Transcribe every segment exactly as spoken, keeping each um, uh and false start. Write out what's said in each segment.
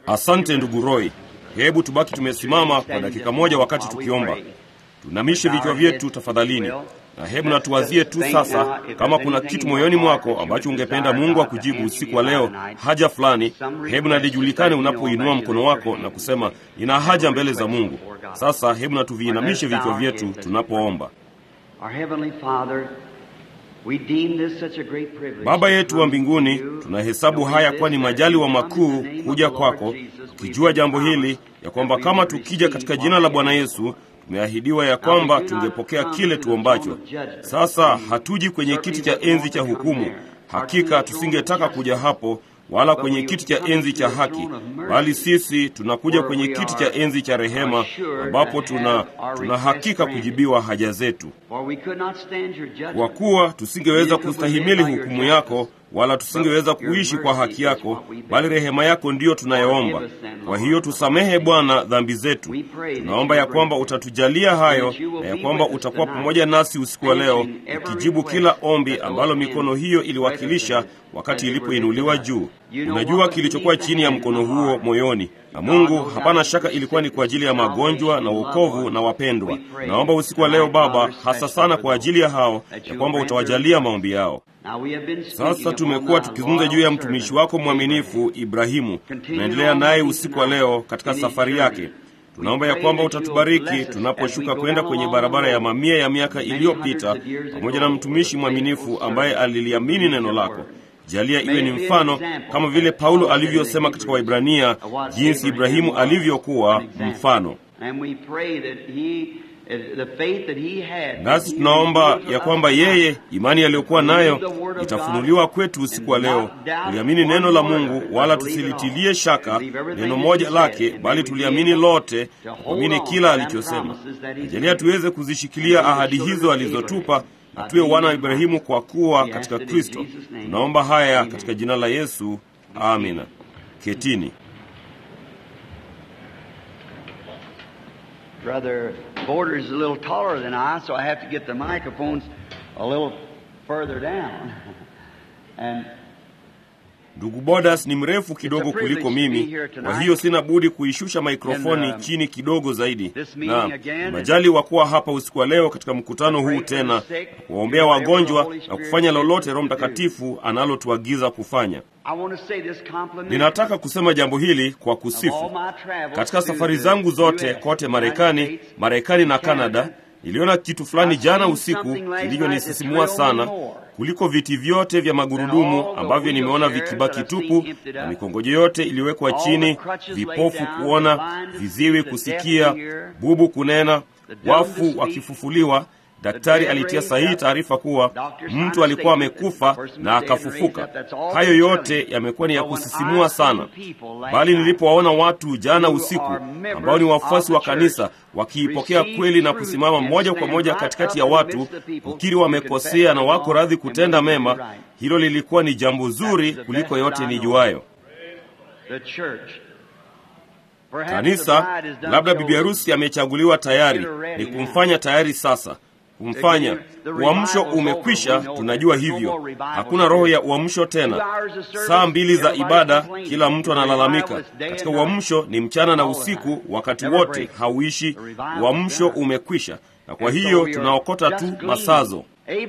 Asante ndugu Roy. Hebu tubaki tumesimama kwa dakika moja wakati tukiomba. Tunamishe vichwa vyetu tafadhalini. Na hebu natuwazie tu sasa, kama kuna kitu moyoni mwako ambacho ungependa Mungu akujibu usiku wa leo, haja fulani, hebu na lijulikane unapoinua mkono wako na kusema nina haja mbele za Mungu. Sasa hebu na tuviinamishe vichwa vyetu tunapoomba. Baba yetu wa mbinguni, tunahesabu haya kuwa ni majaliwa makuu kuja kwako, tukijua jambo hili ya kwamba kama tukija katika jina la Bwana Yesu, tumeahidiwa ya kwamba tungepokea kile tuombacho. Sasa hatuji kwenye kiti cha enzi cha hukumu. Hakika tusingetaka kuja hapo, wala kwenye kiti cha enzi cha haki, bali sisi tunakuja kwenye kiti cha enzi cha rehema, ambapo tuna tuna hakika kujibiwa haja zetu, kwa kuwa tusingeweza kustahimili hukumu yako, wala tusingeweza kuishi kwa haki yako, bali rehema yako ndiyo tunayoomba. Kwa hiyo tusamehe Bwana dhambi zetu. Tunaomba ya kwamba utatujalia hayo, na ya kwamba utakuwa pamoja nasi usiku wa leo, ukijibu kila ombi ambalo mikono hiyo iliwakilisha wakati ilipoinuliwa juu. Unajua kilichokuwa chini ya mkono huo moyoni, na Mungu hapana shaka ilikuwa ni kwa ajili ya magonjwa na wokovu na wapendwa. Naomba usiku wa leo Baba, hasa sana kwa ajili ya hao, ya kwamba utawajalia maombi yao. Sasa tumekuwa tukizungumza juu ya mtumishi wako mwaminifu Ibrahimu. Tunaendelea naye usiku wa leo katika safari yake. Tunaomba ya kwamba utatubariki tunaposhuka kwenda kwenye barabara ya mamia ya miaka iliyopita, pamoja na mtumishi mwaminifu ambaye aliliamini neno lako. Jalia iwe ni mfano, kama vile Paulo alivyosema katika Waibrania, jinsi Ibrahimu alivyokuwa mfano. Nasi tunaomba ya kwamba yeye, imani aliyokuwa nayo itafunuliwa kwetu usiku wa leo. Tuliamini neno la Mungu, wala tusilitilie shaka neno moja lake, bali tuliamini lote, tuamini kila alichosema. Jalia tuweze kuzishikilia ahadi hizo alizotupa, na tuwe wana wa Ibrahimu kwa kuwa katika Kristo. Tunaomba haya katika jina la Yesu. Amina. Ketini. Brother Border is a little taller than I, so I have to get the microphones a little further down. And Ndugu Bodas ni mrefu kidogo kuliko mimi, kwa hiyo sina budi kuishusha mikrofoni chini kidogo zaidi. Na majali wa kuwa hapa usiku wa leo katika mkutano huu tena, kuwaombea wagonjwa na kufanya lolote Roho Mtakatifu analotuagiza kufanya. Ninataka kusema jambo hili kwa kusifu. Katika safari zangu zote kote Marekani, Marekani na Kanada, niliona kitu fulani jana usiku kilichonisisimua sana kuliko viti vyote vya magurudumu ambavyo nimeona vikibaki tupu, na mikongojo yote iliwekwa chini, vipofu kuona, viziwi kusikia, bubu kunena, wafu wakifufuliwa. Daktari alitia sahihi taarifa kuwa mtu alikuwa amekufa na akafufuka. Hayo yote yamekuwa ni ya kusisimua sana. Bali nilipowaona watu jana usiku ambao ni wafuasi wa kanisa wakiipokea kweli na kusimama moja kwa moja katikati ya watu, kukiri wamekosea na wako radhi kutenda mema, hilo lilikuwa ni jambo zuri kuliko yote nijuayo. Kanisa, labda bibi harusi amechaguliwa tayari, ni kumfanya tayari sasa. Kumfanya uamsho umekwisha, tunajua hivyo. Hakuna roho ya uamsho tena. Saa mbili za ibada, kila mtu analalamika. Katika uamsho ni mchana na usiku, wakati wote hauishi. Uamsho umekwisha, na kwa hiyo tunaokota tu masazo.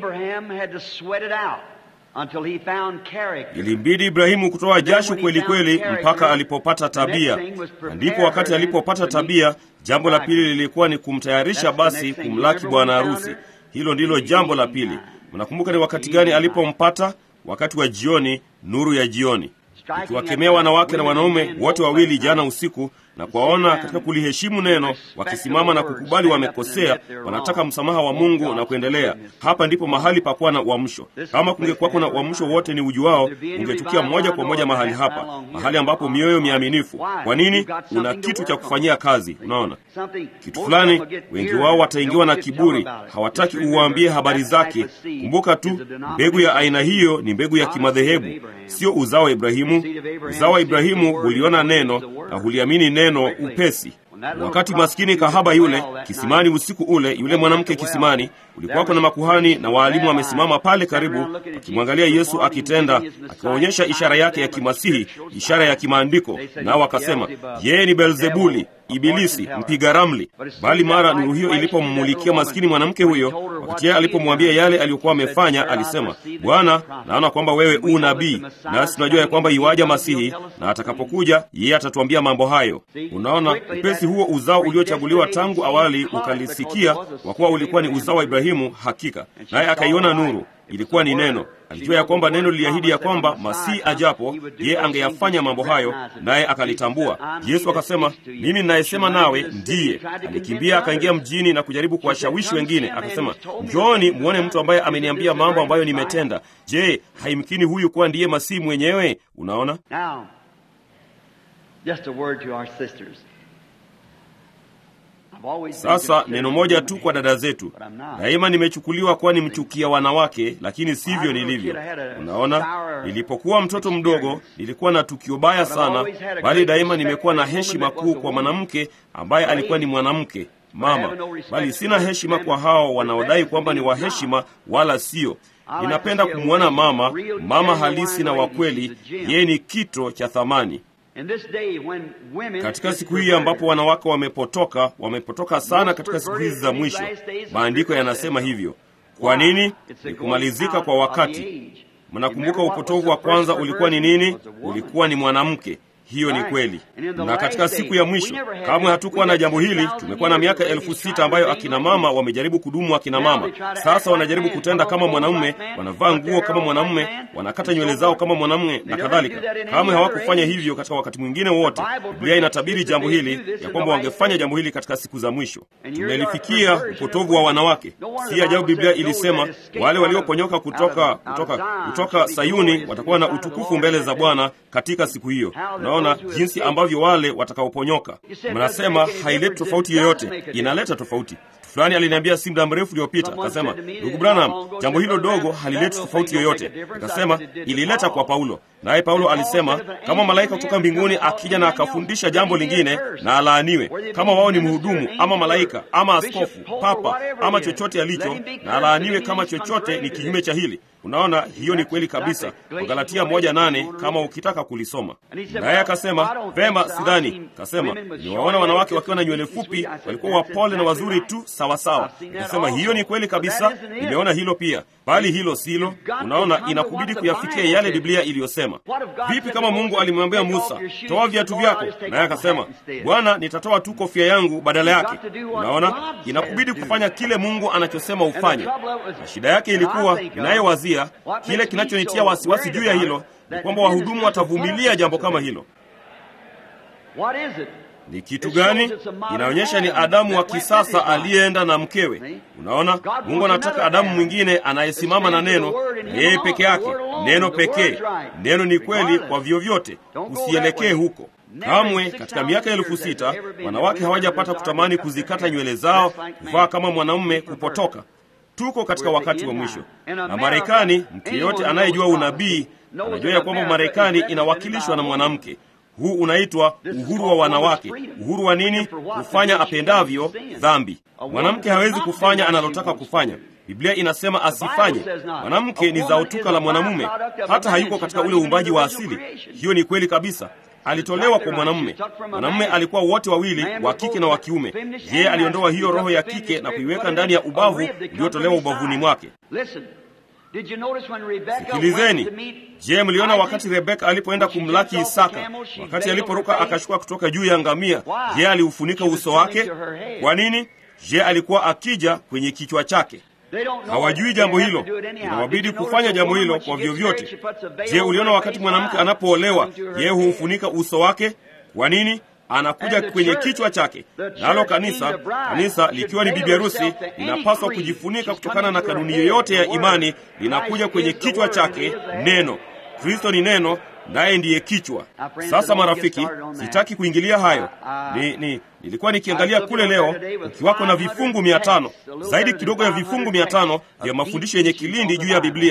Ilimbidi Ibrahimu kutoa jasho kweli kweli mpaka alipopata tabia. Na ndipo wakati alipopata tabia, jambo la pili lilikuwa ni kumtayarisha basi kumlaki bwana harusi. Hilo ndilo jambo la pili. Mnakumbuka ni wakati gani alipompata? Wakati wa jioni, nuru ya jioni. Tukiwakemea wanawake na wanaume wote wawili jana usiku, na kuwaona katika kuliheshimu neno, wakisimama na kukubali wamekosea, wanataka msamaha wa Mungu na kuendelea. Hapa ndipo mahali pa kuwa na uamsho. Kama kungekuwa na uamsho wote ni ujuao, ungetukia moja kwa moja mahali hapa, mahali ambapo mioyo miaminifu. Kwa nini? Una kitu cha kufanyia kazi. Unaona kitu fulani, wengi wao wataingiwa na kiburi, hawataki uwaambie habari zake. Kumbuka tu, mbegu ya aina hiyo ni mbegu ya kimadhehebu, sio uzao wa Ibrahimu. Uzao wa Ibrahimu huliona neno na huliamini neno upesi. Wakati maskini kahaba yule kisimani usiku ule, yule mwanamke kisimani, ulikuwako na makuhani na waalimu wamesimama pale karibu, akimwangalia Yesu akitenda, akiwaonyesha ishara yake ya kimasihi, ishara ya kimaandiko. Nao wakasema, yeye ni Beelzebuli, Ibilisi, mpiga ramli. Bali mara nuru hiyo ilipommulikia maskini mwanamke huyo, wakati yeye alipomwambia yale aliyokuwa amefanya, alisema, Bwana, naona kwamba wewe u nabii, nasi tunajua ya kwamba iwaja Masihi, na atakapokuja yeye atatuambia mambo hayo. Unaona, upesi huo uzao uliochaguliwa tangu awali ukalisikia, kwa kuwa ulikuwa ni uzao wa Ibrahimu hakika. Naye akaiona nuru, ilikuwa ni neno. Alijua ya kwamba neno liliahidi ya kwamba Masihi ajapo yeye angeyafanya mambo hayo, naye akalitambua. Yesu akasema, mimi ninayesema nawe ndiye. Alikimbia akaingia mjini na kujaribu kuwashawishi wengine, akasema, njooni muone mtu ambaye ameniambia mambo ambayo nimetenda. Je, haimkini huyu kuwa ndiye Masihi mwenyewe? Unaona? Now, just a word to our sisters. Sasa neno moja tu kwa dada zetu. Daima nimechukuliwa kuwa ni mchukia wanawake, lakini sivyo nilivyo. Unaona, nilipokuwa mtoto mdogo nilikuwa na tukio baya sana, bali daima nimekuwa na heshima kuu kwa mwanamke ambaye alikuwa ni mwanamke, mama. Bali sina heshima kwa hao wanaodai kwamba ni waheshima, wala sio. Ninapenda kumwona mama, mama halisi na wa kweli. Yeye ni kito cha thamani. Katika siku hii ambapo wanawake wamepotoka, wamepotoka sana katika siku hizi za mwisho. Maandiko yanasema hivyo. Kwa nini? Ni kumalizika kwa wakati. Mnakumbuka upotovu wa kwanza ulikuwa ni nini? Ulikuwa ni mwanamke. Hiyo ni kweli. Na katika siku ya mwisho kamwe hatukuwa na jambo hili. Tumekuwa na miaka elfu sita ambayo akina mama wamejaribu kudumu akina mama. Sasa wanajaribu kutenda kama mwanamume, wanavaa nguo kama mwanamume, wanakata nywele zao kama mwanamume na kadhalika. Kamwe hawakufanya hivyo katika wakati mwingine wote. Biblia inatabiri jambo hili ya kwamba wangefanya jambo hili katika siku za mwisho. Tumelifikia upotovu wa wanawake. Si ajabu Biblia ilisema wale walioponyoka kutoka kutoka kutoka Sayuni watakuwa na utukufu mbele za Bwana katika siku hiyo. Naona jinsi ambavyo wale watakaoponyoka. Mnasema haileti tofauti yoyote. Inaleta tofauti. Fulani aliniambia si muda mrefu uliopita, akasema, ndugu Branham, jambo hilo dogo halileti tofauti yoyote. Akasema ilileta kwa Paulo. Naye Paulo alisema kama malaika kutoka mbinguni akija na akafundisha jambo lingine, na alaaniwe. Kama wao ni mhudumu ama malaika ama askofu, papa ama chochote alicho, na alaaniwe kama chochote ni kinyume cha hili. Unaona, hiyo ni kweli kabisa. Galatia moja nane kama ukitaka kulisoma. Naye akasema, vema, sidhani. Akasema, niwaona wanawake wakiwa na nywele fupi, walikuwa wapole na wazuri tu sawa sawa. Akasema, hiyo ni kweli kabisa, nimeona hilo pia. Bali hilo silo. Unaona, inakubidi kuyafikia yale Biblia iliyosema. Vipi kama Mungu alimwambia Musa, toa viatu vyako? Naye akasema, Bwana, nitatoa tu kofia yangu badala yake. Unaona, inakubidi kufanya kile Mungu anachosema ufanye. Na shida yake ilikuwa inayowazia, kile kinachonitia wasiwasi juu ya hilo ni kwamba wahudumu watavumilia jambo kama hilo. Ni kitu gani? Inaonyesha ni Adamu wa kisasa aliyeenda na mkewe. Unaona, Mungu anataka Adamu mwingine anayesimama na neno, na yeye peke yake, neno pekee. Neno ni kweli kwa vyovyote, usielekee huko. Kamwe katika miaka elfu sita wanawake hawajapata kutamani kuzikata nywele zao, kuvaa kama mwanamume, kupotoka. Tuko katika wakati wa mwisho. Na Marekani, mtu yeyote anayejua unabii anajua ya kwamba Marekani inawakilishwa na mwanamke. Huu unaitwa uhuru wa wanawake. Uhuru wa nini? Kufanya apendavyo dhambi. Mwanamke hawezi kufanya analotaka kufanya. Biblia inasema asifanye. Mwanamke ni zautuka la mwanamume, hata hayuko katika ule uumbaji wa asili. Hiyo ni kweli kabisa. Alitolewa kwa mwanamume. Mwanamume alikuwa wote wawili, wa kike na wa kiume. Yeye aliondoa hiyo roho ya kike na kuiweka ndani ya ubavu uliotolewa ubavuni mwake. Sikilizeni. Je, mliona wakati Rebeka alipoenda kumlaki Isaka, wakati aliporuka akashuka kutoka juu ya ngamia, je, aliufunika uso wake? Kwa nini? Je, alikuwa akija kwenye kichwa chake? Hawajui jambo hilo. Inawabidi kufanya jambo hilo kwa vyovyote. Je, uliona wakati mwanamke anapoolewa, yeye huufunika uso wake? Kwa nini? Anakuja kwenye kichwa chake. Nalo kanisa, kanisa likiwa ni bibi harusi, linapaswa kujifunika kutokana na kanuni yoyote ya imani. Linakuja kwenye kichwa chake, neno. Kristo ni neno, naye ndiye kichwa. Sasa marafiki, sitaki kuingilia hayo. Ni, ni, nilikuwa nikiangalia kule leo, ukiwako na vifungu mia tano, zaidi kidogo ya vifungu mia tano vya mafundisho yenye kilindi juu ya Biblia.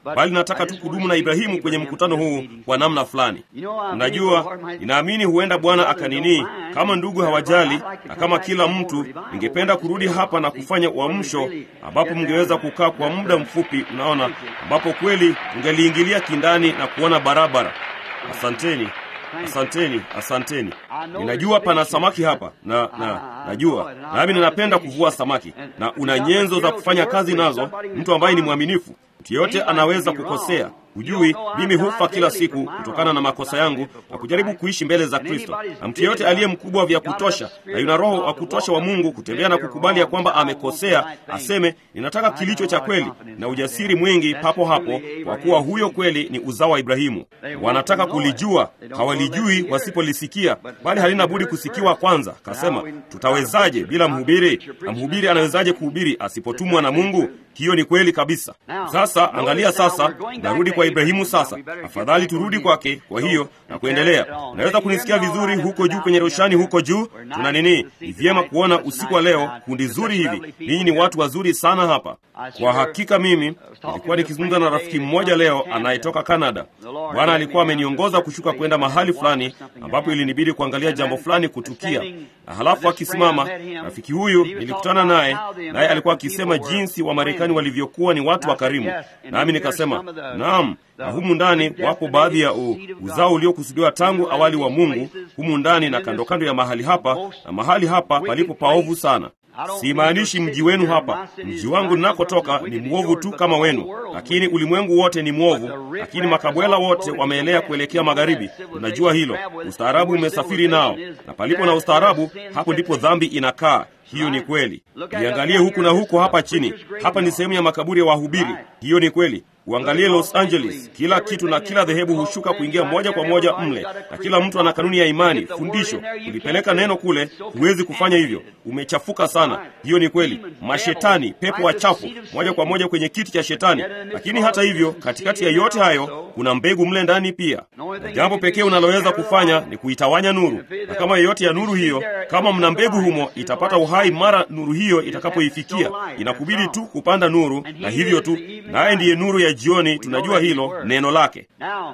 bali nataka tu kudumu na Ibrahimu kwenye mkutano huu kwa namna fulani. Unajua, ninaamini huenda Bwana akanini, kama ndugu hawajali na kama kila mtu, ningependa kurudi hapa na kufanya uamsho ambapo mngeweza kukaa kwa muda mfupi, unaona, ambapo kweli ungeliingilia kindani na kuona barabara. Asanteni. Asanteni, asanteni. Ninajua pana samaki hapa na na najua nami ninapenda kuvua samaki, na una nyenzo za kufanya kazi nazo. Mtu ambaye ni mwaminifu, mtu yeyote anaweza kukosea. Hujui, mimi hufa kila siku kutokana na makosa yangu na kujaribu kuishi mbele za Kristo. Na mtu yeyote aliye mkubwa vya kutosha na yuna roho wa kutosha wa Mungu kutembea na kukubali ya kwamba amekosea, aseme ninataka kilicho cha kweli, na ujasiri mwingi papo hapo, kwa kuwa huyo kweli ni uzao wa Ibrahimu. Wanataka kulijua, hawalijui wasipolisikia, bali halina budi kusikiwa kwanza. Kasema, tutawezaje bila mhubiri? Na mhubiri anawezaje kuhubiri asipotumwa na Mungu? Hiyo ni kweli kabisa. Sasa angalia, sasa narudi kwa Ibrahimu. Sasa afadhali turudi kwake. Kwa hiyo na kuendelea, naweza kunisikia vizuri huko juu kwenye roshani huko juu? Tuna nini? Ni vyema kuona usiku wa leo kundi zuri hivi. Ninyi ni watu wazuri sana hapa. Kwa hakika mimi nilikuwa nikizungumza na rafiki mmoja leo anayetoka Canada. Bwana alikuwa ameniongoza kushuka kwenda mahali fulani ambapo ilinibidi kuangalia jambo fulani kutukia. Na halafu akisimama, rafiki huyu nilikutana naye, naye alikuwa akisema jinsi wa Marekani walivyokuwa ni watu wakarimu. Nami nikasema, naam, na humu ndani wapo baadhi ya u, uzao uliokusudiwa tangu awali wa Mungu humu ndani na kando kando ya mahali hapa, na mahali hapa palipo paovu sana. Simaanishi mji wenu hapa. Mji wangu ninakotoka ni mwovu tu kama wenu, lakini ulimwengu wote ni mwovu, lakini makabwela wote wameelea kuelekea magharibi. Unajua hilo. Ustaarabu umesafiri nao, na palipo na ustaarabu, hapo ndipo dhambi inakaa. Hiyo ni kweli. Niangalie huku na huko hapa chini. Hapa ni sehemu ya makaburi ya wahubiri. Hiyo ni kweli. Uangalie Los Angeles, kila kitu na kila dhehebu hushuka kuingia moja kwa moja mle, na kila mtu ana kanuni ya imani, fundisho. Ulipeleka neno kule, huwezi kufanya hivyo, umechafuka sana. Hiyo ni kweli. Mashetani, pepo wachafu, moja kwa moja kwenye kiti cha shetani. Lakini hata hivyo, katikati ya yote hayo, kuna mbegu mle ndani pia. Na jambo pekee unaloweza kufanya ni kuitawanya nuru. Na kama yoyote ya nuru hiyo, kama mna mbegu humo, itapata uhai mara nuru hiyo itakapoifikia. Inakubidi tu kupanda nuru, na hivyo tu. Naye ndiye nuru ya jioni, tunajua hilo, neno lake. Now,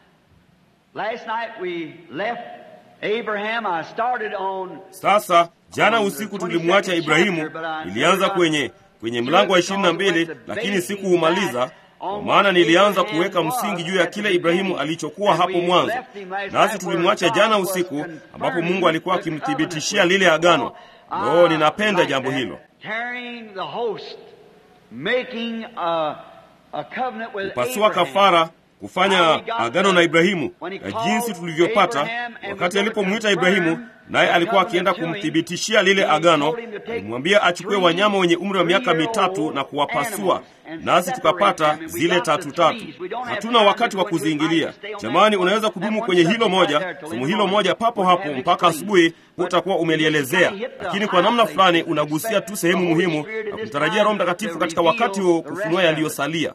last night we left Abraham. I started on Sasa jana usiku tulimwacha Ibrahimu. Nilianza kwenye kwenye mlango wa ishirini na mbili, lakini sikuumaliza, kwa maana nilianza kuweka msingi juu ya kile Ibrahimu alichokuwa hapo mwanzo. Nasi tulimwacha jana usiku ambapo Mungu alikuwa akimthibitishia lile agano. Oh, ninapenda jambo hilo. Kupasua kafara, kufanya agano na Ibrahimu, na jinsi tulivyopata wakati alipomwita Ibrahimu, naye alikuwa akienda kumthibitishia lile agano. Alimwambia achukue wanyama wenye umri wa miaka mitatu na kuwapasua, nasi tukapata zile tatu tatu. Hatuna wakati wa kuziingilia. Jamani, unaweza kudumu kwenye hilo moja, somo hilo moja papo hapo mpaka asubuhi, utakuwa umelielezea. Lakini kwa namna fulani unagusia tu sehemu muhimu na kumtarajia Roho Mtakatifu katika wakati huo kufunua yaliyosalia.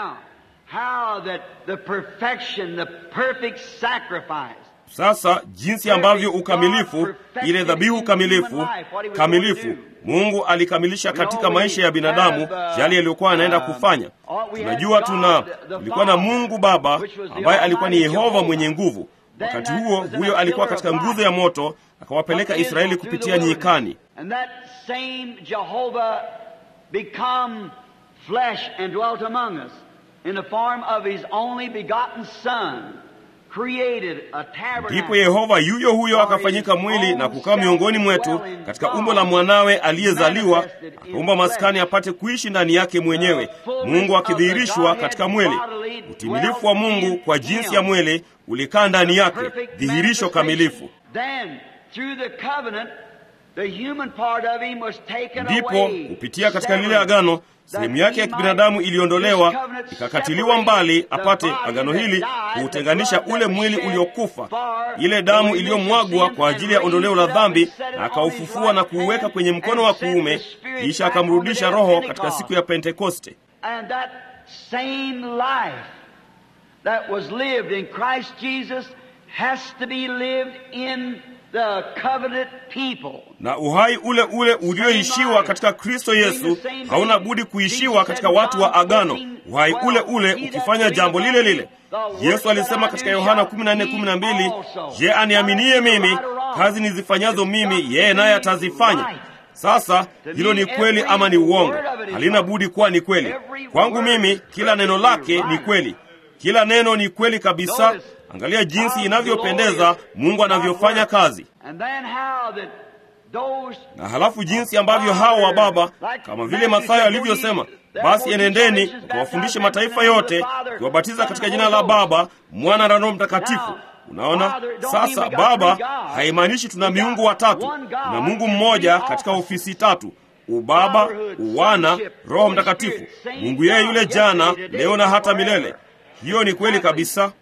Sasa jinsi ambavyo ukamilifu, ile dhabihu kamilifu, kamilifu, Mungu alikamilisha katika maisha ya binadamu yale yaliyokuwa anaenda kufanya. Tunajua tuna tulikuwa na Mungu Baba ambaye alikuwa ni Yehova mwenye nguvu. Wakati huo huyo alikuwa katika nguzo ya moto, akawapeleka Israeli kupitia nyikani. And that same Jehovah become flesh and dwelt among us in the form of his only begotten son. Ndipo Yehova yuyo huyo akafanyika mwili na kukaa miongoni mwetu katika umbo la mwanawe aliyezaliwa, akaumba maskani apate kuishi ndani yake mwenyewe, Mungu akidhihirishwa katika mwili. Utimilifu wa Mungu kwa jinsi ya mwili ulikaa ndani yake, dhihirisho kamilifu. Ndipo kupitia katika lile agano, sehemu yake ya kibinadamu iliondolewa, ikakatiliwa mbali, apate agano hili kuutenganisha ule mwili uliokufa, ile damu iliyomwagwa kwa ajili ya ondoleo la dhambi, na akaufufua na kuuweka kwenye mkono wa kuume, kisha akamrudisha Roho katika siku ya Pentekoste. And that same life that was lived in Christ Jesus has to be lived in the covenant people. Na uhai ule ule ulioishiwa katika Kristo Yesu hauna budi kuishiwa katika watu wa agano. uhai ule ule ukifanya jambo lile lile. Yesu alisema katika Yohana kumi na nne kumi na mbili, je, aniaminie mimi, kazi nizifanyazo mimi yeye naye atazifanya. Sasa hilo ni kweli ama ni uongo? Halina budi kuwa ni kweli. Kwangu mimi kila neno lake ni kweli. Kila neno ni kweli kabisa. Angalia jinsi inavyopendeza Mungu anavyofanya kazi. Na halafu jinsi ambavyo hao wa baba, kama vile Mathayo alivyosema, basi enendeni mkawafundishe mataifa yote, kiwabatiza katika jina la Baba, Mwana na Roho Mtakatifu. Unaona, sasa Baba haimaanishi tuna miungu watatu. Tuna Mungu mmoja katika ofisi tatu: Ubaba, Uwana, Roho Mtakatifu. Mungu yeye yule jana, leo na hata milele. Hiyo ni kweli kabisa.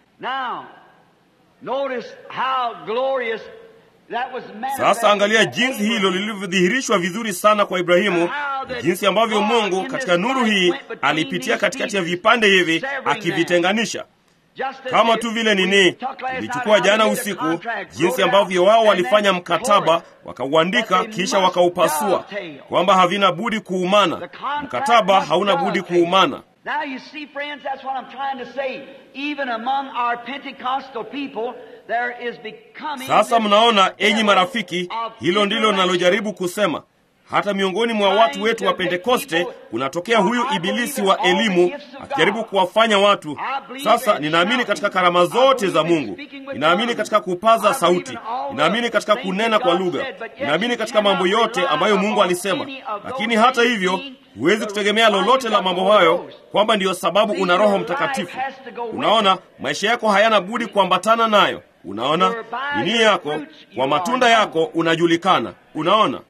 Sasa angalia jinsi hilo lilivyodhihirishwa vizuri sana kwa Ibrahimu, na jinsi ambavyo Mungu katika nuru hii alipitia katikati ya vipande hivi akivitenganisha. Kama tu vile nini ilichukua jana usiku, jinsi ambavyo wao walifanya mkataba, wakauandika kisha wakaupasua, kwamba havina budi kuumana. Mkataba hauna budi kuumana. Now you see, friends, that's what I'm trying to say. Even among our Pentecostal people, there is becoming... Sasa mnaona, enyi marafiki, hilo ndilo ninalojaribu kusema. Hata miongoni mwa watu wetu wa Pentekoste kunatokea huyu ibilisi wa elimu akijaribu kuwafanya watu. Sasa ninaamini katika karama zote za Mungu. Ninaamini katika kupaza sauti. Ninaamini katika kunena kwa lugha. Ninaamini katika mambo yote ambayo Mungu alisema. Lakini hata hivyo, huwezi kutegemea lolote la mambo hayo kwamba ndiyo sababu una Roho Mtakatifu. Unaona, maisha yako hayana budi kuambatana nayo. Unaona, nini yako kwa matunda yako unajulikana. Unaona,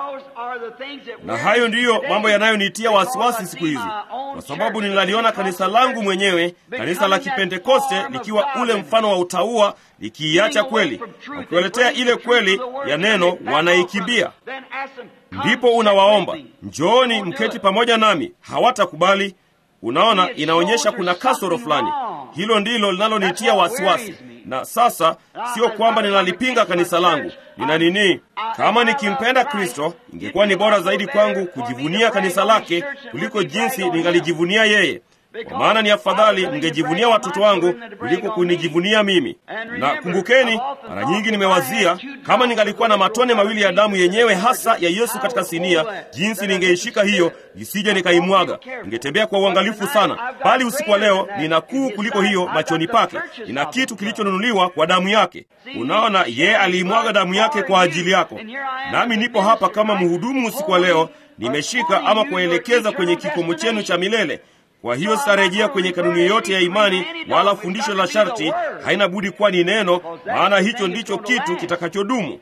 na hayo ndiyo mambo yanayonitia wasiwasi siku hizi, kwa sababu ninaliona kanisa langu mwenyewe, kanisa la Kipentekoste, likiwa ule mfano wa utauwa, likiiacha kweli, wakiwaletea ile kweli ya neno wanaikimbia. Ndipo unawaomba, njooni mketi pamoja nami. Hawatakubali. Unaona, inaonyesha kuna kasoro fulani. Hilo ndilo linalonitia wasiwasi. Na sasa sio kwamba ninalipinga kanisa langu. Nina nini? Kama nikimpenda Kristo, ingekuwa ni bora zaidi kwangu kujivunia kanisa lake kuliko jinsi ningalijivunia yeye. Kwa maana ni afadhali ningejivunia watoto wangu kuliko kunijivunia mimi. Na kumbukeni, mara nyingi nimewazia kama ningalikuwa na matone mawili ya damu yenyewe hasa ya Yesu katika sinia, jinsi ningeishika hiyo isije nikaimwaga. Ningetembea kwa uangalifu sana. Bali usiku wa leo nina kuu kuliko hiyo machoni pake. Nina kitu kilichonunuliwa kwa damu yake. Unaona, yeye aliimwaga damu yake kwa ajili yako. Nami nipo hapa kama mhudumu usiku wa leo, nimeshika ama kuelekeza kwenye kikomo chenu cha milele. Kwa hiyo sitarejea kwenye kanuni yote ya imani wala fundisho la sharti. Haina budi kuwa ni neno, maana hicho ndicho kitu kitakachodumu.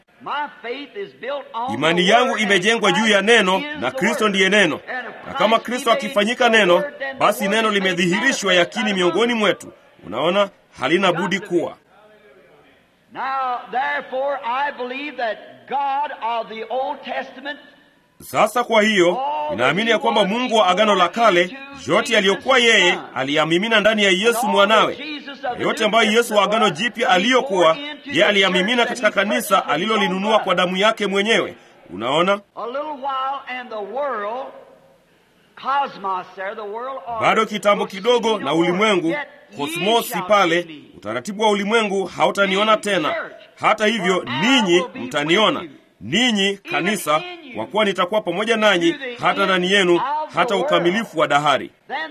Imani yangu imejengwa juu ya neno, na Kristo ndiye neno. Na kama Kristo akifanyika neno, basi neno limedhihirishwa yakini miongoni mwetu. Unaona, halina budi kuwa. Now therefore I believe that God of the Old Testament, sasa kwa hiyo ninaamini ya kwamba Mungu wa Agano la Kale, yote yaliyokuwa yeye aliyamimina ndani ya Yesu mwanawe. Yote ambayo Yesu wa Agano Jipya aliyokuwa, yeye aliyamimina katika kanisa alilolinunua kwa damu yake mwenyewe. Unaona? Bado kitambo kidogo na ulimwengu, kosmosi pale, utaratibu wa ulimwengu hautaniona tena. Hata hivyo ninyi mtaniona. Ninyi kanisa, kwa kuwa nitakuwa pamoja nanyi hata ndani yenu hata ukamilifu wa dahari.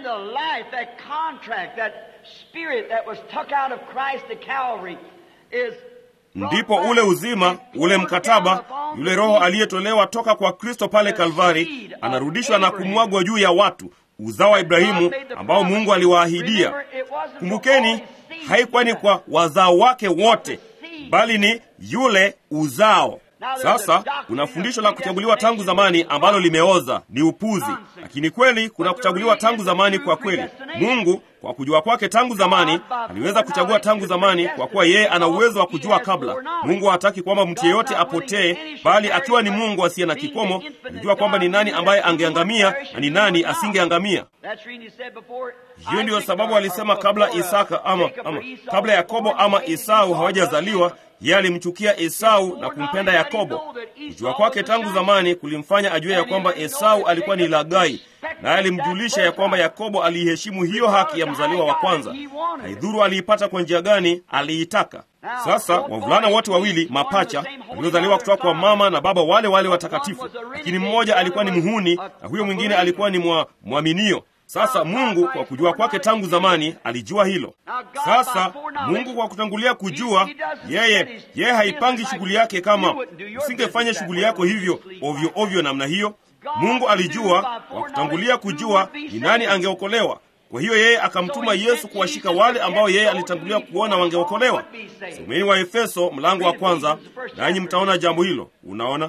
Ndipo ule uzima, ule mkataba, yule roho aliyetolewa toka kwa Kristo pale Kalvari, anarudishwa na kumwagwa juu ya watu, uzao wa Ibrahimu ambao Mungu aliwaahidia. Kumbukeni, haikuwa ni kwa wazao wake wote, bali ni yule uzao. Sasa kuna fundisho la kuchaguliwa tangu zamani ambalo limeoza, ni upuzi. Lakini kweli kuna kuchaguliwa tangu zamani kwa kweli. Mungu kwa kujua kwake tangu zamani aliweza kuchagua tangu zamani, kwa kuwa yeye ana uwezo wa kujua kabla. Mungu hataki kwamba mtu yeyote apotee, bali akiwa ni Mungu asiye na kikomo, alijua kwamba ni nani ambaye angeangamia na ni nani asingeangamia. Hiyo ndiyo sababu alisema kabla Isaka ama, ama kabla Yakobo ama Esau hawajazaliwa, Yeye alimchukia Esau na kumpenda Yakobo. Kujua kwake tangu zamani kulimfanya ajue ya kwamba Esau alikuwa ni laghai, naye alimjulisha ya kwamba Yakobo aliiheshimu hiyo haki ya mzaliwa wa kwanza. Haidhuru aliipata kwa njia gani, aliitaka. Sasa wavulana wote wawili mapacha waliozaliwa kutoka kwa mama na baba wale wale watakatifu, lakini mmoja alikuwa ni muhuni na huyo mwingine alikuwa ni mwa, mwaminio. Sasa Mungu kwa kujua kwake tangu zamani alijua hilo. Sasa Mungu kwa kutangulia kujua, yeye yeye haipangi shughuli yake kama usingefanya shughuli yako hivyo ovyo ovyo namna hiyo. Mungu alijua kwa kutangulia kujua ni nani angeokolewa. Kwa hiyo yeye akamtuma Yesu kuwashika wale ambao yeye alitangulia kuona wangeokolewa. Someni wa Efeso mlango wa kwanza, nanyi mtaona jambo hilo. Unaona?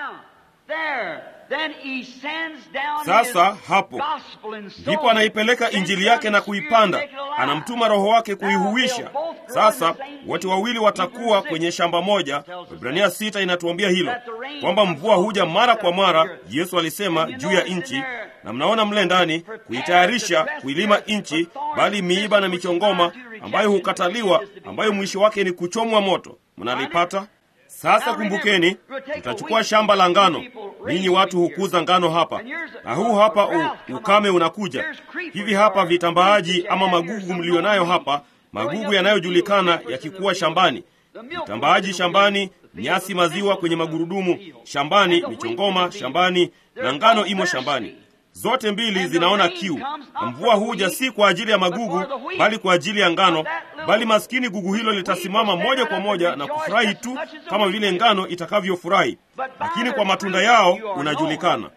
Sasa hapo ndipo anaipeleka injili yake na kuipanda, anamtuma Roho wake kuihuisha. Sasa wote wawili watakuwa kwenye shamba moja. Waebrania sita inatuambia hilo, kwamba mvua huja mara kwa mara, Yesu alisema, juu ya nchi, na mnaona mle ndani kuitayarisha, kuilima nchi, bali miiba na michongoma ambayo hukataliwa, ambayo mwisho wake ni kuchomwa moto. Mnalipata? Sasa kumbukeni, tutachukua shamba la ngano. Ninyi watu hukuza ngano hapa, na huu hapa u, ukame unakuja. Hivi hapa vitambaaji ama magugu mlionayo hapa, magugu yanayojulikana yakikuwa shambani. Vitambaaji shambani, nyasi maziwa kwenye magurudumu shambani, michongoma shambani, na ngano imo shambani. Zote mbili zinaona kiu, na mvua huja si kwa ajili ya magugu, bali kwa ajili ya ngano, bali maskini gugu hilo litasimama moja kwa moja na kufurahi tu kama vile ngano itakavyofurahi, lakini kwa matunda yao unajulikana.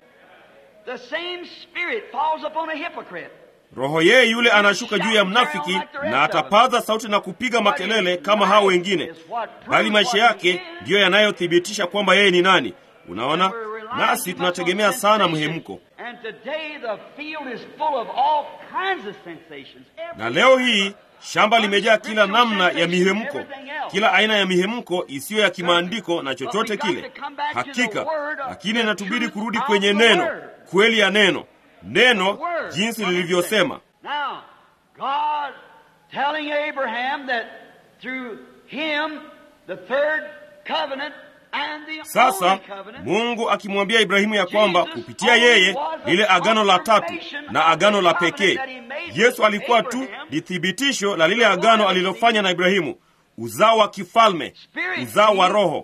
Roho yeye yule anashuka juu ya mnafiki, na atapaza sauti na kupiga makelele kama hao wengine, bali maisha yake ndiyo yanayothibitisha kwamba yeye ni nani. Unaona? Nasi tunategemea sana mhemko. Na leo hii shamba limejaa kila namna ya mihemko, kila aina ya mihemko isiyo ya kimaandiko na chochote kile. Hakika, lakini inatubidi kurudi kwenye neno, kweli ya neno, neno jinsi lilivyosema. Sasa Mungu akimwambia Ibrahimu ya kwamba kupitia yeye lile agano la tatu na agano la pekee. Yesu alikuwa tu ni thibitisho la lile agano alilofanya na Ibrahimu, uzao wa kifalme, uzao wa Roho.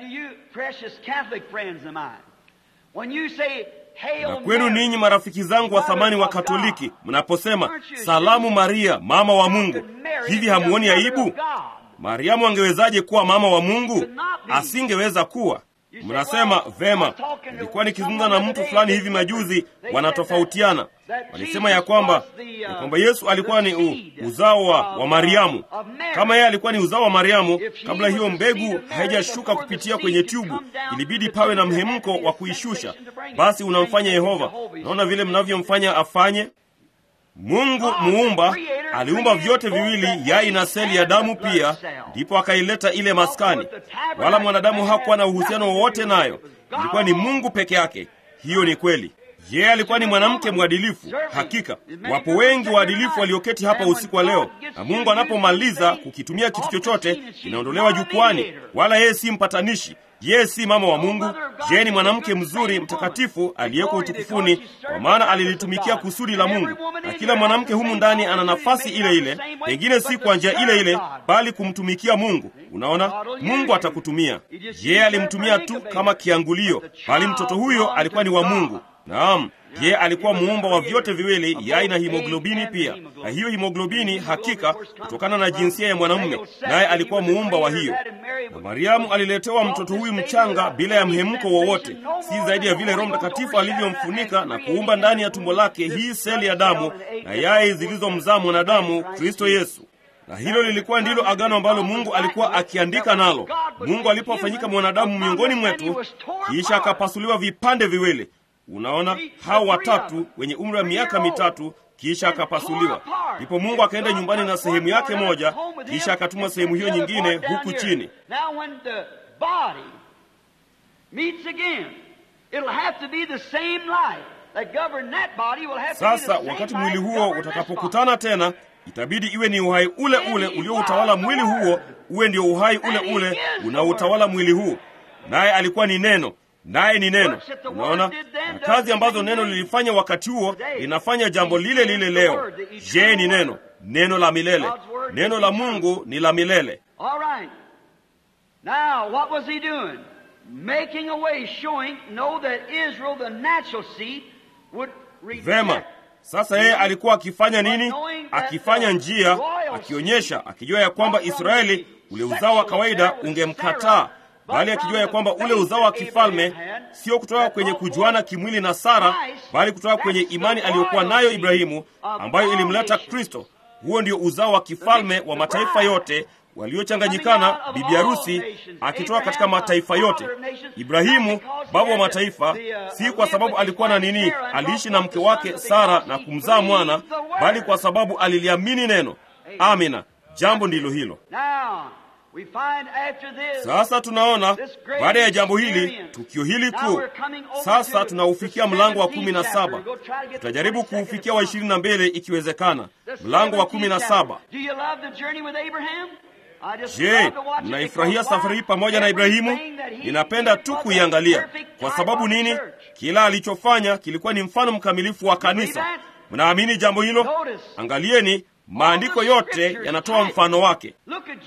Na kwenu ninyi marafiki zangu wa thamani wa Katoliki, mnaposema salamu Maria, mama wa Mungu, hivi hamuoni aibu? Mariamu angewezaje kuwa mama wa Mungu? Asingeweza kuwa. Mnasema vema, nilikuwa nikizungumza na mtu fulani hivi majuzi, wanatofautiana. Walisema ya kwamba ya kwamba Yesu alikuwa ni u, uzao wa, wa Mariamu. Kama yeye alikuwa ni uzao wa Mariamu, kabla hiyo mbegu haijashuka kupitia kwenye tubu, ilibidi pawe na mhemko wa kuishusha. Basi unamfanya Yehova, naona vile mnavyomfanya afanye. Mungu muumba aliumba vyote viwili, yai na seli ya damu pia, ndipo akaileta ile maskani. Wala mwanadamu hakuwa na uhusiano wowote nayo, ilikuwa ni Mungu peke yake. Hiyo ni kweli. Yeye alikuwa ni mwanamke mwadilifu. Hakika wapo wengi waadilifu walioketi hapa usiku wa leo, na Mungu anapomaliza kukitumia kitu chochote kinaondolewa jukwani. Wala yeye si mpatanishi, yeye si mama wa Mungu. Yeye ni mwanamke mzuri mtakatifu aliyeko utukufuni, kwa maana alilitumikia kusudi la Mungu. Na kila mwanamke humu ndani ana nafasi ile ile, pengine si kwa njia ile ile, bali kumtumikia Mungu. Unaona, Mungu atakutumia. Yeye alimtumia tu kama kiangulio, bali mtoto huyo alikuwa ni wa Mungu. Naam, yeye alikuwa muumba wa vyote viwili, yai na hemoglobini pia. Na hiyo hemoglobini hakika kutokana na jinsia ya mwanamume, naye alikuwa muumba wa hiyo. Na Mariamu aliletewa mtoto huyu mchanga bila ya mhemko wowote, si zaidi ya vile Roho Mtakatifu alivyomfunika na kuumba ndani ya tumbo lake hii seli ya damu na yai zilizomzaa mwanadamu, Kristo Yesu. Na hilo lilikuwa ndilo agano ambalo Mungu alikuwa akiandika nalo. Mungu alipofanyika mwanadamu miongoni mwetu, kisha akapasuliwa vipande viwili. Unaona, hao watatu wenye umri wa miaka mitatu, kisha akapasuliwa. Ndipo Mungu akaenda nyumbani na sehemu yake moja, kisha akatuma sehemu hiyo nyingine huku chini. Sasa wakati mwili huo utakapokutana tena, itabidi iwe ni uhai ule ule ulioutawala mwili huo, uwe ndio uhai ule ule unaoutawala mwili huu. Naye alikuwa ni neno, naye ni neno. Unaona, na kazi ambazo neno lilifanya wakati huo linafanya jambo lile lile leo. Je, ni neno, neno la milele. Neno la Mungu ni la milele. All right. Now, what was he doing? Making a way, showing, know that Israel, the natural seed, would reject. Vema. Sasa yeye alikuwa akifanya nini? Akifanya njia, akionyesha, akijua ya kwamba Israeli ule uzao wa kawaida ungemkataa, bali akijua ya kwamba ule uzao wa kifalme sio kutoka kwenye kujuana kimwili na Sara, bali kutoka kwenye imani aliyokuwa nayo Ibrahimu, ambayo ilimleta Kristo. Huo ndio uzao wa kifalme wa mataifa yote waliochanganyikana, bibi harusi akitoka katika mataifa yote. Ibrahimu baba wa mataifa, si kwa sababu alikuwa na nini, aliishi na mke wake Sara na kumzaa mwana, bali kwa sababu aliliamini neno. Amina. Jambo ndilo hilo. Sasa tunaona baada ya jambo hili, tukio hili kuu, sasa tunaufikia mlango wa kumi na saba. Tutajaribu kuufikia wa ishirini na mbili ikiwezekana. Mlango wa kumi na saba. Je, mnaifurahia safari hii pamoja na Ibrahimu? Ninapenda tu kuiangalia. Kwa sababu nini? Kila alichofanya kilikuwa ni mfano mkamilifu wa kanisa. Mnaamini jambo hilo? Angalieni, maandiko yote yanatoa mfano wake.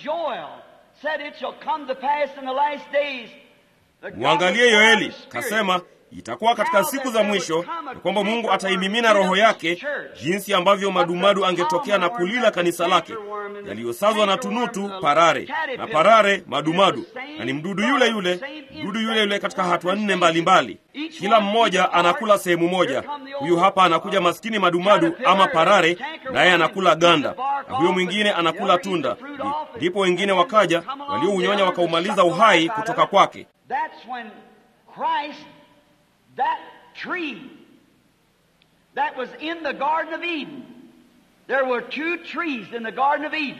Mwangalie Yoeli, kasema itakuwa katika siku za mwisho na kwamba Mungu ataimimina roho yake, jinsi ambavyo madumadu angetokea na kulila kanisa lake, yaliyosazwa na tunutu parare, na parare madumadu, na ni mdudu yule yule, mdudu yule yule katika hatua nne mbalimbali. Kila mmoja anakula sehemu moja. Huyu hapa anakuja maskini madumadu ama parare, naye anakula ganda, na huyo mwingine anakula tunda. Ndipo wengine wakaja waliounyonya wakaumaliza uhai kutoka kwake. That tree that was in the Garden of Eden. There were two trees in the Garden of Eden.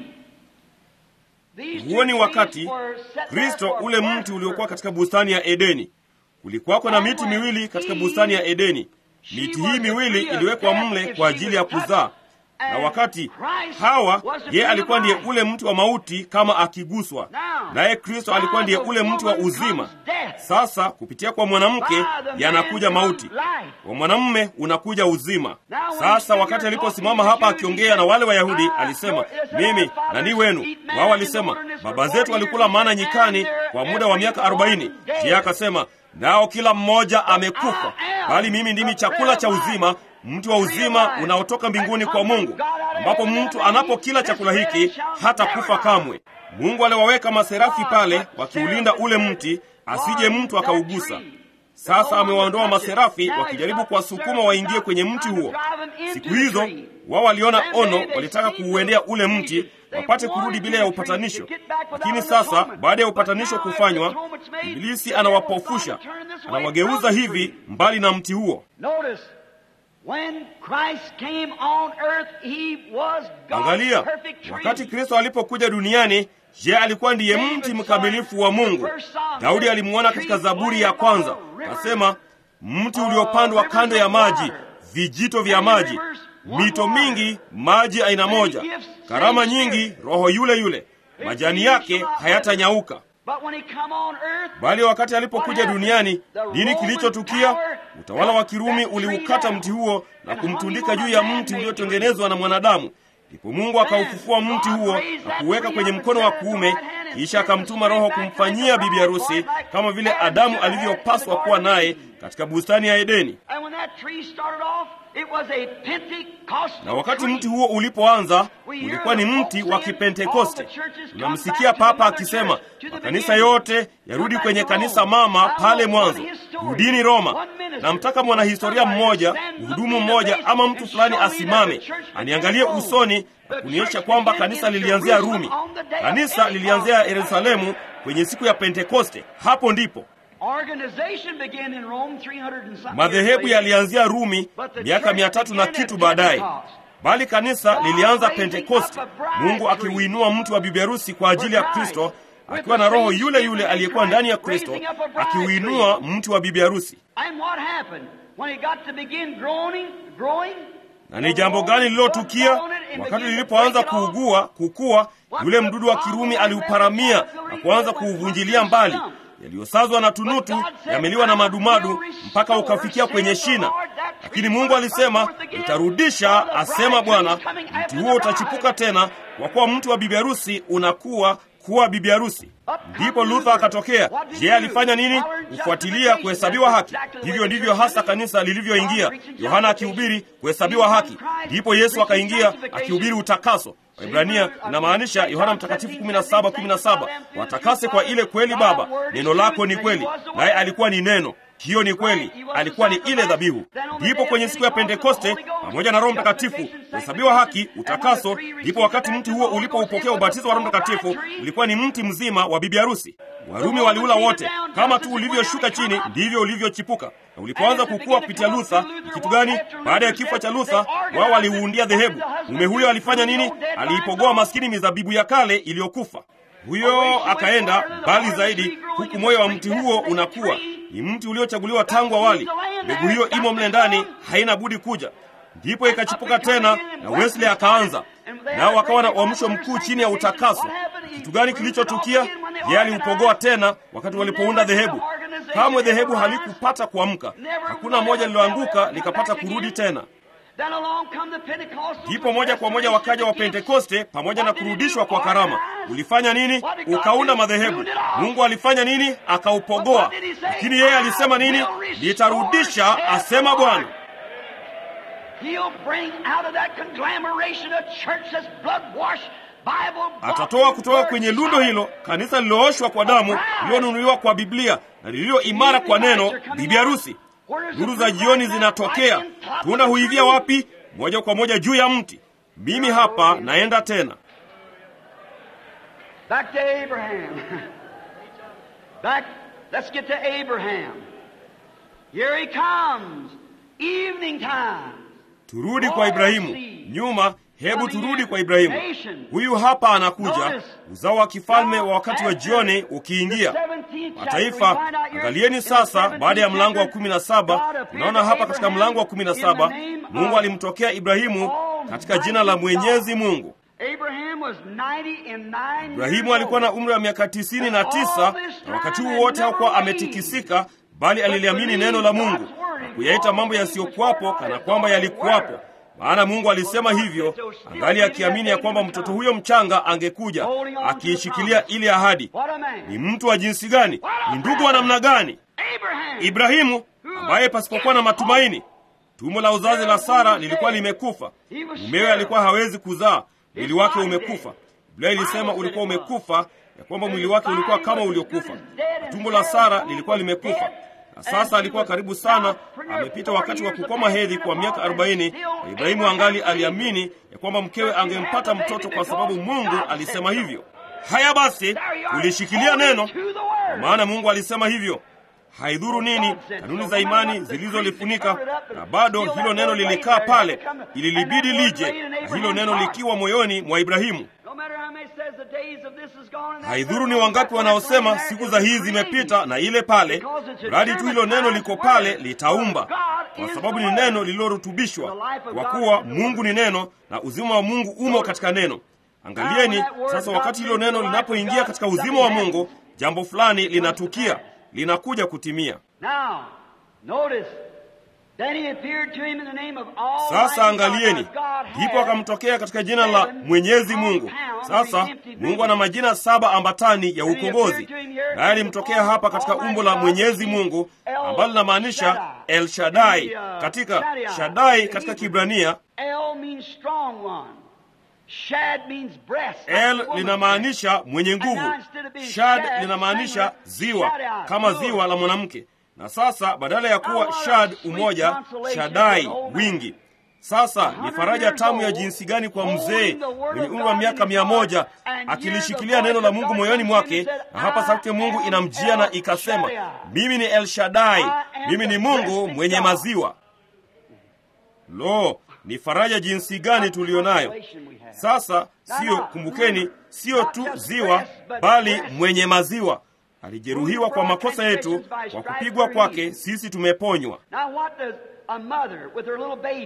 Huo ni wakati Kristo, ule mti uliokuwa katika bustani ya Edeni. Kulikuwako na miti miwili katika bustani ya Edeni. Miti hii miwili iliwekwa mle kwa ajili ya kuzaa. Na wakati Hawa, ye alikuwa ndiye ule mti wa mauti kama akiguswa, naye Kristo alikuwa ndiye ule mti wa uzima. Sasa kupitia kwa mwanamke yanakuja mauti, kwa mwanamume unakuja uzima. Sasa wakati aliposimama hapa akiongea na wale Wayahudi, alisema, mimi na ni wenu. Wao walisema, baba zetu walikula mana nyikani kwa muda wa miaka arobaini. Je, akasema, nao kila mmoja amekufa, bali mimi ndimi chakula cha uzima, mti wa uzima unaotoka mbinguni kwa Mungu, ambapo mtu anapokila chakula hiki hata kufa kamwe. Mungu aliwaweka maserafi pale wakiulinda ule mti asije mtu akaugusa. Sasa amewaondoa maserafi wakijaribu kuwasukuma waingie kwenye mti huo. Siku hizo wao waliona ono, walitaka kuuendea ule mti wapate kurudi bila ya upatanisho. Lakini sasa baada ya upatanisho kufanywa, Ibilisi anawapofusha, anawageuza hivi mbali na mti huo. When Christ came on earth, he was God's Angalia, perfect tree. wakati Kristo alipokuja duniani, je, alikuwa ndiye mti mkamilifu wa Mungu? Daudi alimuona katika Zaburi ya kwanza, akasema, mti uliopandwa kando ya maji, vijito vya maji, mito mingi, maji aina moja, karama nyingi, roho yule yule, majani yake hayatanyauka. Bali wakati alipokuja duniani, nini kilichotukia? Utawala wa Kirumi uliukata mti huo na kumtundika juu ya mti uliotengenezwa na mwanadamu. Ndipo Mungu akaufufua mti huo na kuweka kwenye mkono wa kuume, kisha akamtuma Roho kumfanyia bibi harusi kama vile Adamu alivyopaswa kuwa naye katika bustani ya Edeni. Na wakati mti huo ulipoanza, ulikuwa ni mti wa Kipentekoste. Tunamsikia Papa akisema, makanisa yote yarudi kwenye kanisa mama pale mwanzo. Rudini Roma. Namtaka mwanahistoria mmoja, mhudumu mmoja ama mtu fulani asimame, aniangalie usoni na kunionyesha kwamba kanisa lilianzia Rumi. Kanisa lilianzia Yerusalemu kwenye siku ya Pentekoste. Hapo ndipo madhehebu yalianzia Rumi miaka mia tatu na kitu baadaye, bali kanisa lilianza Pentekoste, Mungu akiuinua mtu wa bibi harusi kwa ajili ya Kristo, akiwa na Roho yule yule aliyekuwa ndani ya Kristo, akiuinua mtu wa bibi harusi. Na ni jambo gani lililotukia? Wakati lilipoanza kuugua, kukua, yule mdudu wa Kirumi aliuparamia na kuanza kuuvunjilia mbali. Yaliyosazwa na tunutu yameliwa na madumadu mpaka ukafikia kwenye shina. Lakini Mungu alisema, nitarudisha, asema Bwana, mti huo utachipuka tena, kwa kuwa mti wa bibi harusi unakuwa kuwa bibi harusi. Ndipo Luther akatokea. Je, alifanya nini? Kufuatilia kuhesabiwa haki. Hivyo ndivyo hasa kanisa lilivyoingia. Yohana akihubiri kuhesabiwa haki, ndipo Yesu akaingia akihubiri utakaso. Waebrania inamaanisha Yohana Mtakatifu kumi na saba kumi na saba, watakase kwa ile kweli Baba, neno lako ni kweli. Naye alikuwa ni neno. Hiyo ni kweli, alikuwa ni ile dhabihu. Ndipo kwenye siku ya Pentekoste, pamoja na Roho Mtakatifu, kuhesabiwa haki, utakaso, ndipo wakati mti huo ulipoupokea ubatizo wa Roho Mtakatifu, ulikuwa ni mti mzima wa bibi harusi. Warumi waliula wote. Kama tu ulivyoshuka chini, ndivyo ulivyochipuka. Na ulipoanza kukua kupitia Luther, kitu gani? Baada ya kifo cha Luther, wao waliuundia dhehebu. Mume huyo alifanya nini? Aliipogoa maskini mizabibu ya kale iliyokufa. Huyo akaenda mbali zaidi, huku moyo wa mti huo unakuwa. Ni mti uliochaguliwa tangu awali. Mbegu hiyo imo mle ndani, haina budi kuja. Ndipo ikachipuka tena, na Wesley akaanza. Nao wakawa na uamsho mkuu chini ya utakaso. Kitu gani kilichotukia? Yeye aliupogoa tena wakati walipounda dhehebu. Kamwe dhehebu halikupata kuamka. Hakuna moja liloanguka likapata kurudi tena. Ndipo moja kwa moja wakaja wa Pentekoste pamoja na kurudishwa kwa karama. Ulifanya nini? Ukaunda madhehebu. Mungu alifanya nini? Akaupogoa. Lakini yeye alisema nini? Nitarudisha, asema Bwana. Atatoa kutoka kwenye lundo hilo kanisa lililooshwa kwa damu, lililonunuliwa kwa Biblia na lililo imara kwa neno, bibi harusi. Nuru za jioni zinatokea. Tunda huivia wapi? Moja kwa moja juu ya mti. Mimi hapa naenda tena. Back to Abraham. Back, let's get to Abraham. Here he comes. Evening time. Turudi kwa Ibrahimu. Nyuma, hebu turudi kwa Ibrahimu. Huyu hapa anakuja, uzao wa kifalme wa wakati wa jioni ukiingia. Mataifa, angalieni sasa baada ya mlango wa kumi na saba, tunaona hapa katika mlango wa kumi na saba, Mungu alimtokea Ibrahimu katika jina la Mwenyezi Mungu. Ibrahimu alikuwa na umri wa miaka tisini na tisa, na wakati huu wote hakuwa ametikisika, bali aliliamini neno la Mungu na kuyaita mambo yasiyokuwapo kana kwamba yalikuwapo. Maana Mungu alisema hivyo, angali akiamini ya kwamba mtoto huyo mchanga angekuja, akiishikilia ile ahadi. Ni mtu wa jinsi gani? Ni ndugu wa namna gani? Ibrahimu, ambaye pasipokuwa na matumaini. Tumbo la uzazi la Sara lilikuwa limekufa. Mumewe alikuwa hawezi kuzaa, mwili wake umekufa. Biblia ilisema ulikuwa umekufa, ya kwamba mwili wake ulikuwa kama uliokufa. Tumbo la Sara lilikuwa limekufa. Na sasa alikuwa karibu sana, amepita wakati wa kukoma hedhi kwa miaka arobaini, na Ibrahimu angali aliamini ya kwamba mkewe angempata mtoto kwa sababu Mungu alisema hivyo. Haya basi, ulishikilia neno, kwa maana Mungu alisema hivyo. Haidhuru nini kanuni za imani zilizolifunika, na bado hilo neno lilikaa pale, ililibidi lije, na hilo neno likiwa moyoni mwa Ibrahimu. Haidhuru ni wangapi wanaosema siku za hii zimepita na ile pale, bali tu hilo neno liko pale, litaumba, kwa sababu ni neno lililorutubishwa, kwa kuwa Mungu ni neno na uzima wa Mungu umo katika neno. Angalieni sasa, wakati hilo neno linapoingia katika uzima wa Mungu, jambo fulani linatukia, linakuja kutimia. Sasa angalieni, ndipo akamtokea katika jina la Mwenyezi Mungu. Sasa Mungu ana majina saba ambatani ya ukombozi, naye alimtokea hapa katika umbo la Mwenyezi Mungu, ambalo linamaanisha El Shaddai. Katika Shaddai katika Kiebrania, El linamaanisha mwenye nguvu, Shad linamaanisha ziwa, kama ziwa la mwanamke. Na sasa badala ya kuwa Shad umoja, Shaddai wingi. Sasa ni faraja tamu ya jinsi gani kwa mzee mwenye umri wa miaka mia moja akilishikilia neno la Mungu moyoni mwake, na hapa sauti ya Mungu inamjia na ikasema, mimi ni El Shaddai, mimi ni Mungu mwenye maziwa. Lo, ni faraja jinsi gani tulionayo. Sasa sio, kumbukeni, sio tu ziwa, bali mwenye maziwa. Alijeruhiwa kwa makosa yetu, kwa kupigwa kwake sisi tumeponywa.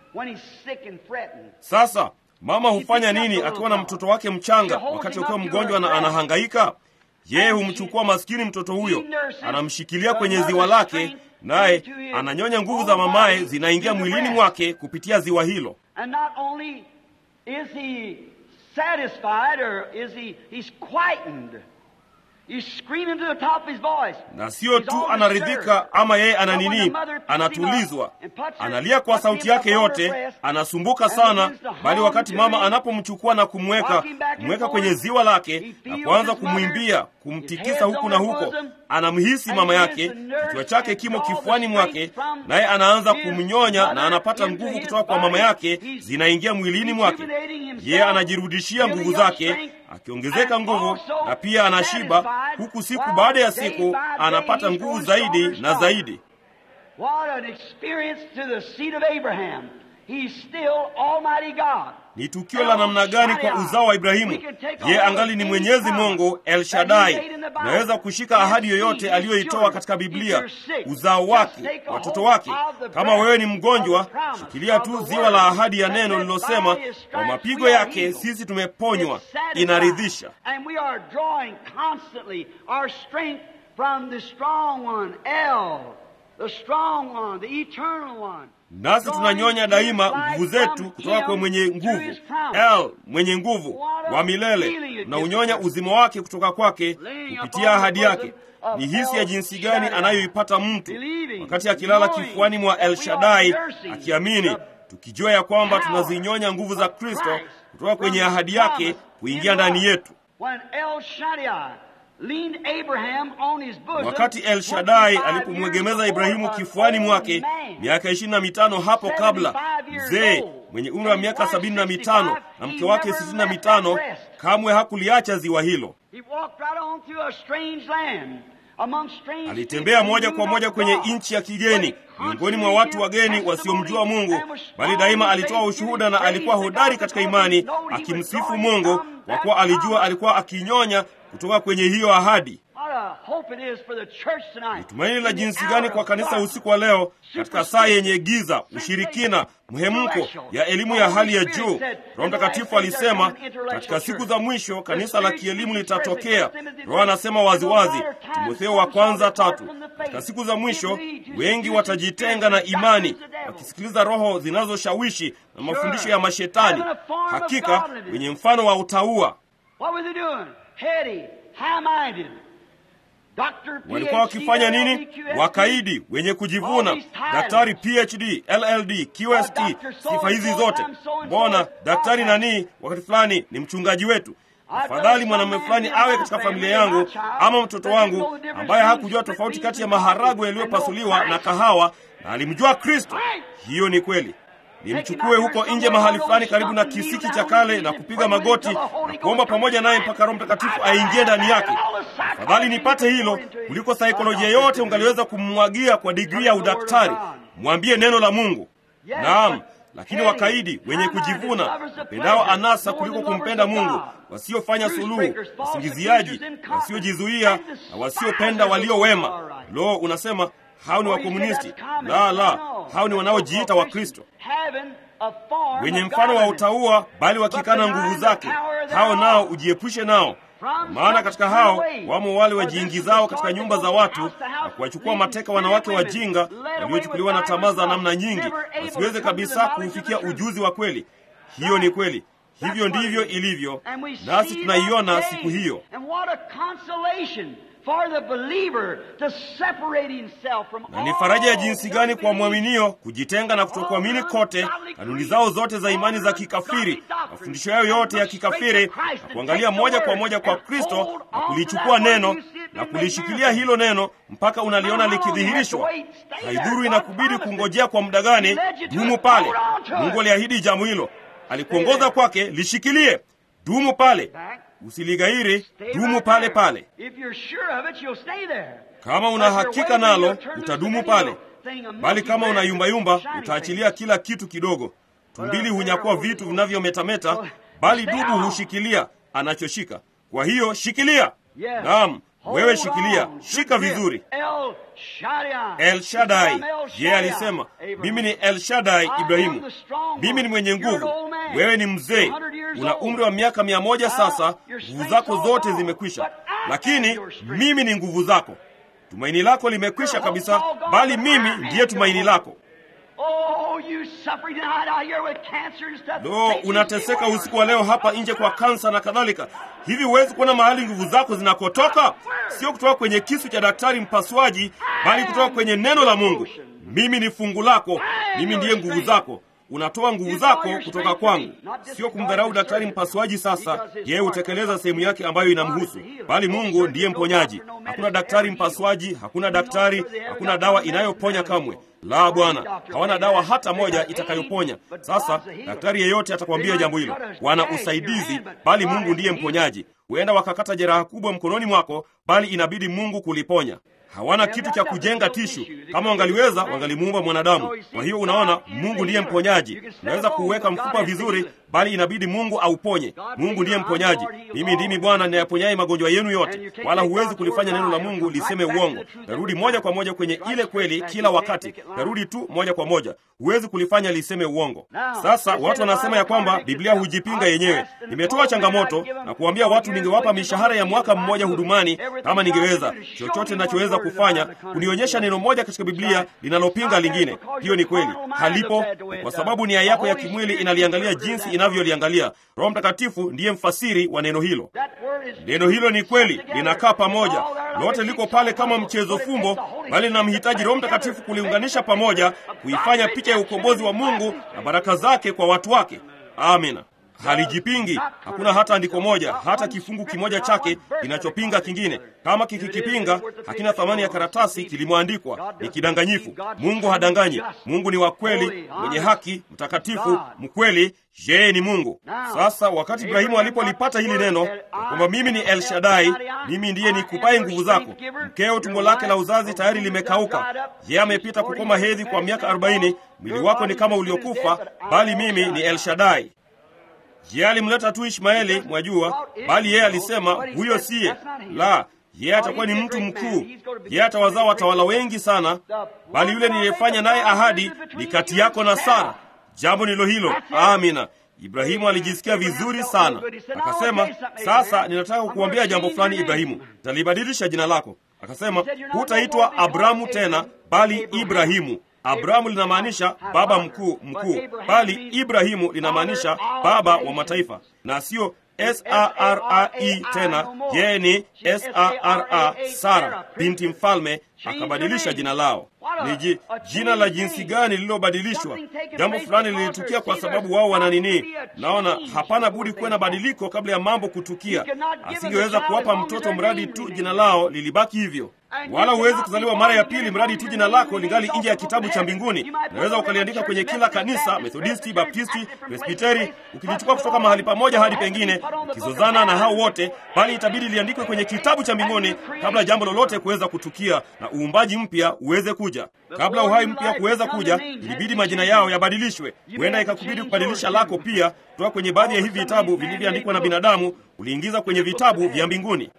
when he's sick and fretting? Sasa mama hufanya nini akiwa na mtoto wake mchanga wakati akiwa mgonjwa na anahangaika? Yeye humchukua maskini mtoto huyo, anamshikilia kwenye ziwa lake, naye ananyonya nguvu za mamaye zinaingia mwilini mwake kupitia ziwa hilo. And not only is he satisfied, or is he he's quietened. He's screaming to the top of his voice. Na sio tu anaridhika ama yeye ana nini, anatulizwa, analia kwa sauti yake yote, anasumbuka sana, bali wakati mama anapomchukua na kumweka kumweka kwenye ziwa lake na kuanza kumwimbia, kumtikisa huku na huko, anamhisi mama yake, kichwa chake kimo kifuani mwake, naye anaanza kumnyonya na anapata nguvu kutoka kwa mama yake zinaingia mwilini mwake. Yeye anajirudishia nguvu zake, akiongezeka nguvu, na pia anashiba, huku siku baada ya siku anapata nguvu zaidi na zaidi. What an experience to the seed of Abraham. He's still Almighty God. Ni tukio la namna gani kwa uzao wa Ibrahimu? Ye angali ni Mwenyezi Mungu, El Shaddai. Naweza kushika ahadi yoyote aliyoitoa katika Biblia, uzao wake, watoto wake. Kama wewe ni mgonjwa, shikilia tu ziwa la ahadi ya neno lilosema, kwa mapigo yake sisi tumeponywa. Inaridhisha. And we are drawing constantly our strength from the strong one, El, the strong one, the eternal one. Nasi tunanyonya daima nguvu zetu kutoka kwa mwenye nguvu, El, mwenye nguvu wa milele, na unyonya uzima wake kutoka kwake kupitia ahadi yake. Ni hisi ya jinsi gani anayoipata mtu wakati akilala kifuani mwa El Shaddai, akiamini, tukijua ya kwamba tunazinyonya nguvu za Kristo kutoka kwenye ahadi yake kuingia ndani yetu. Wakati El Shaddai alipomwegemeza Ibrahimu kifuani mwake miaka ishirini na mitano hapo kabla, mzee mwenye umri wa miaka sabini na mitano na mke wake sitini na mitano, kamwe hakuliacha ziwa hilo. Alitembea moja kwa moja kwenye nchi ya kigeni, miongoni mwa watu wageni wasiomjua Mungu, bali daima alitoa ushuhuda na alikuwa hodari katika imani, akimsifu Mungu kwa kuwa alijua alikuwa akinyonya kutoka kwenye hiyo ahadi. Ni tumaini la jinsi gani kwa kanisa usiku wa leo, katika saa yenye giza, ushirikina, mhemko ya elimu ya hali ya juu. Roho Mtakatifu alisema katika siku za mwisho kanisa la kielimu litatokea. Roho anasema waziwazi, Timotheo wa kwanza tatu, katika siku za mwisho wengi watajitenga na imani, wakisikiliza roho zinazoshawishi na mafundisho ya mashetani, hakika wenye mfano wa utauwa. Walikuwa wakifanya nini? Wakaidi, wenye kujivuna, daktari P H D, L L D, Q S T, sifa hizi zote. Mbona daktari nani wakati fulani ni mchungaji wetu? Afadhali mwanamume fulani awe katika familia yangu ama mtoto wangu ambaye hakujua tofauti kati ya maharagwe yaliyopasuliwa na kahawa, na alimjua Kristo. Hiyo ni kweli. Nimchukue huko nje mahali fulani karibu na kisiki cha kale na kupiga magoti na kuomba pamoja naye mpaka Roho Mtakatifu aingie ndani yake. Afadhali nipate hilo kuliko saikolojia yote ungaliweza kumwagia kwa digrii ya udaktari. Mwambie neno la Mungu. Naam, lakini wakaidi, wenye kujivuna, wapendao anasa kuliko kumpenda Mungu, wasiofanya suluhu, wasingiziaji, wasiojizuia na wasiopenda walio wema. Lo, unasema hao ni wakomunisti. La, la, hao ni wanaojiita wa Kristo, wenye mfano wa utauwa, bali wakikana nguvu zake. Hao nao ujiepushe nao, maana katika hao wamo wale wajiingizao katika nyumba za watu na kuwachukua mateka wanawake wajinga waliochukuliwa na tamaa za namna nyingi, wasiweze kabisa kuufikia ujuzi wa kweli. Hiyo ni kweli. Hivyo ndivyo ilivyo, nasi tunaiona siku hiyo. Na ni faraja ya jinsi gani kwa mwaminio kujitenga na kutokuamini kote, kanuni zao zote za imani za kikafiri, mafundisho yao yote ya kikafiri, na kuangalia moja kwa moja kwa Kristo na kulichukua neno na kulishikilia hilo neno mpaka unaliona likidhihirishwa. Haidhuru inakubidi kungojea kwa muda gani, dumu pale. Mungu aliahidi jambo hilo, alikuongoza kwake, lishikilie. Dumu pale, usiligairi, dumu pale pale. Kama una hakika nalo, utadumu pale. Bali kama unayumbayumba, utaachilia kila kitu kidogo. Tumbili hunyakua vitu vinavyometameta, bali dubu hushikilia anachoshika. Kwa hiyo shikilia. Naam, Wewe shikilia, shika vizuri. El Shaddai, yeye alisema, mimi ni El Shaddai Ibrahimu. Mimi ni mwenye nguvu. Wewe ni mzee, una umri wa miaka mia moja sasa, nguvu zako zote zimekwisha. Lakini mimi ni nguvu zako. Tumaini lako limekwisha kabisa, bali mimi ndiye tumaini lako. Lo, unateseka usiku wa leo hapa nje kwa kansa na kadhalika. Hivi huwezi kuona mahali nguvu zako zinakotoka? Sio kutoka kwenye kisu cha daktari mpasuaji, bali kutoka kwenye neno la Mungu. Mimi ni fungu lako, mimi ndiye nguvu zako. Unatoa nguvu zako kutoka kwangu. Sio kumdharau daktari mpasuaji sasa, yeye hutekeleza sehemu yake ambayo inamhusu, bali Mungu ndiye mponyaji. Hakuna daktari mpasuaji, hakuna daktari, hakuna dawa inayoponya kamwe. La, Bwana, hawana dawa hata moja itakayoponya. Sasa daktari yeyote atakwambia jambo hilo. Wana usaidizi, bali Mungu ndiye mponyaji. Huenda wakakata jeraha kubwa mkononi mwako, bali inabidi Mungu kuliponya. Hawana kitu cha kujenga tishu. Kama wangaliweza, wangalimuumba mwanadamu. Kwa hiyo unaona, Mungu ndiye mponyaji. Unaweza kuweka mfupa vizuri, bali inabidi Mungu auponye. Mungu ndiye mponyaji. Mimi ndimi Bwana ninayeponyaye magonjwa yenu yote. Wala huwezi kulifanya neno la Mungu liseme uongo. Narudi moja kwa moja kwenye ile kweli kila wakati. Narudi tu moja kwa moja. Huwezi kulifanya liseme uongo. Sasa watu wanasema ya kwamba Biblia hujipinga yenyewe. Nimetoa changamoto na kuambia watu ningewapa mishahara ya mwaka mmoja hudumani kama ningeweza. Chochote ninachoweza kufanya kunionyesha neno moja katika Biblia linalopinga lingine. Hiyo ni kweli. Halipo, kwa sababu nia yako ya kimwili inaliangalia jinsi inavyoliangalia. Roho Mtakatifu ndiye mfasiri wa neno hilo. Neno hilo ni kweli, linakaa pamoja. Lote liko pale kama mchezo fumbo, bali linamhitaji Roho Mtakatifu kuliunganisha pamoja, kuifanya picha ya ukombozi wa Mungu na baraka zake kwa watu wake. Amina. Halijipingi. Hakuna hata andiko moja, hata kifungu kimoja chake kinachopinga kingine. Kama kikikipinga, hakina thamani ya karatasi kilimoandikwa. Ni kidanganyifu. Mungu hadanganyi. Mungu ni wa kweli, mwenye haki, mtakatifu, mkweli. Yeye ni Mungu. Sasa wakati Ibrahimu alipolipata hili neno kwamba mimi ni El Shaddai, mimi ndiye nikupaye nguvu zako, mkeo tumbo lake la uzazi tayari limekauka, yeye amepita kukoma hedhi kwa miaka arobaini, mwili wako ni kama uliokufa, bali mimi ni El Shaddai. Yeye alimleta tu Ishmaeli, mwajua, bali yeye alisema huyo siye. La, yeye atakuwa ni mtu mkuu. Yeye atawazaa watawala wengi sana, bali yule niliyefanya naye ahadi ni kati yako na Sara. Jambo nilo hilo. Amina. Ibrahimu alijisikia vizuri sana. Akasema, sasa ninataka kukuambia jambo fulani Ibrahimu. Nitalibadilisha jina lako. Akasema, hutaitwa Abramu tena, bali Ibrahimu. Abramu linamaanisha baba mkuu mkuu, bali Ibrahimu linamaanisha baba wa mataifa, na sio S A R A I tena. Yeye ni S A R A, Sara binti mfalme. Akabadilisha jina lao. Ni jina la jinsi gani lililobadilishwa? Jambo fulani lilitukia kwa sababu wao wana nini. Naona hapana budi kuwe na badiliko kabla ya mambo kutukia. Asingeweza kuwapa mtoto mradi tu jina lao lilibaki hivyo. Wala huwezi kuzaliwa mara ya pili mradi tu jina lako lingali nje ya kitabu cha mbinguni. Naweza ukaliandika kwenye kila kanisa, Methodisti, Baptisti, Presbiteri, ukilichukua kutoka mahali pamoja hadi pengine, ukizozana na hao wote, bali itabidi liandikwe kwenye kitabu cha mbinguni kabla jambo lolote kuweza kutukia na uumbaji mpya uweze kuja. Kabla uhai mpya kuweza kuja, ilibidi majina yao yabadilishwe. Huenda ikakubidi kubadilisha lako pia, kutoka kwenye baadhi ya hivi vitabu vilivyoandikwa na binadamu, uliingiza kwenye vitabu vya mbinguni.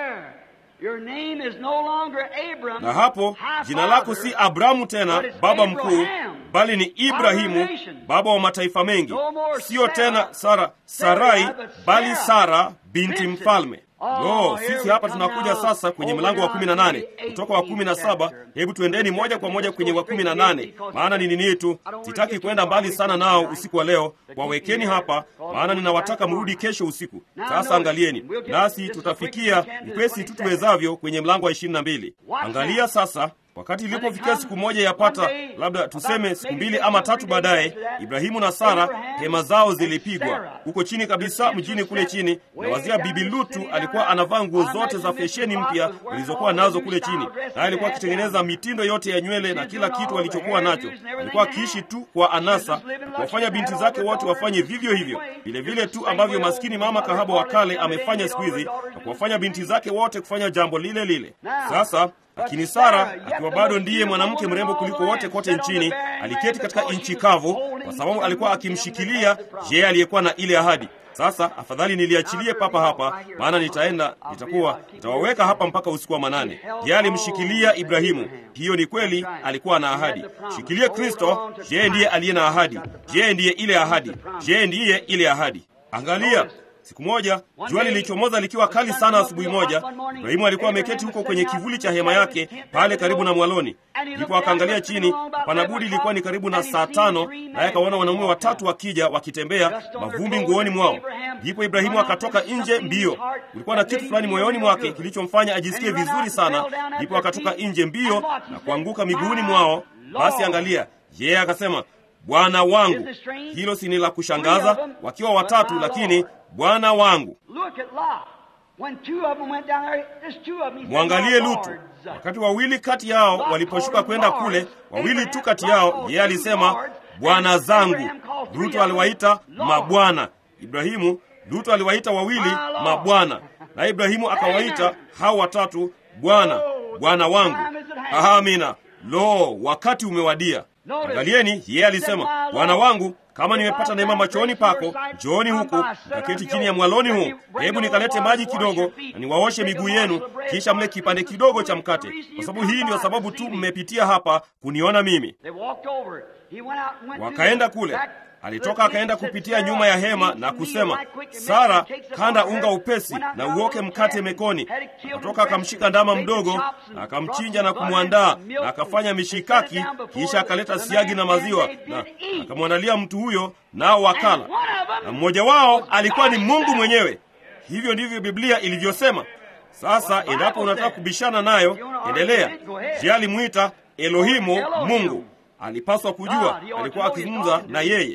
Na hapo jina lako si Abramu tena, baba mkuu, bali ni Ibrahimu, baba wa mataifa mengi. Sio tena Sara, Sarai, bali Sara binti mfalme. No, sisi hapa tunakuja sasa kwenye mlango wa kumi na nane. Kutoka wa kumi na saba, hebu tuendeni moja kwa moja kwenye wa kumi na nane. Maana ni nini tu, sitaki kwenda mbali sana nao usiku wa leo. Wawekeni hapa, maana ninawataka mrudi kesho usiku. Sasa angalieni, nasi tutafikia upesi tu tuwezavyo kwenye mlango wa ishirini na mbili. Angalia sasa. Wakati ilipofikia siku moja yapata, labda tuseme siku mbili ama tatu baadaye, Ibrahimu na Sara hema zao zilipigwa huko chini kabisa mjini kule chini, na wazia bibi Lutu alikuwa anavaa nguo zote za fesheni mpya zilizokuwa nazo kule chini, na alikuwa akitengeneza mitindo yote ya nywele na kila kitu alichokuwa nacho. Alikuwa akiishi tu kwa anasa, kuwafanya binti zake wote wafanye vivyo hivyo, vile vile tu ambavyo maskini mama kahaba wa kale amefanya siku hizi, na kuwafanya binti zake wote kufanya jambo lile lile. Sasa lakini Sara, akiwa bado ndiye mwanamke mrembo kuliko wote kote nchini, aliketi katika nchi kavu kwa sababu alikuwa akimshikilia yeye aliyekuwa na ile ahadi. Sasa afadhali niliachilie papa hapa, maana nitaenda nitakuwa nitawaweka hapa mpaka usiku wa manane. Yeye alimshikilia Ibrahimu. Hiyo ni kweli, alikuwa na ahadi. Shikilia Kristo, yeye ndiye aliye na ahadi. Yeye ndiye ile ahadi. Yeye ndiye ile ahadi. Angalia, siku moja jua lilichomoza likiwa kali sana. Asubuhi moja Ibrahimu alikuwa ameketi huko kwenye kivuli cha hema yake pale karibu na mwaloni. Ndipo akaangalia chini, panabudi ilikuwa ni karibu na saa tano, naye akaona wanaume watatu wakija wakitembea, mavumbi nguoni mwao. Ndipo Ibrahimu akatoka nje mbio. Kulikuwa na kitu fulani moyoni mwake kilichomfanya ajisikie vizuri sana. Ndipo akatoka nje mbio na kuanguka miguuni mwao. Basi angalia, yeye akasema, Bwana wangu. Hilo si ni la kushangaza, wakiwa watatu, lakini Bwana wangu. Mwangalie Lutu. Wakati wawili kati yao waliposhuka kwenda kule, wawili tu kati yao, yeye alisema, Bwana zangu. Lutu aliwaita mabwana. Ibrahimu, Lutu aliwaita wawili mabwana, na Ibrahimu akawaita hao watatu Bwana, Bwana wangu. Amina. Lo, wakati umewadia. Angalieni, yeye alisema, Bwana wangu, kama nimepata neema machoni pako, njooni huku naketi chini ya mwaloni huu. Hebu nikalete maji kidogo na niwaoshe miguu yenu, kisha mle kipande kidogo cha mkate, kwa sababu hii ndio sababu tu mmepitia hapa kuniona mimi. Wakaenda kule. Alitoka akaenda kupitia nyuma ya hema na kusema, Sara, kanda unga upesi na uoke mkate mekoni. Akatoka akamshika ndama mdogo na akamchinja na kumwandaa na akafanya mishikaki, kisha akaleta siagi na maziwa na akamwandalia mtu huyo, nao wakala. Na mmoja wao alikuwa ni Mungu mwenyewe. Hivyo ndivyo Biblia ilivyosema. Sasa endapo unataka kubishana nayo, endelea. Je, alimuita Elohimu Mungu? Alipaswa kujua alikuwa akizungumza na yeye.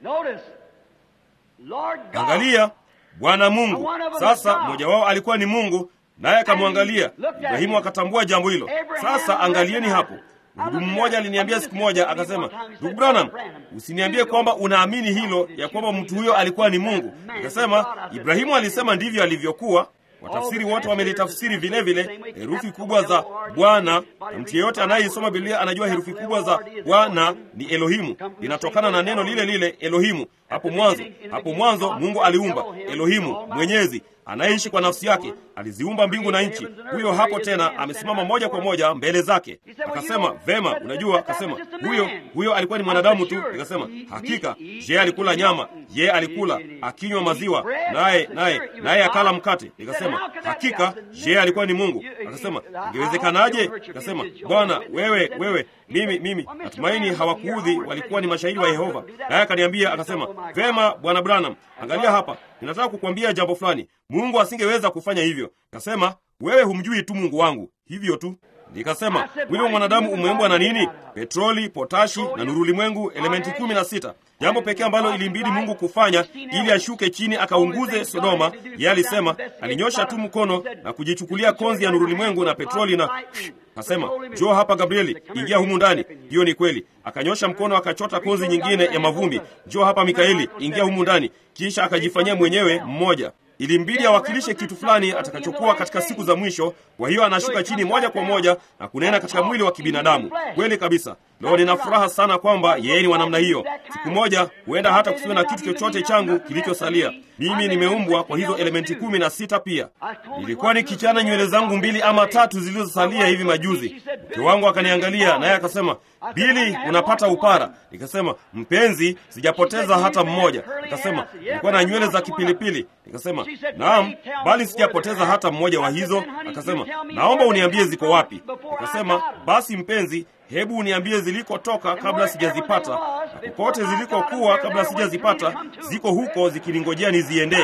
Angalia, Bwana Mungu. Sasa mmoja wao alikuwa ni Mungu, naye akamwangalia. Ibrahimu akatambua jambo hilo. Sasa angalieni hapo. Mhudumu mmoja aliniambia siku moja, akasema, ndugu Branham, usiniambie kwamba unaamini hilo, ya kwamba mtu huyo alikuwa ni Mungu. Akasema, Ibrahimu alisema ndivyo alivyokuwa. Watafsiri wote wamelitafsiri vile vile herufi kubwa za Bwana, na mtu yeyote anayesoma Biblia anajua herufi kubwa za Bwana ni Elohimu. Inatokana na neno lile lile Elohimu. Hapo mwanzo, hapo mwanzo Mungu aliumba. Elohimu, mwenyezi, anayeishi kwa nafsi yake, aliziumba mbingu na nchi. Huyo hapo tena amesimama moja kwa moja mbele zake. Akasema, vema, unajua, akasema, huyo huyo alikuwa ni mwanadamu tu. Nikasema, hakika, je, alikula nyama? Je, alikula akinywa maziwa? Naye naye naye akala mkate. Nikasema, hakika, je, alikuwa ni Mungu? Akasema, ingewezekanaje? Nikasema, Bwana, wewe wewe mimi mimi natumaini hawakuudhi, walikuwa ni mashahidi wa Yehova. Naye akaniambia, akasema, vema Bwana Branham, angalia hapa, ninataka kukwambia jambo fulani. Mungu asingeweza kufanya hivyo. Nikasema, wewe humjui tu Mungu wangu, hivyo tu. Nikasema, mwili wa mwanadamu umeumbwa na nini? Petroli, potashi na nuru ulimwengu, elementi kumi na sita. Jambo pekee ambalo ilimbidi Mungu kufanya ili ashuke chini akaunguze Sodoma, yeye alisema, alinyosha tu mkono na kujichukulia konzi ya nuru ulimwengu na petroli na akasema, njoo hapa Gabrieli, ingia humu ndani. Hiyo ni kweli. Akanyosha mkono akachota konzi nyingine ya mavumbi. Njoo hapa Mikaeli, ingia humu ndani. Kisha akajifanyia mwenyewe mmoja. Ilimbidi awakilishe kitu fulani atakachokuwa katika siku za mwisho. Kwa hiyo anashuka chini moja kwa moja na kunena katika mwili wa kibinadamu. Kweli kabisa. Leo nina furaha sana kwamba yeye ni wa namna hiyo. Siku moja huenda hata kusiwe na kitu chochote changu kilichosalia. Mimi nimeumbwa kwa hizo elementi kumi na sita pia. Nilikuwa nikichana nywele zangu mbili ama tatu zilizosalia hivi majuzi. Mke wangu akaniangalia naye akasema, Bili, unapata upara. Nikasema, mpenzi, sijapoteza hata mmoja. Nikasema, nilikuwa na nywele za kipilipili. Nikasema, naam, bali sijapoteza hata mmoja wa hizo. Akasema, naomba uniambie ziko wapi. Nikasema, basi mpenzi, hebu uniambie zilikotoka kabla sijazipata, na kokote zilikokuwa kabla sijazipata, ziko huko zikiningojea niziendee.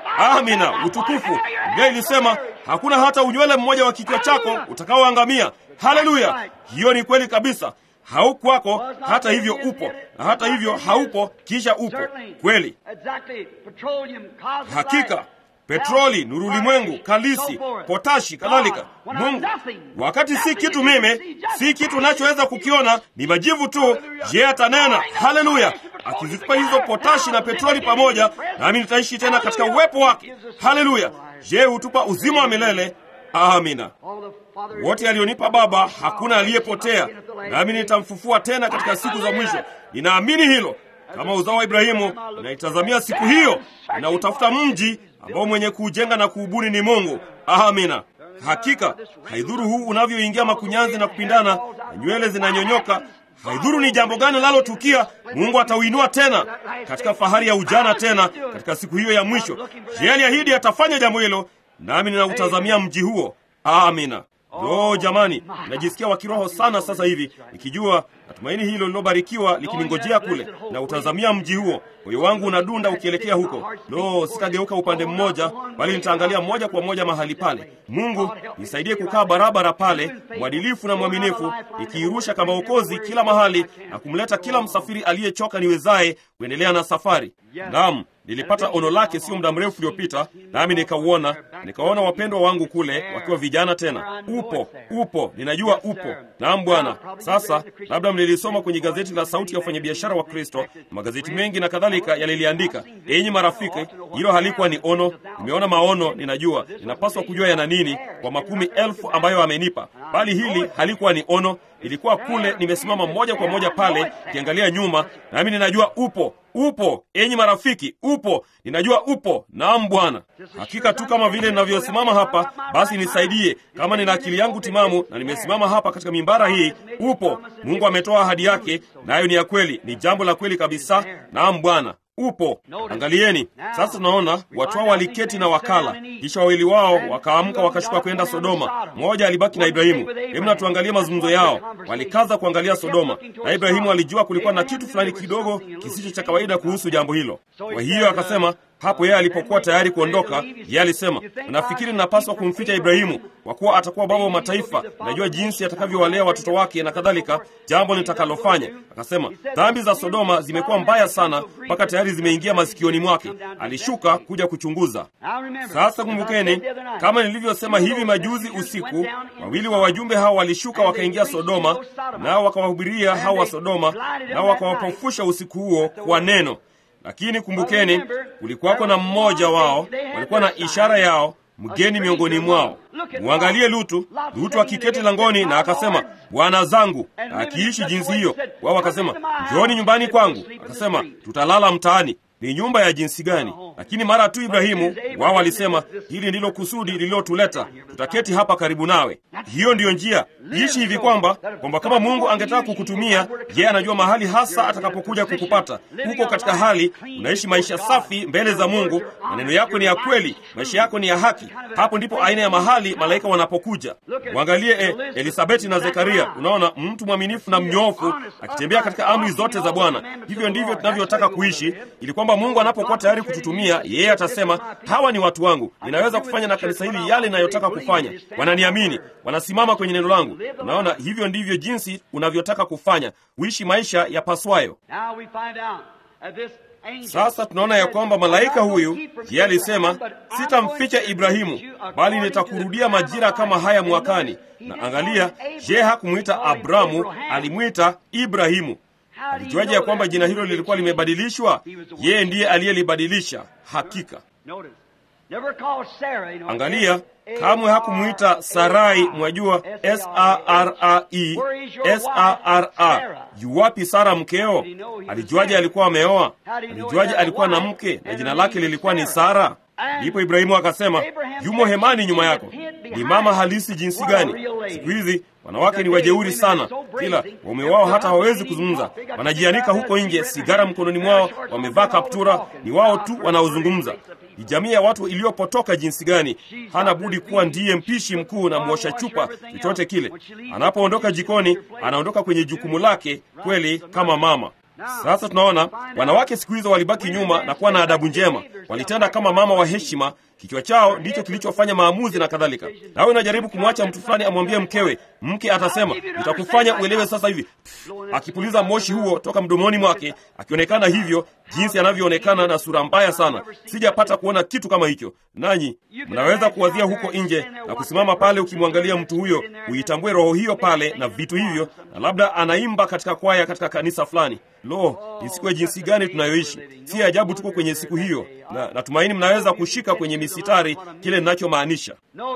Amina, utukufu. Biblia ilisema, hakuna hata unywele mmoja wa kichwa chako utakaoangamia. Haleluya! Hiyo ni kweli kabisa. Haukwako, hata hivyo upo, na hata hivyo haupo, kisha upo. Kweli. Hakika, petroli, nuru ulimwengu, kalisi, potashi, kadhalika. Mungu, wakati si kitu mimi, si kitu nachoweza kukiona, ni majivu tu, je atanena. Haleluya! Akizitupa hizo potashi na petroli pamoja, nami nitaishi tena katika uwepo wake. Haleluya! Je, hutupa uzima wa milele. Amina. Wote alionipa Baba hakuna aliyepotea, nami nitamfufua tena katika siku za mwisho. Ninaamini hilo. Kama uzao wa Ibrahimu, naitazamia siku hiyo. Ninautafuta mji ambao mwenye kuujenga na kuubuni ni Mungu. Amina. Hakika haidhuru huu unavyoingia makunyanzi na kupindana na nywele zinanyonyoka, haidhuru ni jambo gani lalotukia, Mungu atauinua tena katika fahari ya ujana tena katika siku hiyo ya mwisho. Yeye aliahidi atafanya jambo hilo, nami ninautazamia mji huo. Amina. Lo, jamani, najisikia wa kiroho sana sasa hivi nikijua natumaini hilo lilobarikiwa likiningojea kule na utazamia mji huo. Moyo wangu unadunda ukielekea huko. Lo, sitageuka upande mmoja, bali nitaangalia moja kwa moja mahali pale. Mungu nisaidie kukaa barabara pale, mwadilifu na mwaminifu, nikiirusha kama okozi kila mahali na kumleta kila msafiri aliyechoka niwezaye kuendelea na safari. Naam, nilipata ono lake sio muda mrefu uliopita, nami nikauona, nikaona wapendwa wangu kule wakiwa vijana tena. Upo, upo, ninajua upo. Naam Bwana. Sasa labda mlilisoma kwenye gazeti la Sauti ya Wafanyabiashara wa Kristo, magazeti mengi na kadhalika yaliliandika. Enyi marafiki, hilo halikuwa ni ono. Nimeona maono, ninajua ninapaswa kujua yana nini kwa makumi elfu ambayo amenipa, bali hili halikuwa ni ono. Ilikuwa kule nimesimama moja kwa moja pale kiangalia nyuma, nami ninajua upo. Upo, enyi marafiki, upo. Ninajua upo. Naam Bwana. Hakika tu kama vile ninavyosimama hapa, basi nisaidie kama nina akili yangu timamu na nimesimama hapa katika mimbara hii. Upo. Mungu ametoa ahadi yake, nayo ni ya kweli, ni jambo la kweli kabisa. Naam Bwana. Upo. Angalieni, sasa tunaona watu hao waliketi na wakala, kisha wawili wao wakaamka wakashuka kwenda Sodoma. Mmoja alibaki na Ibrahimu. Hebu na tuangalie mazungumzo yao. Walikaza kuangalia Sodoma, na Ibrahimu alijua kulikuwa na kitu fulani kidogo kisicho cha kawaida kuhusu jambo hilo. Kwa hiyo akasema, hapo yeye alipokuwa tayari kuondoka, yeye alisema, nafikiri ninapaswa kumficha Ibrahimu kwa kuwa atakuwa baba wa mataifa, najua jinsi atakavyowalea watoto wake na kadhalika, jambo nitakalofanya. Akasema, dhambi za Sodoma zimekuwa mbaya sana mpaka tayari zimeingia masikioni mwake. Alishuka kuja kuchunguza. Sasa kumbukeni, kama nilivyosema hivi majuzi usiku, wawili wa wajumbe hao walishuka wakaingia Sodoma, nao wakawahubiria hao wa Sodoma, nao wakawapofusha usiku huo kwa neno. Lakini kumbukeni, kulikuwako na mmoja wao, walikuwa na ishara yao, mgeni miongoni mwao. Muangalie Lutu. Lutu akiketi langoni na akasema, bwana zangu, na akiishi jinsi hiyo. Wao wakasema, njooni nyumbani kwangu. Akasema, tutalala mtaani. Ni nyumba ya jinsi gani? Lakini mara tu Ibrahimu, wao walisema, hili ndilo kusudi lililotuleta, tutaketi hapa karibu nawe. Hiyo ndiyo njia. Ishi hivi kwamba kwamba kama Mungu angetaka kukutumia, yeye anajua mahali hasa atakapokuja kukupata. Huko katika hali unaishi maisha safi mbele za Mungu, maneno yako ni ya kweli, maisha yako ni ya haki. Hapo ndipo aina ya mahali malaika wanapokuja. Muangalie eh, Elisabeti na Zekaria. Unaona, mtu mwaminifu na mnyofu akitembea katika amri zote za Bwana. Hivyo ndivyo tunavyotaka kuishi, ili kwamba Mungu anapokuwa tayari kututumia, yeye atasema, hawa ni watu wangu, ninaweza kufanya na kanisa hili yale ninayotaka kufanya. Wananiamini, wanasimama kwenye neno langu. Unaona, hivyo ndivyo jinsi unavyotaka kufanya, uishi maisha ya paswayo. Sasa tunaona ya kwamba malaika huyu, yeye alisema, sitamficha Ibrahimu, bali nitakurudia majira kama haya mwakani. Na angalia, je, hakumuita Abramu, alimuita Ibrahimu. Alijuaje ya kwamba jina hilo lilikuwa limebadilishwa? Yeye ndiye aliyelibadilisha. Hakika. Angalia, kamwe hakumuita Sarai, mwajua, S A R A I, S A R A. Yuwapi Sara mkeo? Alijuaje alikuwa ameoa? Alijuaje alikuwa na mke na jina lake lilikuwa ni Sara? Ndipo Ibrahimu akasema, yumo hemani nyuma yako. Ni mama halisi jinsi gani! Siku hizi wanawake ni wajeuri sana, kila waume wao hata hawawezi kuzungumza. Wanajianika huko nje, sigara mkononi mwao, wamevaa kaptura, ni wao tu wanaozungumza. Ni jamii ya watu iliyopotoka jinsi gani! Hana budi kuwa ndiye mpishi mkuu na mwosha chupa, chochote kile. Anapoondoka jikoni, anaondoka kwenye jukumu lake kweli kama mama. Sasa tunaona wanawake siku hizo walibaki nyuma na kuwa na adabu njema. Walitenda kama mama wa heshima. Kichwa chao ndicho kilichofanya maamuzi na kadhalika. Nawe unajaribu kumwacha mtu fulani amwambie mkewe, mke atasema, nitakufanya uelewe sasa hivi. Akipuliza moshi huo toka mdomoni mwake, akionekana hivyo jinsi anavyoonekana na sura mbaya sana. Sijapata kuona kitu kama hicho. Nanyi mnaweza kuwazia huko nje na kusimama pale ukimwangalia mtu huyo, uitambue roho hiyo pale na vitu hivyo, na labda anaimba katika kwaya katika kanisa fulani. Lo, ni siku ya jinsi gani tunayoishi! Si ajabu tuko kwenye siku hiyo, na natumaini mnaweza kushika kwenye misitari kile ninachomaanisha.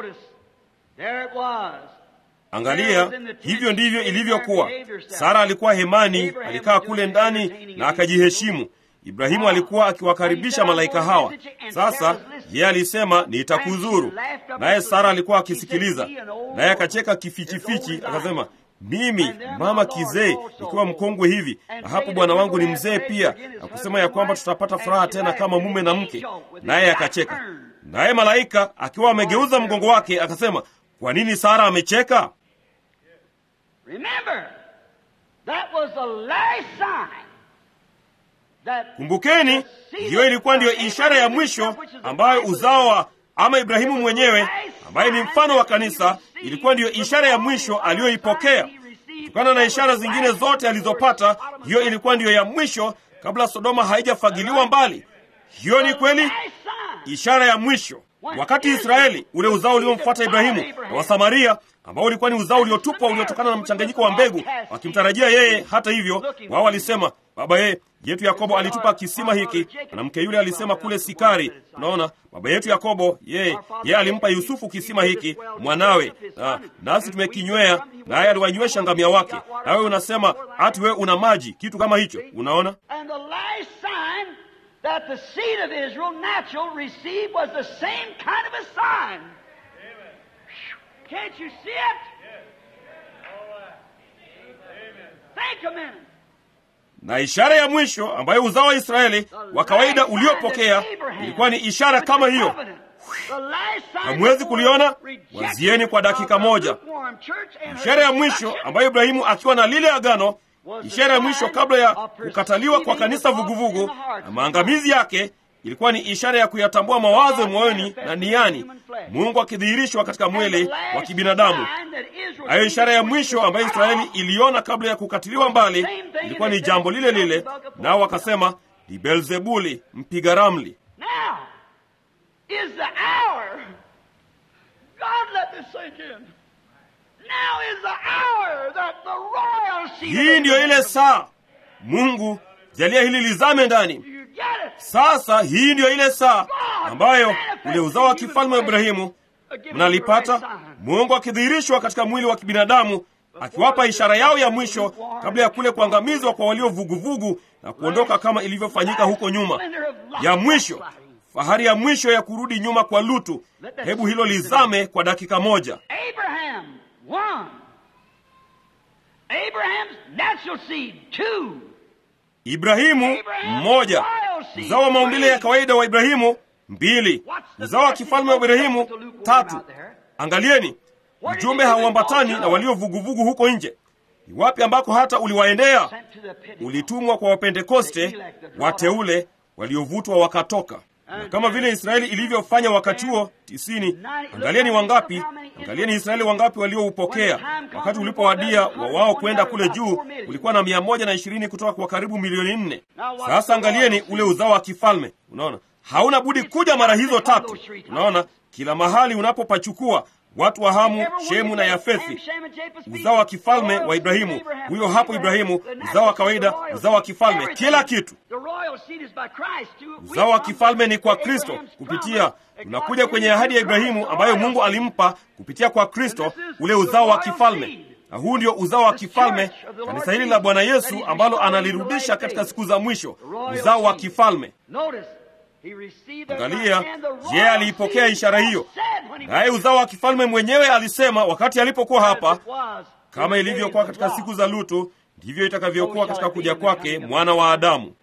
Angalia, hivyo ndivyo ilivyokuwa. Sara alikuwa hemani, alikaa kule ndani na akajiheshimu. Ibrahimu alikuwa akiwakaribisha malaika hawa. Sasa yeye alisema nitakuzuru, naye Sara alikuwa akisikiliza, naye akacheka kifichifichi akasema, mimi mama kizee nikiwa mkongwe hivi, na hapo bwana wangu ni mzee pia, na kusema ya kwamba tutapata furaha tena kama mume na mke. Naye akacheka. Naye malaika akiwa amegeuza mgongo wake akasema, kwa nini Sara amecheka? Kumbukeni, hiyo ilikuwa ndiyo ishara ya mwisho ambayo uzao wa ama Ibrahimu mwenyewe ambaye ni mfano wa kanisa, ilikuwa ndiyo ishara ya mwisho aliyoipokea. Kutokana na ishara zingine zote alizopata, hiyo ilikuwa ndiyo ya mwisho kabla Sodoma haijafagiliwa mbali. Hiyo ni kweli, ishara ya mwisho. Wakati Israeli, ule uzao uliomfuata Ibrahimu, na wa Samaria ambao ulikuwa ni uzao uliotupwa uliotokana na mchanganyiko wa mbegu, wakimtarajia yeye, hata hivyo wao walisema, baba ye, yetu Yakobo alitupa kisima hiki, na mke yule alisema kule Sikari, unaona, baba yetu Yakobo yeye yeye alimpa Yusufu kisima hiki mwanawe, na nasi tumekinywea, naye aliwanywesha ngamia wake, na wewe unasema ati wewe una maji, kitu kama hicho. Unaona, that the seed of Israel natural received was the same kind of a sign. Amen. Can't you see it? Yes. All right. Amen. Think a minute. Na ishara ya mwisho ambayo uzao wa Israeli wa kawaida uliopokea ilikuwa ni ishara kama hiyo. Hamwezi kuliona? Wazieni kwa dakika moja. Ishara ya mwisho ambayo Ibrahimu akiwa na lile agano, ishara ya mwisho kabla ya kukataliwa kwa kanisa vuguvugu na maangamizi yake, ilikuwa ni ishara ya kuyatambua mawazo moyoni na niani, Mungu akidhihirishwa katika mwili wa kibinadamu. Hayo ishara ya mwisho ambayo Israeli iliona kabla ya kukatiliwa mbali ilikuwa ni jambo lile lile, nao wakasema ni Beelzebuli, mpiga ramli. Now is the hour. God, let this sink in. Now is the hour that the royal seed. Hii ndiyo ile saa. Mungu, jalia hili lizame ndani. Sasa hii ndiyo ile saa ambayo ule uzao wa kifalme wa Ibrahimu mnalipata, Mungu akidhihirishwa katika mwili wa kibinadamu, akiwapa ishara yao ya mwisho kabla ya kule kuangamizwa kwa walio vuguvugu na kuondoka kama ilivyofanyika huko nyuma. Ya mwisho, fahari ya mwisho ya kurudi nyuma kwa Lutu. Hebu hilo lizame kwa dakika moja. Abraham, one. Abraham's natural seed, two. Ibrahimu mmoja, uzao wa maumbile ya kawaida wa Ibrahimu mbili, uzao wa kifalme wa Ibrahimu tatu. Angalieni, ujumbe hauambatani na walio vuguvugu huko nje. Ni wapi ambako hata uliwaendea? Ulitumwa kwa Wapentekoste, wateule waliovutwa wakatoka. Na kama vile Israeli ilivyofanya wakati huo tisini, angalieni wangapi, angalieni Israeli wangapi walioupokea. Wakati ulipowadia wa wao kwenda kule juu, ulikuwa na mia moja na ishirini kutoka kwa karibu milioni nne. Sasa angalieni ule uzao wa kifalme. Unaona, hauna budi kuja mara hizo tatu. Unaona, kila mahali unapopachukua watu wa Hamu, Shemu na Yafethi, uzao wa kifalme wa Ibrahimu, huyo hapo Ibrahimu, uzao wa kawaida, uzao wa kifalme, kila kitu. Uzao wa kifalme ni kwa Kristo, kupitia unakuja kwenye ahadi ya Ibrahimu ambayo Mungu alimpa kupitia kwa Kristo, ule uzao wa kifalme. Na huu ndio uzao wa kifalme, kanisa hili la Bwana Yesu ambalo analirudisha katika siku za mwisho, uzao wa kifalme. Angalia, je, aliipokea ishara hiyo? Naye uzao wa kifalme mwenyewe alisema wakati alipokuwa hapa, kama ilivyokuwa katika siku za Lutu, ndivyo itakavyokuwa katika kuja kwake Mwana wa Adamu.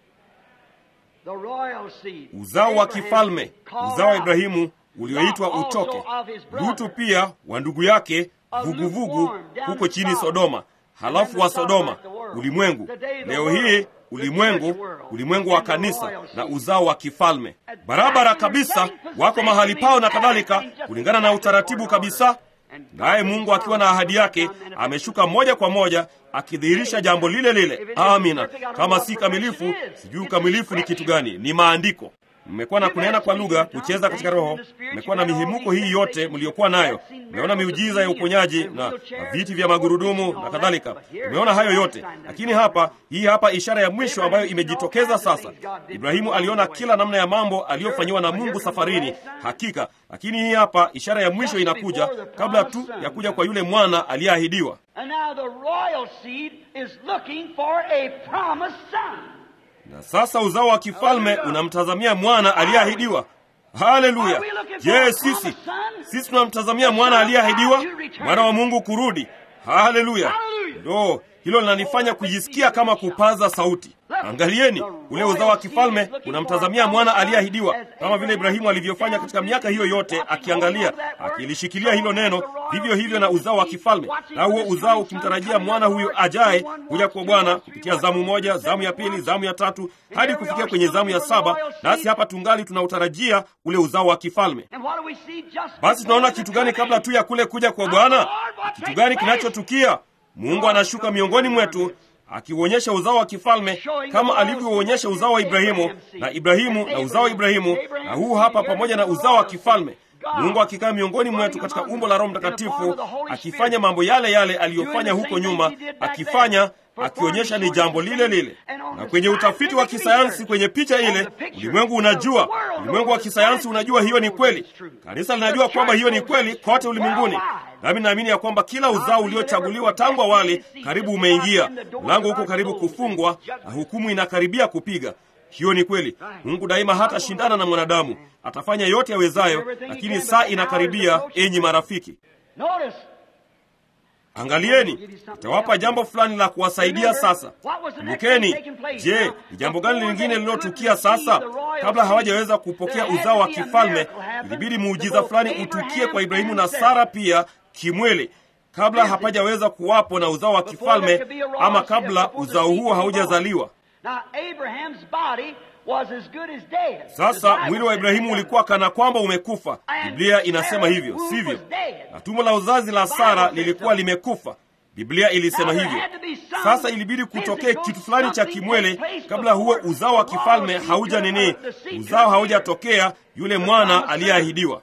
Uzao wa kifalme, uzao wa Ibrahimu ulioitwa utoke. Lutu pia wa ndugu yake vuguvugu huko chini Sodoma, halafu wa Sodoma ulimwengu. Leo hii ulimwengu, ulimwengu wa kanisa na uzao wa kifalme barabara kabisa, wako mahali pao na kadhalika, kulingana na utaratibu kabisa. Naye Mungu akiwa na ahadi yake ameshuka moja kwa moja akidhihirisha jambo lile lile. Amina. Kama si kamilifu, sijui kamilifu ni kitu gani. Ni maandiko. Mmekuwa na kunena kwa lugha, kucheza katika roho, mmekuwa na mihimuko hii yote mliokuwa nayo. Mmeona miujiza ya uponyaji na, na viti vya magurudumu na kadhalika. Mmeona hayo yote. Lakini hapa, hii hapa ishara ya mwisho ambayo imejitokeza sasa. Ibrahimu aliona kila namna ya mambo aliyofanywa na Mungu safarini, hakika. Lakini hii hapa ishara ya mwisho inakuja kabla tu ya kuja kwa yule mwana aliyeahidiwa. Na sasa uzao wa kifalme unamtazamia mwana aliyeahidiwa. Haleluya! Je, sisi sisi tunamtazamia mwana aliyeahidiwa, mwana wa Mungu kurudi. Haleluya! Ndio hilo linanifanya kujisikia kama kupaza sauti. Angalieni, ule uzao wa kifalme unamtazamia mwana aliyeahidiwa, kama vile Ibrahimu alivyofanya katika miaka hiyo yote, akiangalia, akilishikilia hilo neno. Vivyo hivyo na uzao wa kifalme, na huo uzao ukimtarajia mwana huyu ajaye kuja kwa Bwana kupitia zamu moja, zamu ya pili, zamu ya tatu, hadi kufikia kwenye zamu ya saba. Nasi hapa tungali tunautarajia ule uzao wa kifalme. Basi tunaona kitu gani kabla tu ya kule kuja kwa Bwana? Kitu gani kinachotukia? Mungu anashuka miongoni mwetu akiuonyesha uzao wa kifalme kama alivyouonyesha uzao wa Ibrahimu, na Ibrahimu na uzao wa Ibrahimu, na huu hapa pamoja na uzao wa kifalme. Mungu akikaa miongoni mwetu katika umbo la Roho Mtakatifu, akifanya mambo yale yale aliyofanya huko nyuma, akifanya akionyesha ni jambo lile lile. Na kwenye utafiti wa kisayansi kwenye picha ile, ulimwengu unajua, ulimwengu wa kisayansi unajua hiyo ni kweli. Kanisa linajua kwamba hiyo ni kweli kote ulimwenguni. Nami naamini ya kwamba kila uzao uliochaguliwa tangu awali karibu umeingia. Mlango huko karibu kufungwa na hukumu inakaribia kupiga. Hiyo ni kweli. Mungu daima hata shindana na mwanadamu. Atafanya yote yawezayo, lakini saa inakaribia, enyi marafiki. Angalieni, nitawapa jambo fulani la kuwasaidia sasa. Kumbukeni, je, ni jambo gani lingine lililotukia sasa? Kabla hawajaweza kupokea uzao wa kifalme, ilibidi muujiza fulani utukie kwa Ibrahimu na Sara pia kimwili, kabla hapajaweza kuwapo na uzao wa kifalme, ama kabla uzao huo haujazaliwa. Sasa mwili wa Ibrahimu ulikuwa kana kwamba umekufa. Biblia inasema hivyo, sivyo? Na tumbo la uzazi la Sara lilikuwa limekufa. Biblia ilisema hivyo. Sasa ilibidi kutokee kitu fulani cha kimwele kabla huo uzao wa kifalme hauja nini, uzao haujatokea, yule mwana aliyeahidiwa.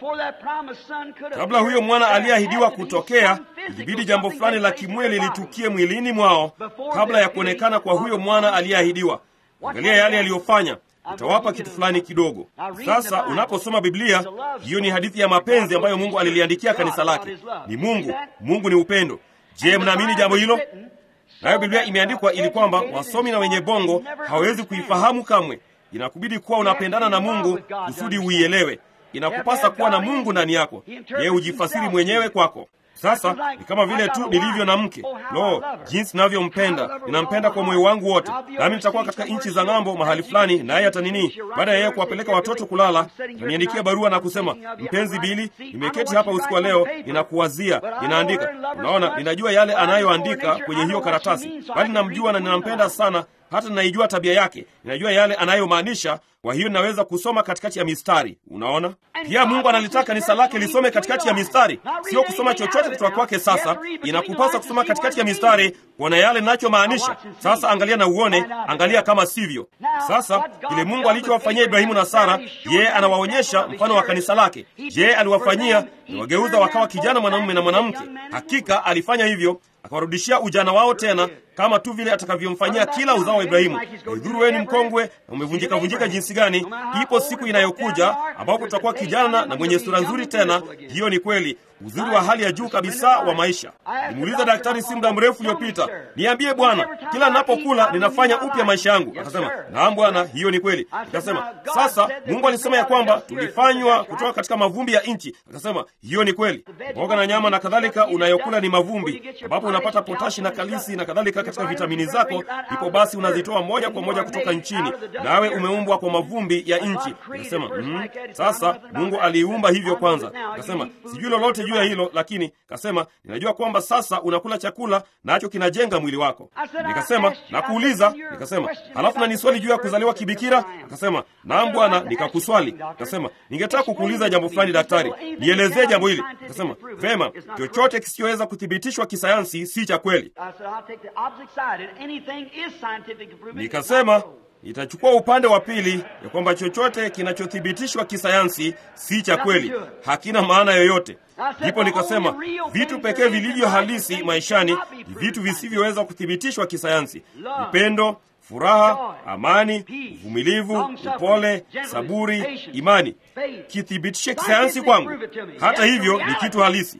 Kabla huyo mwana aliyeahidiwa kutokea, ilibidi jambo fulani la kimwele litukie mwilini mwao kabla ya kuonekana kwa huyo mwana aliyeahidiwa. Angalia yale aliyofanya. Utawapa kitu fulani kidogo. Sasa unaposoma Biblia, hiyo ni hadithi ya mapenzi ambayo Mungu aliliandikia kanisa lake. Ni Mungu, Mungu ni upendo. Je, mnaamini jambo hilo? Nayo Biblia imeandikwa ili kwamba wasomi na wenye bongo hawezi kuifahamu kamwe. Inakubidi kuwa unapendana na Mungu kusudi uielewe. Inakupasa kuwa na Mungu ndani yako. Yeye hujifasiri mwenyewe kwako. Sasa ni kama vile tu nilivyo na mke. Lo, jinsi ninavyompenda! Ninampenda kwa moyo wangu wote. Nami nitakuwa katika nchi za ng'ambo mahali fulani, naye atanini, baada ya yeye kuwapeleka watoto kulala, niandikia barua na kusema, mpenzi Bili, nimeketi hapa usiku wa leo, ninakuwazia, ninaandika. Unaona, ninajua yale anayoandika kwenye hiyo karatasi, bali namjua na ninampenda sana, hata ninaijua tabia yake, ninajua yale anayomaanisha. Kwa hiyo ninaweza kusoma katikati ya mistari. Unaona, pia Mungu analitaka kanisa lake lisome katikati ya mistari, sio kusoma chochote kutoka kwake. Sasa inakupasa kusoma katikati ya mistari kuona yale ninachomaanisha. Sasa angalia na uone, angalia kama sivyo. Sasa kile Mungu alichowafanyia Ibrahimu na Sara, yeye anawaonyesha mfano wa kanisa lake. Je, aliwafanyia ni wageuza wakawa kijana mwanamume na mwanamke? Hakika alifanya hivyo, akawarudishia ujana wao tena, kama tu vile atakavyomfanyia kila uzao wa Ibrahimu. Haidhuru wewe ni mkongwe na umevunjika vunjika jinsi gani, ipo siku inayokuja ambapo utakuwa kijana na mwenye sura nzuri tena. Hiyo ni kweli, uzuri wa hali ya juu kabisa wa maisha. Nimuuliza daktari si muda mrefu uliopita, niambie Bwana, kila ninapokula ninafanya upya maisha yangu. Akasema, naam Bwana, hiyo ni kweli. Nikasema, sasa Mungu alisema ya kwamba tulifanywa kutoka katika mavumbi ya nchi. Akasema, hiyo ni kweli. Mboga na nyama na kadhalika unayokula ni mavumbi, ambapo unapata potashi na kalisi na kadhalika katika vitamini zako, ndipo basi unazitoa moja kwa moja kutoka nchini, nawe umeumbwa kwa mavumbi ya nchi. Nikasema, mm, sasa Mungu aliumba hivyo kwanza. Nikasema, sijui lolote juu ya hilo, lakini kasema, ninajua kwamba sasa unakula chakula nacho kinajenga mwili wako. Nikasema, nakuuliza, nikasema, halafu na ni swali juu ya kuzaliwa kibikira? Akasema, naam Bwana, nikakuswali. Nikasema, ningetaka kukuuliza jambo fulani daktari, nielezee jambo hili. Nikasema, vema, chochote kisichoweza kuthibitishwa kisayansi si cha kweli. Nikasema, itachukua upande wa pili ya kwamba chochote kinachothibitishwa kisayansi si cha kweli, hakina maana yoyote. Ndipo nikasema, vitu pekee vilivyo halisi maishani ni vitu visivyoweza kuthibitishwa kisayansi: upendo, furaha, amani, uvumilivu, upole, saburi, imani. Kithibitishe kisayansi kwangu. Hata hivyo ni kitu halisi.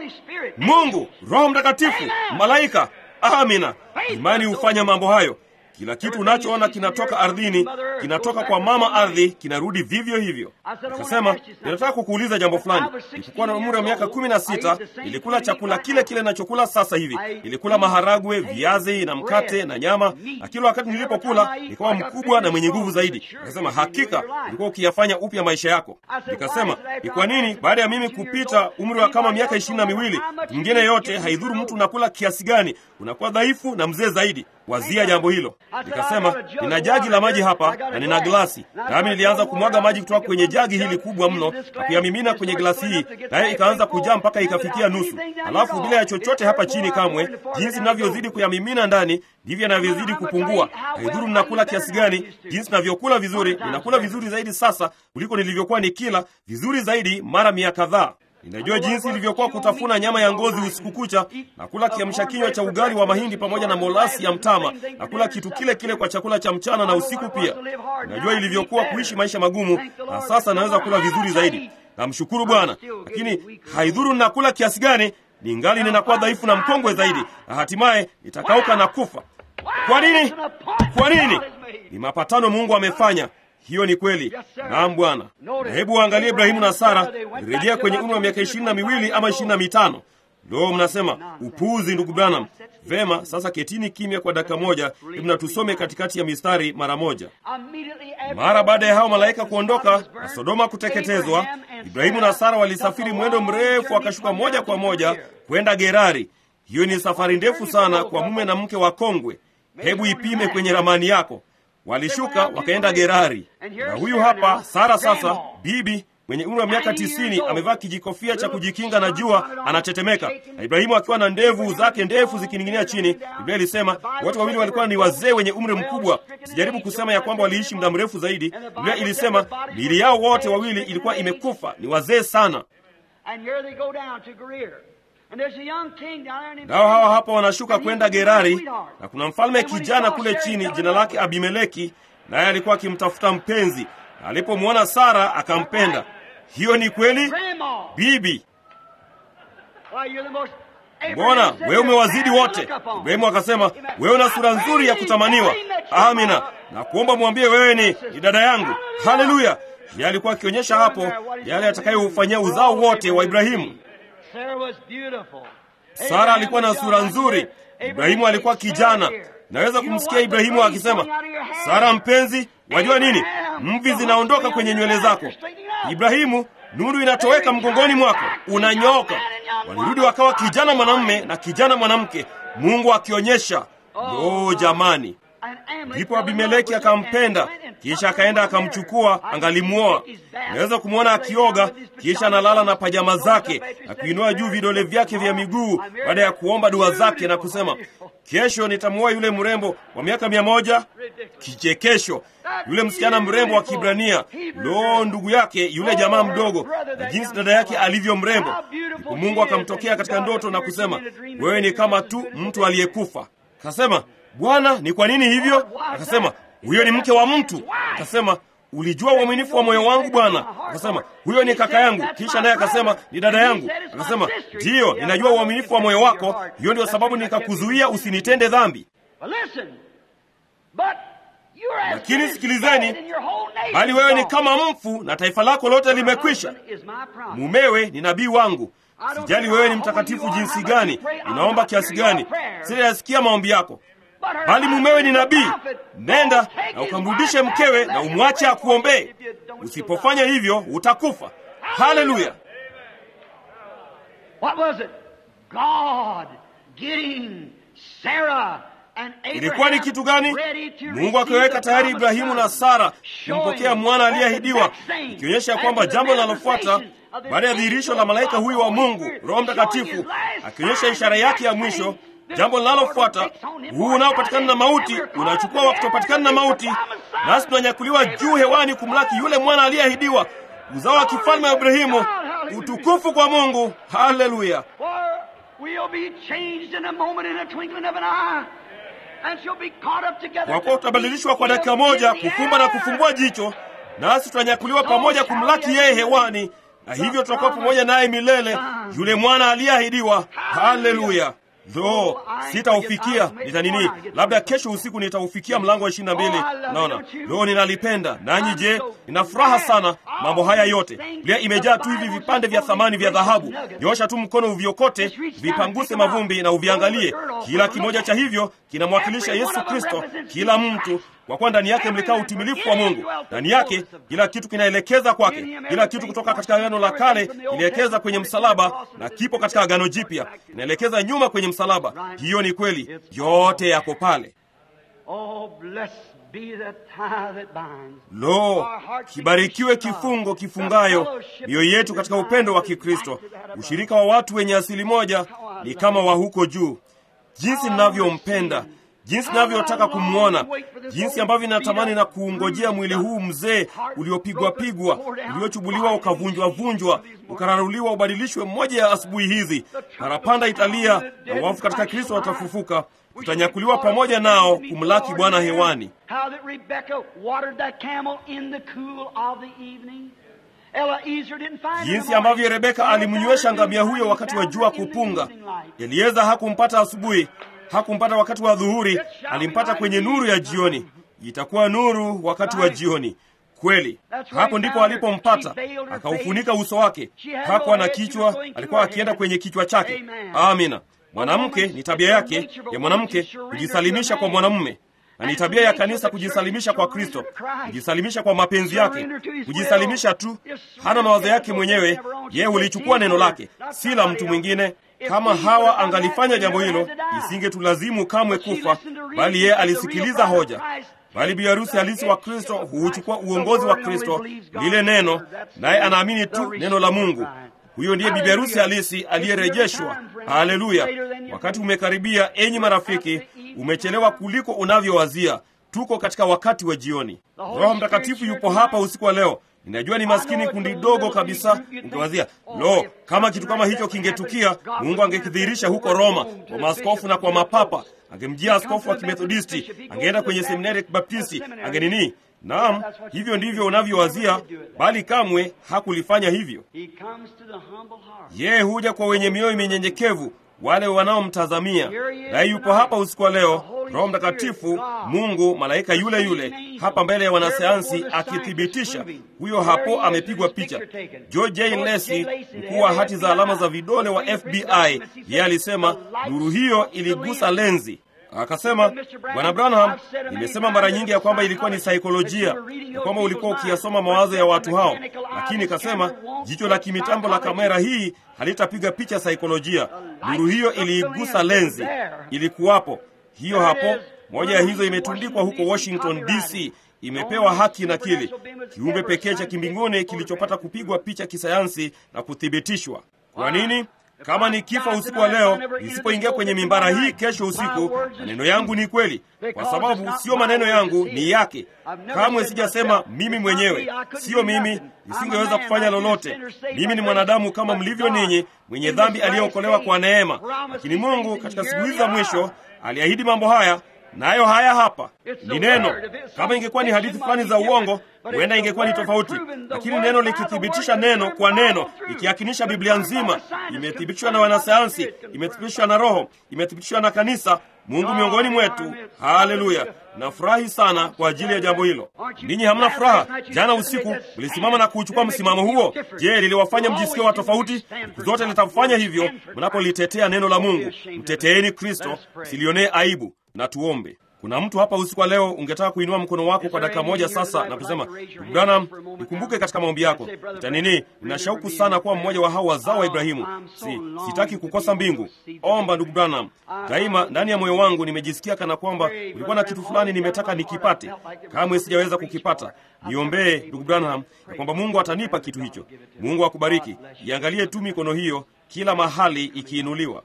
Mungu, Roho Mtakatifu, malaika. Amina. Imani hufanya mambo hayo. Kila kitu unachoona kinatoka ardhini, kinatoka kwa mama ardhi, kinarudi vivyo hivyo. Nikasema, ninataka kukuuliza jambo fulani. Nilipokuwa na umri wa miaka kumi na sita, nilikula chakula kile kile ninachokula sasa hivi. Nilikula maharagwe, viazi na mkate na nyama, na kila wakati nilipokula nikawa mkubwa na mwenye nguvu zaidi. Nikasema, hakika ulikuwa ukiyafanya upya maisha yako. Nikasema, ni kwa nini baada ya mimi kupita umri wa kama miaka ishirini na miwili, mwingine yote, haidhuru mtu unakula kiasi gani, unakuwa dhaifu na mzee zaidi? Wazia jambo hilo. Nikasema, nina jagi la maji hapa na nina glasi. Nami nilianza kumwaga maji kutoka kwenye jagi hili kubwa mno na kuyamimina kwenye glasi hii, naye ikaanza kujaa mpaka ikafikia nusu. Halafu bila ya chochote hapa chini kamwe, jinsi ninavyozidi kuyamimina ndani, ndivyo ninavyozidi kupungua. Haidhuru ninakula kiasi gani, jinsi ninavyokula vizuri, ninakula vizuri zaidi sasa kuliko nilivyokuwa nikila vizuri zaidi mara mia kadhaa. Ninajua jinsi ilivyokuwa kutafuna nyama ya ngozi usiku kucha, na kula kiamsha kinywa cha ugali wa mahindi pamoja na molasi ya mtama, na kula kitu kile kile kwa chakula cha mchana na usiku pia. Ninajua ilivyokuwa kuishi maisha magumu, na sasa naweza kula vizuri zaidi. Namshukuru Bwana. Lakini haidhuru ninakula kiasi gani, ningali ninakuwa dhaifu na mkongwe zaidi, na hatimaye nitakauka na kufa. Kwa nini? Kwa nini? Ni mapatano Mungu amefanya. Hiyo ni kweli. Naam Bwana. Na hebu waangalie Ibrahimu na Sara, rejea kwenye umri wa miaka ishirini na miwili ama ishirini na mitano. Ndio mnasema upuuzi, ndugu Branham. Vema, sasa ketini kimya kwa dakika moja, hebu na tusome katikati ya mistari mara moja. Mara baada ya hao malaika kuondoka na Sodoma kuteketezwa, Ibrahimu na Sara walisafiri mwendo mrefu, wakashuka moja kwa moja kwenda Gerari. Hiyo ni safari ndefu sana kwa mume na mke wa kongwe. Hebu ipime kwenye ramani yako. Walishuka wakaenda Gerari. Na huyu hapa Sara sasa, bibi mwenye umri wa miaka tisini, amevaa kijikofia cha kujikinga na jua, anatetemeka. Na Ibrahimu akiwa na ndevu zake ndefu zikining'inia chini. Biblia ilisema watu wawili walikuwa ni wazee wenye umri mkubwa. Sijaribu kusema ya kwamba waliishi muda mrefu zaidi. Biblia ilisema miili yao wote wawili ilikuwa imekufa, ni wazee sana. Nao hawa hapa wanashuka kwenda Gerari, na kuna mfalme kijana kule chini, jina lake Abimeleki, naye alikuwa akimtafuta mpenzi. Na alipomwona Sara akampenda. Hiyo ni kweli, bibi? Mbona wewe umewazidi wote? Ibrahimu akasema, wewe una sura nzuri ya kutamaniwa. Amina, na kuomba mwambie wewe ni, ni dada yangu. Haleluya! Yeye alikuwa akionyesha hapo yale atakayofanyia uzao wote wa Ibrahimu. Sara alikuwa na sura nzuri. Ibrahimu alikuwa kijana. Naweza kumsikia Ibrahimu akisema, Sara mpenzi, wajua nini? Mvi zinaondoka kwenye nywele zako. Ibrahimu, nuru inatoweka mgongoni mwako, unanyooka. Walirudi wakawa kijana mwanamume na kijana mwanamke, Mungu akionyesha. Oh jamani! Ndipo Abimeleki akampenda, kisha akaenda akamchukua, angalimuoa. Naweza kumwona akioga, kisha analala na pajama zake na kuinua juu vidole vyake vya miguu baada ya kuomba dua zake na kusema, kesho nitamuoa yule mrembo wa miaka mia moja. Kichekesho, yule msichana mrembo wa Kibrania. Lo, ndugu yake yule jamaa mdogo, na jinsi dada yake alivyo mrembo. Ndipo Mungu akamtokea katika ndoto na kusema, wewe ni kama tu mtu aliyekufa. Akasema, Bwana, ni kwa nini hivyo? Akasema, huyo ni mke wa mtu. Akasema, ulijua uaminifu wa moyo wangu Bwana. Akasema, huyo ni kaka yangu. Kisha naye akasema, ni dada yangu. Akasema, ndiyo, ninajua uaminifu wa moyo wako, hiyo ndio sababu nikakuzuia usinitende dhambi. Lakini sikilizeni, bali wewe ni kama mfu na taifa lako lote limekwisha. Mumewe ni nabii wangu. Sijali wewe ni mtakatifu jinsi gani, unaomba kiasi gani, sitayasikia maombi yako. Bali mumewe ni nabii. Nenda na ukamrudishe mkewe na umwache akuombee. Usipofanya hivyo utakufa. Haleluya! Ilikuwa ni kitu gani? Mungu akiweka tayari Ibrahimu na Sara kumpokea mwana aliyeahidiwa, ikionyesha kwamba jambo linalofuata baada ya dhihirisho la malaika huyu wa Mungu, Roho Mtakatifu, akionyesha ishara yake ya mwisho, jambo linalofuata, huu unaopatikana na mauti unachukua wa kutopatikana na mauti, nasi tunanyakuliwa juu hewani kumlaki yule mwana aliyeahidiwa, uzao wa kifalme wa Ibrahimu. Utukufu kwa Mungu. Haleluya! Kwa kuwa utabadilishwa kwa dakika moja, kufumba na kufumbua jicho, nasi tunanyakuliwa pamoja kumlaki yeye hewani, na hivyo tutakuwa pamoja naye milele, yule mwana aliyeahidiwa. Haleluya! Lo, sitaufikia. Nita nini? Labda kesho usiku nitaufikia mlango wa ishirini na mbili. Naona lo, ninalipenda. Nanyi je? Nina furaha sana mambo haya yote. Biblia imejaa tu hivi vipande vya thamani vya dhahabu. Nyosha tu mkono uviokote, vipanguse mavumbi na uviangalie. Kila kimoja cha hivyo kinamwakilisha Yesu Kristo, kila mtu, kwa kuwa ndani yake mlikaa utimilifu wa Mungu. Ndani yake kila kitu kinaelekeza kwake. Kila kitu kutoka katika Agano la Kale kinaelekeza kwenye msalaba, na kipo katika Agano Jipya kinaelekeza nyuma kwenye msalaba. Hiyo ni kweli, yote yako pale. Lo, kibarikiwe kifungo kifungayo mioyo yetu katika upendo wa Kikristo. Ushirika wa watu wenye asili moja ni kama wa huko juu. Jinsi ninavyompenda, jinsi ninavyotaka kumwona, jinsi ambavyo ninatamani na kuungojea mwili huu mzee uliopigwa pigwa, uliochubuliwa ukavunjwa vunjwa, ukararuliwa ubadilishwe mmoja ya asubuhi hizi. Parapanda italia na wafu katika Kristo watafufuka. Tutanyakuliwa pamoja nao kumlaki Bwana hewani. Jinsi ambavyo Rebeka alimnywesha ngamia huyo wakati wa jua kupunga. Elieza hakumpata asubuhi, hakumpata wakati wa dhuhuri, alimpata kwenye nuru ya jioni. Itakuwa nuru wakati wa jioni. Kweli, hapo ndipo alipompata, akaufunika uso wake. Hakuwa na kichwa, alikuwa akienda kwenye kichwa chake. Amina. Mwanamke ni tabia yake ya mwanamke kujisalimisha kwa mwanamume, na ni tabia ya kanisa kujisalimisha kwa Kristo, kujisalimisha kwa mapenzi yake, kujisalimisha tu. Hana mawazo yake mwenyewe, yeye ulichukua neno lake, si la mtu mwingine. Kama Hawa angalifanya jambo hilo, isingetulazimu kamwe kufa, bali yeye alisikiliza hoja. Bali bi harusi halisi wa Kristo huuchukua uongozi wa Kristo, lile neno, naye anaamini tu neno la Mungu. Huyo ndiye bibi harusi halisi aliyerejeshwa. Haleluya! Wakati umekaribia, enyi marafiki, umechelewa kuliko unavyowazia. Tuko katika wakati wa jioni. Roho Mtakatifu yupo hapa usiku wa leo. Ninajua ni maskini kundi dogo kabisa. Ungewazia, lo, kama kitu kama hicho kingetukia, Mungu angekidhihirisha huko Roma kwa maaskofu na kwa mapapa. Angemjia askofu wa Kimethodisti, angeenda kwenye seminari ya Kibaptisti, angenini. Naam, hivyo ndivyo unavyowazia, bali kamwe hakulifanya hivyo. Yeye huja kwa wenye mioyo minyenyekevu, wale wanaomtazamia. Na yupo hapa usiku wa leo, Roho Mtakatifu, Mungu, malaika yule yule, hapa mbele ya wanasayansi akithibitisha. Huyo hapo amepigwa picha. George J. Lacy, mkuu wa hati za alama za vidole wa F B I, yeye alisema nuru hiyo iligusa lenzi. Akasema, Bwana Branham, nimesema mara nyingi ya kwamba ilikuwa ni saikolojia, ya kwamba ulikuwa ukiyasoma mawazo ya watu hao. Lakini kasema, jicho la kimitambo la kamera hii halitapiga picha saikolojia. Nuru hiyo iliigusa lenzi. Ilikuwapo. Hiyo hapo, moja ya hizo imetundikwa huko Washington D C, imepewa haki na kile kiumbe pekee cha kimbinguni kilichopata kupigwa picha kisayansi na kuthibitishwa. Kwa nini? Kama nikifa usiku wa leo, nisipoingia kwenye mimbara hii kesho usiku, maneno yangu ni kweli, kwa sababu sio maneno yangu, ni yake. Kamwe sijasema mimi mwenyewe, sio mimi, nisingeweza kufanya lolote. Mimi ni mwanadamu kama mlivyo ninyi, mwenye dhambi aliyeokolewa kwa neema. Lakini Mungu katika siku hizi za mwisho aliahidi mambo haya, nayo haya hapa ni neno. Kama ingekuwa ni hadithi fulani za uongo, huenda ingekuwa ni tofauti, lakini neno likithibitisha neno kwa neno, ikiakinisha Biblia nzima, imethibitishwa na wanasayansi, imethibitishwa na Roho, imethibitishwa na kanisa, Mungu miongoni mwetu. Haleluya! Nafurahi sana kwa ajili ya jambo hilo. Ninyi hamna furaha? Jana usiku mlisimama na kuchukua msimamo huo. Je, liliwafanya mjisikie wa tofauti? Siku zote litafanya hivyo mnapolitetea neno la Mungu. Mteteeni Kristo, msilionee aibu. Na tuombe. Kuna mtu hapa usiku wa leo ungetaka kuinua mkono wako kwa dakika moja sasa na kusema, Bwana, nikumbuke katika maombi yako. Itanini, nina shauku sana kuwa mmoja wa hao wazao wa Ibrahimu. Si, sitaki kukosa mbingu. Omba ndugu Branham. Daima ndani ya moyo wangu nimejisikia kana kwamba ulikuwa na kitu fulani nimetaka nikipate. Kamwe sijaweza kukipata. Niombee ndugu Branham ya kwamba Mungu atanipa kitu hicho. Mungu akubariki. Iangalie tu mikono hiyo kila mahali ikiinuliwa.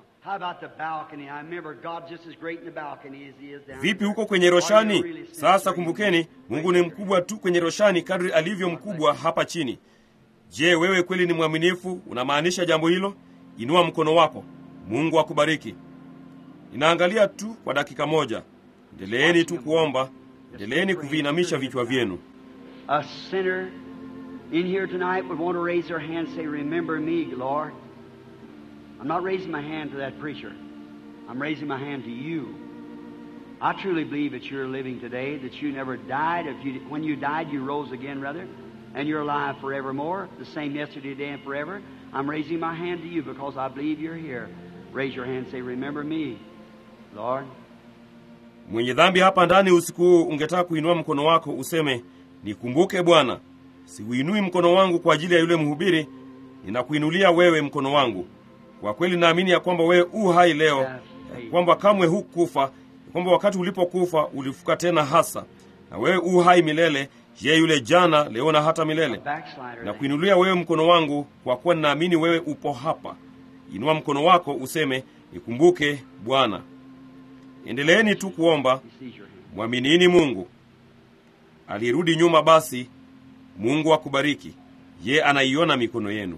Vipi huko kwenye roshani? Sasa kumbukeni, Mungu ni mkubwa tu kwenye roshani kadri alivyo mkubwa hapa chini. Je, wewe kweli ni mwaminifu? Unamaanisha jambo hilo? Inua mkono wako. Mungu akubariki. Ninaangalia tu kwa dakika moja. Endeleeni tu kuomba, endeleeni kuviinamisha vichwa vyenu. A sinner in here tonight would want to raise their hand and say, remember me, Lord. I'm not raising my hand to that preacher. I'm raising my hand to you. I truly believe that you're living today, that you never died. If you, when you died, you rose again, rather, and you're alive forevermore, the same yesterday, today, and forever. I'm raising my hand to you because I believe you're here. Raise your hand and say, remember me, Lord. Mwenye dhambi hapa ndani usiku huu ungetaka kuinua mkono wako useme, nikumbuke Bwana. Siuinui mkono wangu kwa ajili ya yule mhubiri, ninakuinulia wewe mkono wangu. Kwa kweli naamini ya kwamba wewe u hai leo, ya kwamba kamwe hukufa, ya kwamba wakati ulipokufa ulifuka tena hasa. Na wewe u hai milele, je yule jana, leo na hata milele. Na kuinulia wewe mkono wangu kwa kuwa ninaamini wewe upo hapa. Inua mkono wako useme, nikumbuke Bwana. Endeleeni tu kuomba, mwaminini Mungu. Alirudi nyuma basi, Mungu akubariki. Ye anaiona mikono yenu.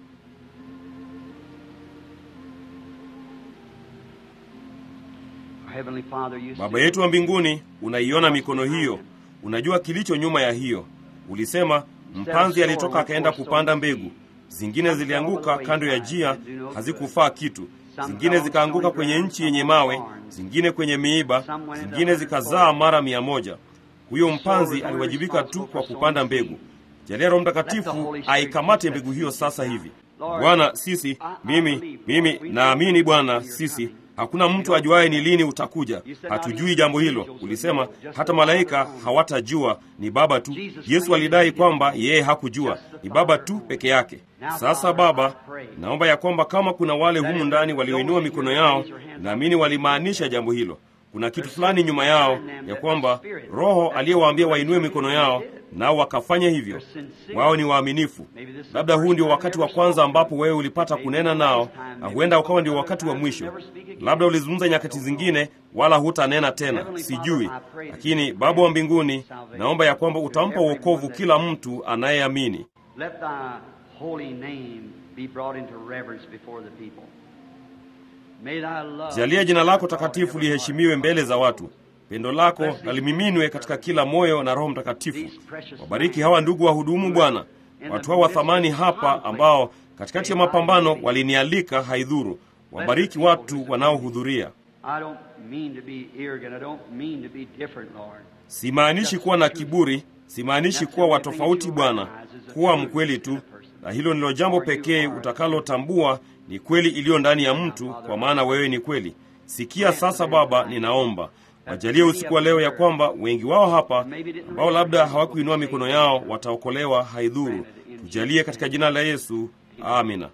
Baba yetu wa mbinguni, unaiona mikono hiyo. Unajua kilicho nyuma ya hiyo. Ulisema, mpanzi alitoka akaenda kupanda mbegu. Zingine zilianguka kando ya njia, hazikufaa kitu. Zingine zikaanguka kwenye nchi yenye mawe, zingine kwenye miiba, zingine zikazaa mara mia moja. Huyo mpanzi aliwajibika tu kwa kupanda mbegu. Jalia Roho Mtakatifu aikamate mbegu hiyo sasa hivi. Bwana, sisi, mimi, mimi naamini Bwana, sisi, hakuna mtu ajuaye ni lini utakuja. Hatujui jambo hilo. Ulisema hata malaika hawatajua, ni Baba tu. Yesu alidai kwamba yeye hakujua, ni Baba tu peke yake. Sasa Baba, naomba ya kwamba kama kuna wale humu ndani walioinua mikono yao, naamini walimaanisha jambo hilo. Kuna kitu fulani nyuma yao, ya kwamba Roho aliyewaambia wainue mikono yao, nao wakafanya hivyo. Wao ni waaminifu. Labda huu ndio wakati wa kwanza ambapo wewe ulipata kunena nao, na huenda ukawa ndio wakati wa mwisho. Labda ulizungumza nyakati zingine, wala hutanena tena, sijui. Lakini Baba wa mbinguni, naomba ya kwamba utampa wokovu kila mtu anayeamini. Jalia jina lako takatifu liheshimiwe mbele za watu. Pendo lako na limiminwe katika kila moyo na Roho Mtakatifu. Wabariki hawa ndugu wahudumu Bwana. Watu hawa wa thamani hapa ambao katikati ya mapambano walinialika haidhuru. Wabariki watu wanaohudhuria. Simaanishi kuwa na kiburi, simaanishi kuwa watofauti Bwana, kuwa mkweli tu. Na hilo ndilo jambo pekee utakalotambua ni kweli iliyo ndani ya mtu, kwa maana wewe ni kweli. Sikia sasa Baba, ninaomba wajalie usiku wa leo ya kwamba wengi wao hapa ambao labda hawakuinua mikono yao wataokolewa haidhuru. Tujalie katika jina la Yesu. Amina.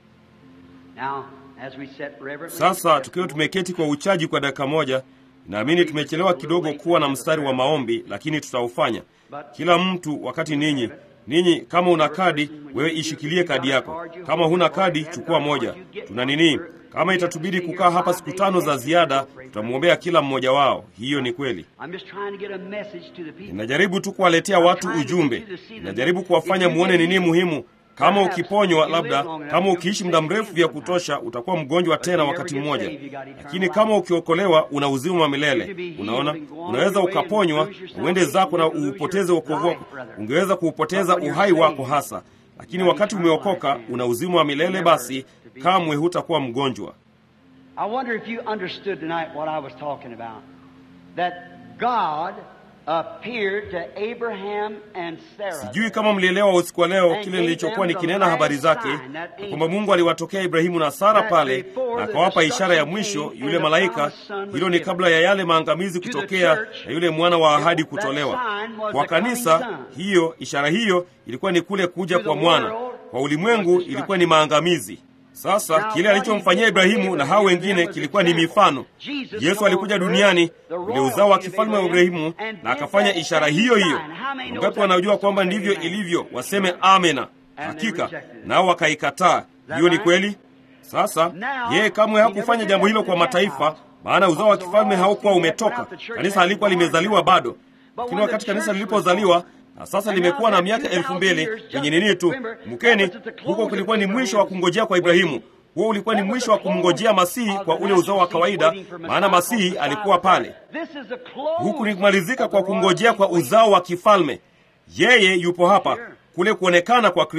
Sasa tukiwa tumeketi kwa uchaji kwa dakika moja, naamini tumechelewa kidogo kuwa na mstari wa maombi, lakini tutaufanya. Kila mtu wakati ninyi Ninyi kama una kadi, wewe ishikilie kadi yako. Kama huna kadi, chukua moja. Tuna nini? Kama itatubidi kukaa hapa siku tano za ziada, tutamuombea kila mmoja wao. Hiyo ni kweli. Ninajaribu tu kuwaletea watu ujumbe. Ninajaribu kuwafanya muone nini muhimu. Kama ukiponywa, labda kama ukiishi muda mrefu vya kutosha, utakuwa mgonjwa tena wakati mmoja. Lakini kama ukiokolewa, una uzima wa milele. Unaona, unaweza ukaponywa, uende zako na uupoteze wokovu wako. Ungeweza kuupoteza uhai wako hasa. Lakini wakati umeokoka, una uzima wa milele, basi kamwe hutakuwa mgonjwa. I wonder if you understood tonight what I was talking about. That God appeared to Abraham and Sarah. Sijui kama mlielewa usiku wa leo kile nilichokuwa nikinena habari zake, kwamba Mungu aliwatokea Ibrahimu na Sara pale na akawapa ishara ya mwisho, yule malaika. Hilo ni kabla ya yale maangamizi kutokea na yule mwana wa ahadi kutolewa. Kwa kanisa, hiyo ishara hiyo ilikuwa ni kule kuja kwa mwana. Kwa ulimwengu ilikuwa ni maangamizi. Sasa kile alichomfanyia Ibrahimu na hao wengine kilikuwa ni mifano. Yesu alikuja duniani, ule uzao wa kifalme wa Ibrahimu, na akafanya ishara hiyo hiyo. Wangapi wanajua kwamba ndivyo ilivyo? Waseme amena. Hakika nao wakaikataa. Hiyo ni kweli. Sasa yeye kamwe hakufanya jambo hilo kwa mataifa, maana uzao wa kifalme haukuwa umetoka. Kanisa halikuwa limezaliwa bado. Lakini wakati kanisa lilipozaliwa, na sasa limekuwa na miaka elfu mbili yenye nini tu. Mkeni, huko kulikuwa ni mwisho wa kungojea kwa Ibrahimu. Huo ulikuwa ni mwisho wa kumngojea Masihi kwa ule uzao wa kawaida, maana Masihi alikuwa pale. Huku ni kumalizika kwa kungojea kwa uzao wa kifalme. Yeye yupo hapa, kule kuonekana kwa Kristo.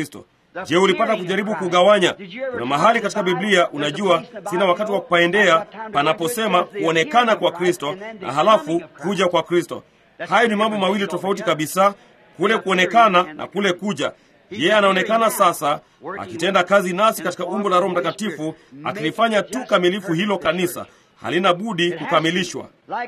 Je, ulipata kujaribu kugawanya? Kuna mahali katika Biblia, unajua, sina wakati wa kupaendea, panaposema kuonekana kwa Kristo na halafu kuja kwa Kristo. Hayo ni mambo mawili tofauti kabisa, kule kuonekana na kule kuja. Yeye anaonekana sasa akitenda kazi nasi katika umbo la Roho Mtakatifu, akilifanya tu kamilifu hilo kanisa. Halina budi kukamilishwa.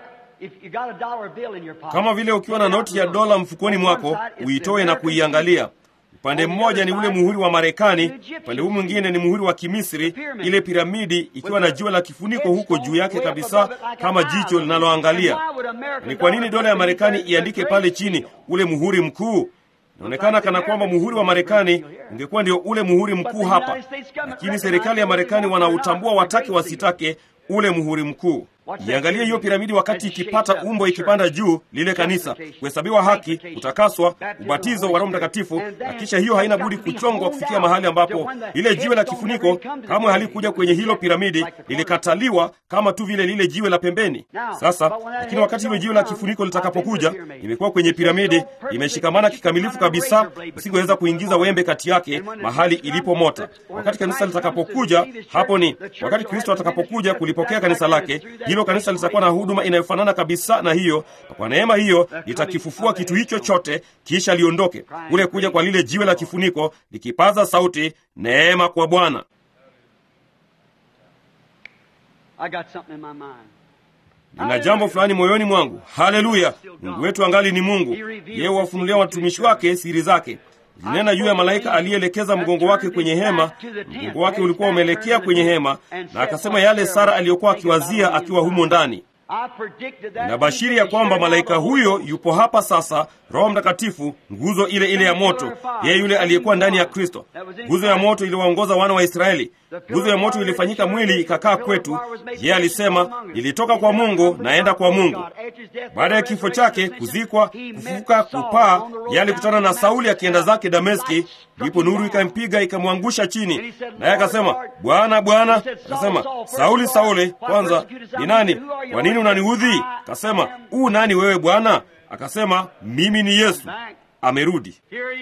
Kama vile ukiwa na noti ya dola mfukoni mwako, uitoe na kuiangalia. Upande mmoja ni ule muhuri wa Marekani, upande huu mwingine ni muhuri wa Kimisri, ile piramidi ikiwa na jiwe la kifuniko huko juu yake kabisa kama jicho linaloangalia. Ni kwa nini dola ya Marekani iandike pale chini ule muhuri mkuu? Inaonekana kana kwamba muhuri wa Marekani ungekuwa ndio ule muhuri mkuu hapa. Lakini serikali ya Marekani wanautambua watake wasitake ule muhuri mkuu. Iangalie hiyo piramidi wakati ikipata umbo, ikipanda juu, lile kanisa, kuhesabiwa haki, kutakaswa, ubatizo wa Roho Mtakatifu, na kisha hiyo haina budi kuchongwa kufikia mahali ambapo lile jiwe la kifuniko kamwe halikuja kwenye hilo piramidi, lilikataliwa kama tu vile lile jiwe la pembeni. Sasa, lakini wakati hilo jiwe la kifuniko litakapokuja, imekuwa kwenye piramidi, imeshikamana kikamilifu kabisa, usingeweza kuingiza wembe kati yake mahali ilipo mota. Wakati kanisa litakapokuja, hapo ni wakati Kristo atakapokuja kulipokea kanisa lake, hilo kanisa litakuwa na huduma inayofanana kabisa na hiyo, na kwa neema hiyo litakifufua kitu hicho chote kisha liondoke. Ule kuja kwa lile jiwe la kifuniko likipaza sauti, neema kwa Bwana. Nina jambo fulani moyoni mwangu. Haleluya! Mungu wetu angali ni Mungu. Yeye huwafunulia watumishi wake siri zake. Linena juu ya malaika aliyeelekeza mgongo wake kwenye hema. Mgongo wake ulikuwa umeelekea kwenye hema, na akasema yale Sara aliyokuwa akiwazia akiwa humo ndani. Na bashiri ya kwamba malaika huyo yupo hapa sasa, Roho Mtakatifu, nguzo ile ile ya moto, yeye yule aliyekuwa ndani ya Kristo. Nguzo ya moto iliwaongoza wana wa Israeli. Nguzo ya moto ilifanyika mwili ikakaa kwetu. Yeye alisema, nilitoka kwa Mungu naenda kwa Mungu. Baada ya kifo chake, kuzikwa, kufufuka, kupaa, yeye alikutana na Sauli akienda zake Dameski, ndipo nuru ikampiga ikamwangusha chini. Naye akasema, Bwana, Bwana. Akasema, Sauli, Sauli, kwanza ni nani? Kwa nini unaniudhi? Akasema, u nani wewe Bwana? Akasema, mimi ni Yesu. Amerudi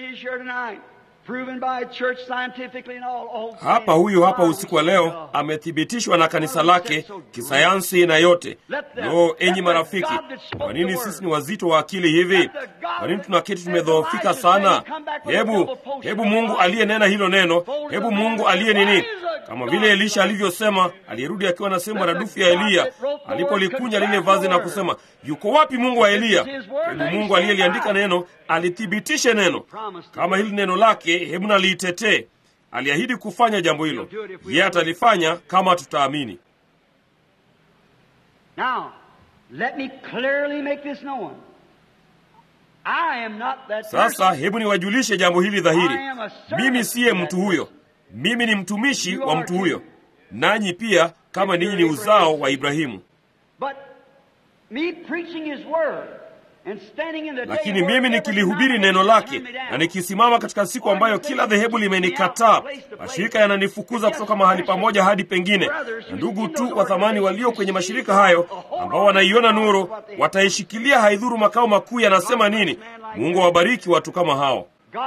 hapa. Huyu hapa usiku wa leo, amethibitishwa na kanisa lake kisayansi na yote. Lo, enyi marafiki, kwa nini sisi ni wazito wa akili hivi? Kwa nini tunaketi tumedhoofika sana? Hebu hebu Mungu aliyenena hilo neno, hebu Mungu aliye nini, kama vile Elisha alivyosema, alirudi akiwa na sehemu maradufu ya Eliya, alipolikunja lile vazi na kusema, yuko wapi Mungu wa Eliya? Hebu Mungu aliyeliandika neno alithibitishe neno. Kama hili neno lake, hebu na liitetee. Aliahidi kufanya jambo hilo. Yeye atalifanya kama tutaamini. Now, let me clearly make this known. I am not that person. Sasa hebu niwajulishe jambo hili dhahiri. Mimi siye mtu huyo. Mimi ni mtumishi wa mtu huyo. Nanyi pia, kama ninyi ni uzao wa Ibrahimu. But me preaching his word. Lakini mimi nikilihubiri neno lake na nikisimama katika siku ambayo kila dhehebu limenikataa, mashirika yananifukuza kutoka mahali pamoja hadi pengine, na ndugu tu wa thamani walio kwenye mashirika hayo ambao wanaiona nuru wataishikilia, haidhuru makao makuu yanasema nini. Mungu awabariki watu kama hao.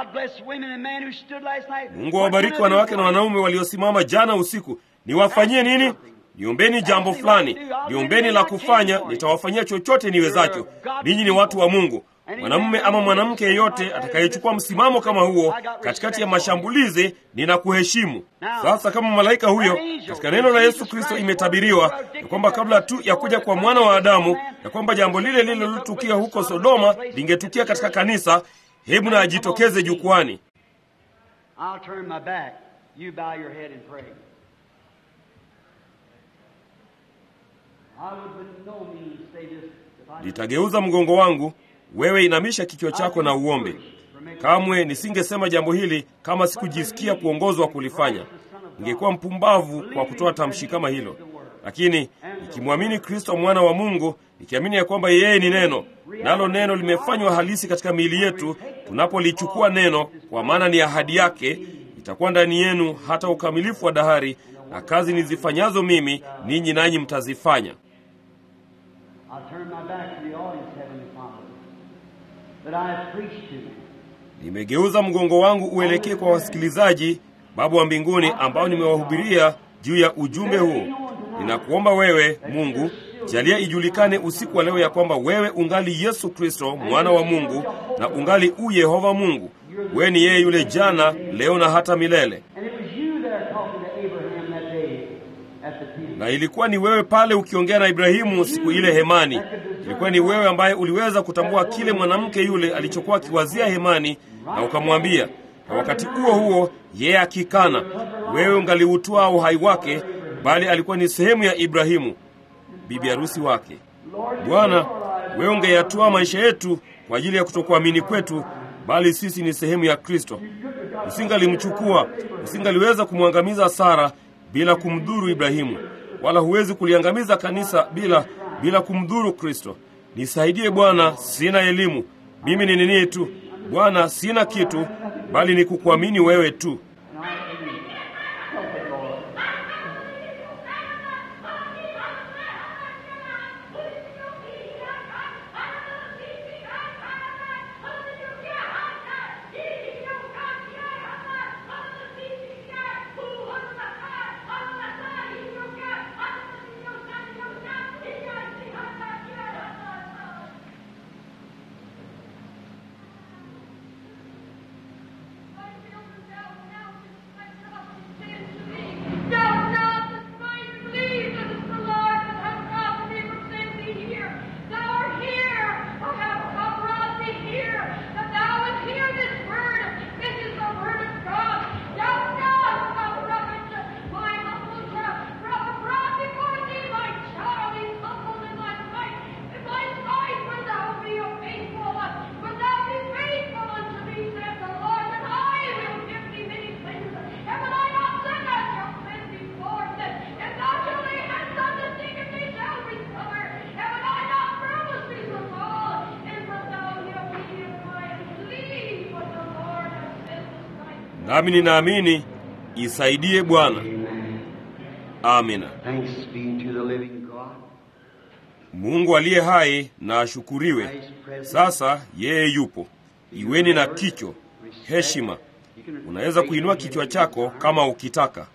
Mungu awabariki wanawake na wanaume waliosimama jana usiku. Niwafanyie nini? Niombeni jambo fulani, niombeni la kufanya, nitawafanyia chochote niwezacho. Ninyi ni watu wa Mungu. Mwanamume ama mwanamke yeyote atakayechukua msimamo kama huo katikati ya mashambulizi, ninakuheshimu. Sasa kama malaika huyo, katika neno la Yesu Kristo imetabiriwa ya kwamba kabla tu ya kuja kwa mwana wa Adamu, ya kwamba jambo lile lile lilotukia huko Sodoma lingetukia katika kanisa. Hebu na ajitokeze jukwani. I'll turn my back. You bow your head and pray. Nitageuza mgongo wangu, wewe inamisha kichwa chako na uombe. Kamwe nisingesema jambo hili kama sikujisikia kuongozwa kulifanya. Ningekuwa mpumbavu kwa kutoa tamshi kama hilo. Lakini nikimwamini Kristo mwana wa Mungu, nikiamini ya kwamba yeye ni neno, nalo neno limefanywa halisi katika miili yetu, tunapolichukua neno, kwa maana ni ahadi yake, itakuwa ndani yenu hata ukamilifu wa dahari, na kazi nizifanyazo mimi, ninyi nanyi mtazifanya. Nimegeuza mgongo wangu uelekee kwa wasikilizaji, Baba wa mbinguni, ambao nimewahubiria juu ya ujumbe huo. Ninakuomba wewe, Mungu, jalia ijulikane usiku wa leo ya kwamba wewe ungali Yesu Kristo, mwana wa Mungu, na ungali u Yehova Mungu. Wewe ni yeye yule jana, leo na hata milele. Na ilikuwa ni wewe pale ukiongea na Ibrahimu siku ile hemani. Ilikuwa ni wewe ambaye uliweza kutambua kile mwanamke yule alichokuwa akiwazia hemani, na ukamwambia. Na wakati huo huo yeye akikana, wewe ungaliutoa uhai wake, bali alikuwa ni sehemu ya Ibrahimu, bibi harusi wake. Bwana, wewe ungeyatoa maisha yetu kwa ajili ya kutokuamini kwetu, bali sisi ni sehemu ya Kristo. Usingalimchukua, usingaliweza kumwangamiza Sara bila kumdhuru Ibrahimu, wala huwezi kuliangamiza kanisa bila bila kumdhuru Kristo. Nisaidie Bwana, sina elimu. Mimi ni nini tu? Bwana, sina kitu, bali ni kukuamini wewe tu. Nami ninaamini, isaidie Bwana. Amina. Mungu aliye hai na ashukuriwe. Sasa yeye yupo. Iweni na kicho, heshima. Unaweza kuinua kichwa chako kama ukitaka.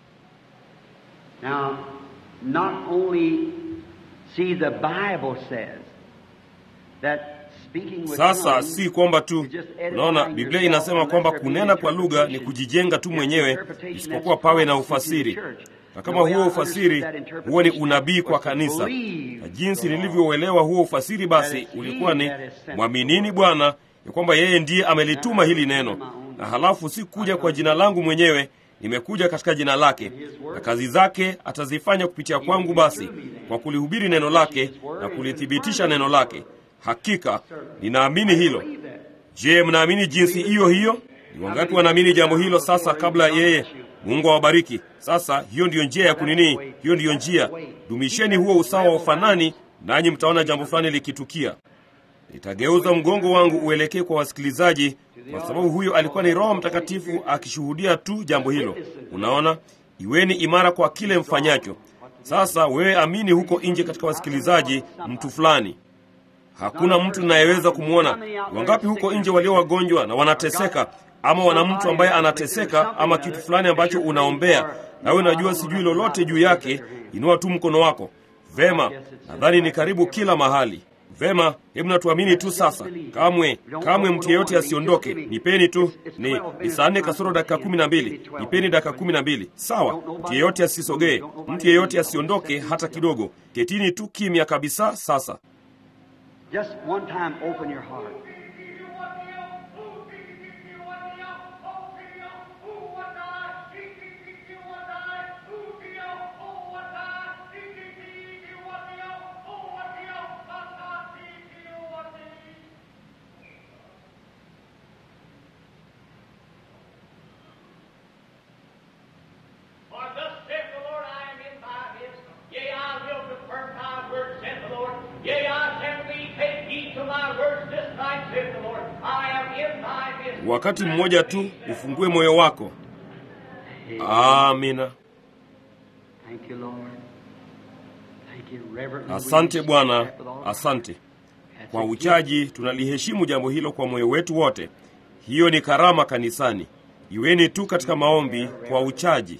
Now, not only see the Bible says that sasa si kwamba tu, unaona Biblia inasema kwamba kunena kwa lugha ni kujijenga tu mwenyewe, isipokuwa pawe na ufasiri. Na kama huo ufasiri, huo ni unabii kwa kanisa. Na jinsi nilivyouelewa huo ufasiri, basi ulikuwa ni mwaminini Bwana ya kwamba yeye ndiye amelituma hili neno, na halafu si kuja kwa jina langu mwenyewe, nimekuja katika jina lake, na kazi zake atazifanya kupitia kwangu, basi kwa kulihubiri neno lake na kulithibitisha neno lake. Hakika ninaamini hilo. Je, mnaamini jinsi hiyo hiyo? Ni wangapi wanaamini jambo hilo sasa kabla yeye? Mungu awabariki. Sasa hiyo ndiyo njia ya kunini, hiyo ndiyo njia. Dumisheni huo usawa wa ufanani, nanyi mtaona jambo fulani likitukia. Nitageuza mgongo wangu uelekee kwa wasikilizaji, kwa sababu huyo alikuwa ni Roho Mtakatifu akishuhudia tu jambo hilo. Unaona, iweni imara kwa kile mfanyacho. Sasa wewe amini huko nje katika wasikilizaji mtu fulani. Hakuna mtu anayeweza kumwona. Wangapi huko nje walio wagonjwa na wanateseka, ama wana mtu ambaye anateseka, ama kitu fulani ambacho unaombea, na wewe unajua sijui lolote juu yake? Inua tu mkono wako. Vema, nadhani ni karibu kila mahali. Vema, hebu natuamini tu sasa. Kamwe, kamwe mtu yeyote asiondoke. Nipeni tu, ni, ni saa nne kasoro dakika kumi na mbili. Nipeni dakika kumi na mbili. Sawa, mtu yeyote asisogee. Mtu yeyote asiondoke hata kidogo. Ketini tu kimya kabisa sasa. Just one time, open your heart. Wakati mmoja tu ufungue moyo wako. Amina. Asante Bwana, asante. Kwa uchaji tunaliheshimu jambo hilo kwa moyo wetu wote. Hiyo ni karama kanisani. Iweni tu katika maombi kwa uchaji.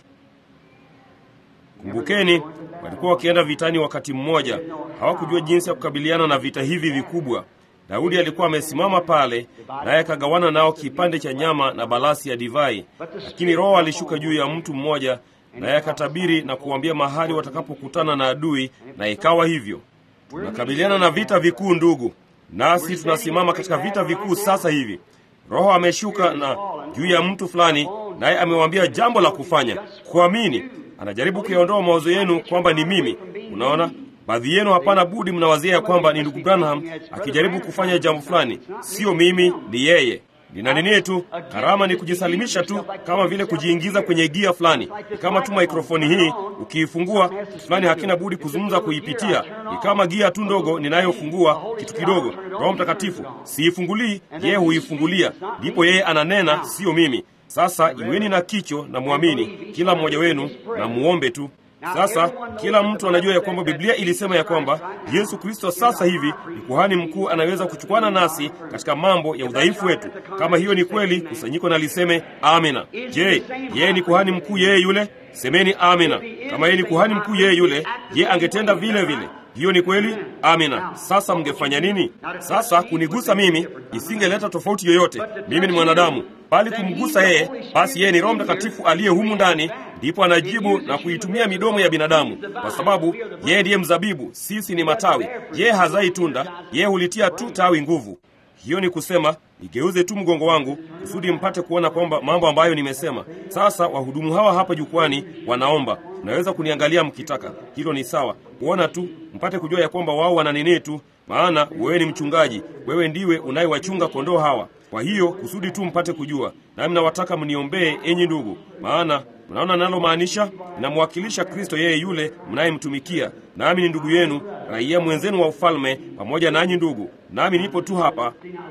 Kumbukeni, walikuwa wakienda vitani wakati mmoja. Hawakujua jinsi ya kukabiliana na vita hivi vikubwa. Daudi alikuwa amesimama pale, naye akagawana nao kipande cha nyama na balasi ya divai. Lakini Roho alishuka juu ya mtu mmoja, naye akatabiri na kuambia mahali watakapokutana na adui, na ikawa hivyo. Tunakabiliana na vita vikuu, ndugu. Nasi tunasimama katika vita vikuu sasa hivi. Roho ameshuka na juu ya mtu fulani, naye amewaambia jambo la kufanya. Kuamini. Anajaribu kuondoa mawazo yenu kwamba ni mimi. Unaona? Baadhi yenu hapana budi mnawazia kwamba ni ndugu Branham akijaribu kufanya jambo fulani. Sio mimi, ni yeye. Nina nini tu, karama ni kujisalimisha tu, kama vile kujiingiza kwenye gia fulani. Ni kama tu mikrofoni hii, ukiifungua, kitu fulani hakina budi kuzungumza kuipitia. Ni kama gia tu ndogo ninayofungua kitu kidogo. Roho Mtakatifu siifungulii, yeye huifungulia. Ndipo yeye ananena, sio mimi. Sasa iweni na kicho na muamini, kila mmoja wenu, na muombe tu. Sasa kila mtu anajua ya kwamba Biblia ilisema ya kwamba Yesu Kristo sasa hivi ni kuhani mkuu, anaweza kuchukwana nasi katika mambo ya udhaifu wetu. Kama hiyo ni kweli, kusanyiko na liseme amina. Je, yeye ni kuhani mkuu yeye yule? Semeni amina. Kama yeye ni kuhani mkuu yeye yule, je, angetenda vile vile? Hiyo ni kweli? Amina. Sasa mngefanya nini? Sasa kunigusa mimi isingeleta tofauti yoyote. Mimi ni mwanadamu. Bali kumgusa yeye, basi yeye ni Roho Mtakatifu aliye humu ndani, ndipo anajibu na kuitumia midomo ya binadamu, kwa sababu yeye ndiye mzabibu, sisi ni matawi. Yeye hazai tunda, yeye hulitia tu tawi nguvu. Hiyo ni kusema, nigeuze tu mgongo wangu kusudi mpate kuona kwamba mambo ambayo nimesema. Sasa wahudumu hawa hapa jukwani wanaomba. Unaweza kuniangalia mkitaka. Hilo ni sawa. Kuona tu mpate kujua ya kwamba wao wana nini tu, maana wewe ni mchungaji. Wewe ndiwe unayewachunga kondoo hawa. Kwa hiyo kusudi tu mpate kujua. Nami nawataka mniombee, enyi ndugu, maana mnaona nalo maanisha, ninamwakilisha Kristo, yeye yule mnayemtumikia. Nami ni ndugu yenu, raia mwenzenu wa ufalme, pamoja nanyi ndugu. Nami nipo tu hapa.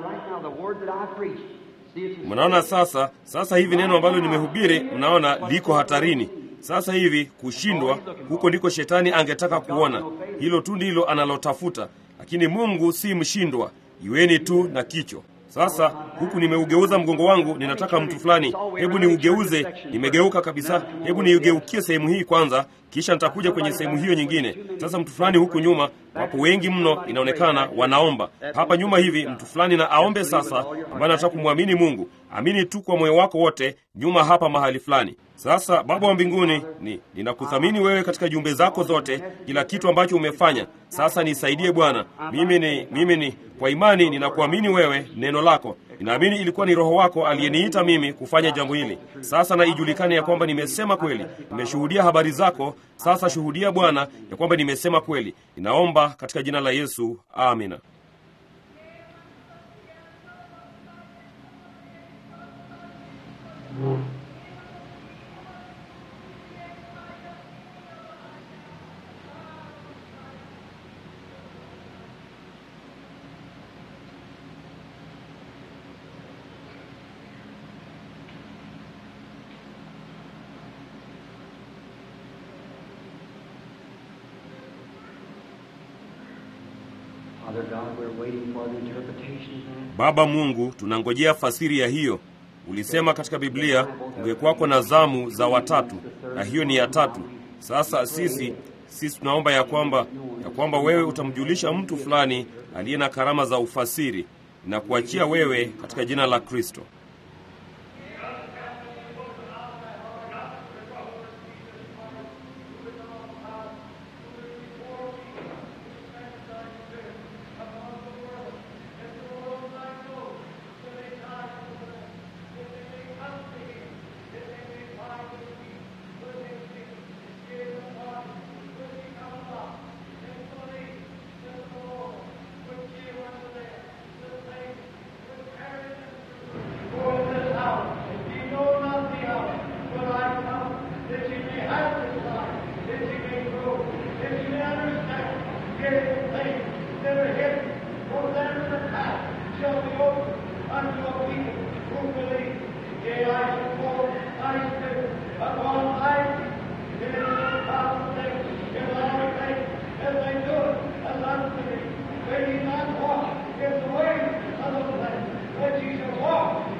Mnaona sasa, sasa hivi neno ambalo nimehubiri, mnaona liko hatarini. Sasa hivi kushindwa, huko ndiko shetani angetaka kuona. Hilo tu ndilo analotafuta. Lakini Mungu si mshindwa. Iweni tu na kicho. Sasa huku nimeugeuza mgongo wangu, ninataka mtu fulani, hebu niugeuze. Nimegeuka kabisa, hebu niugeukie sehemu hii kwanza, kisha nitakuja kwenye sehemu hiyo nyingine. Sasa mtu fulani huku nyuma, wapo wengi mno, inaonekana wanaomba hapa nyuma hivi. Mtu fulani na aombe sasa, ambaye anataka kumwamini Mungu. Amini tu kwa moyo wako wote, nyuma hapa mahali fulani. Sasa Baba wa mbinguni, ni ninakuthamini wewe katika jumbe zako zote, kila kitu ambacho umefanya. Sasa nisaidie Bwana. Mimi ni mimi ni kwa imani ninakuamini wewe, neno lako. Ninaamini ilikuwa ni Roho wako aliyeniita mimi kufanya jambo hili. Sasa na ijulikane ya kwamba nimesema kweli. Nimeshuhudia habari zako. Sasa shuhudia Bwana ya kwamba nimesema kweli. Ninaomba katika jina la Yesu. Amina. Baba Mungu, tunangojea fasiri ya hiyo. Ulisema katika Biblia ungekuwako na zamu za watatu, na hiyo ni ya tatu. Sasa sisi sisi tunaomba ya kwamba ya kwamba wewe utamjulisha mtu fulani aliye na karama za ufasiri, na kuachia wewe katika jina la Kristo.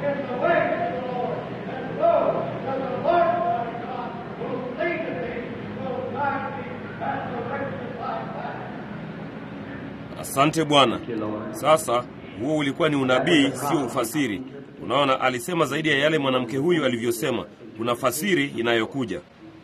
Asante Bwana. Sasa huo ulikuwa ni unabii, sio ufasiri. Unaona, alisema zaidi ya yale mwanamke huyu alivyosema. Kuna fasiri inayokuja.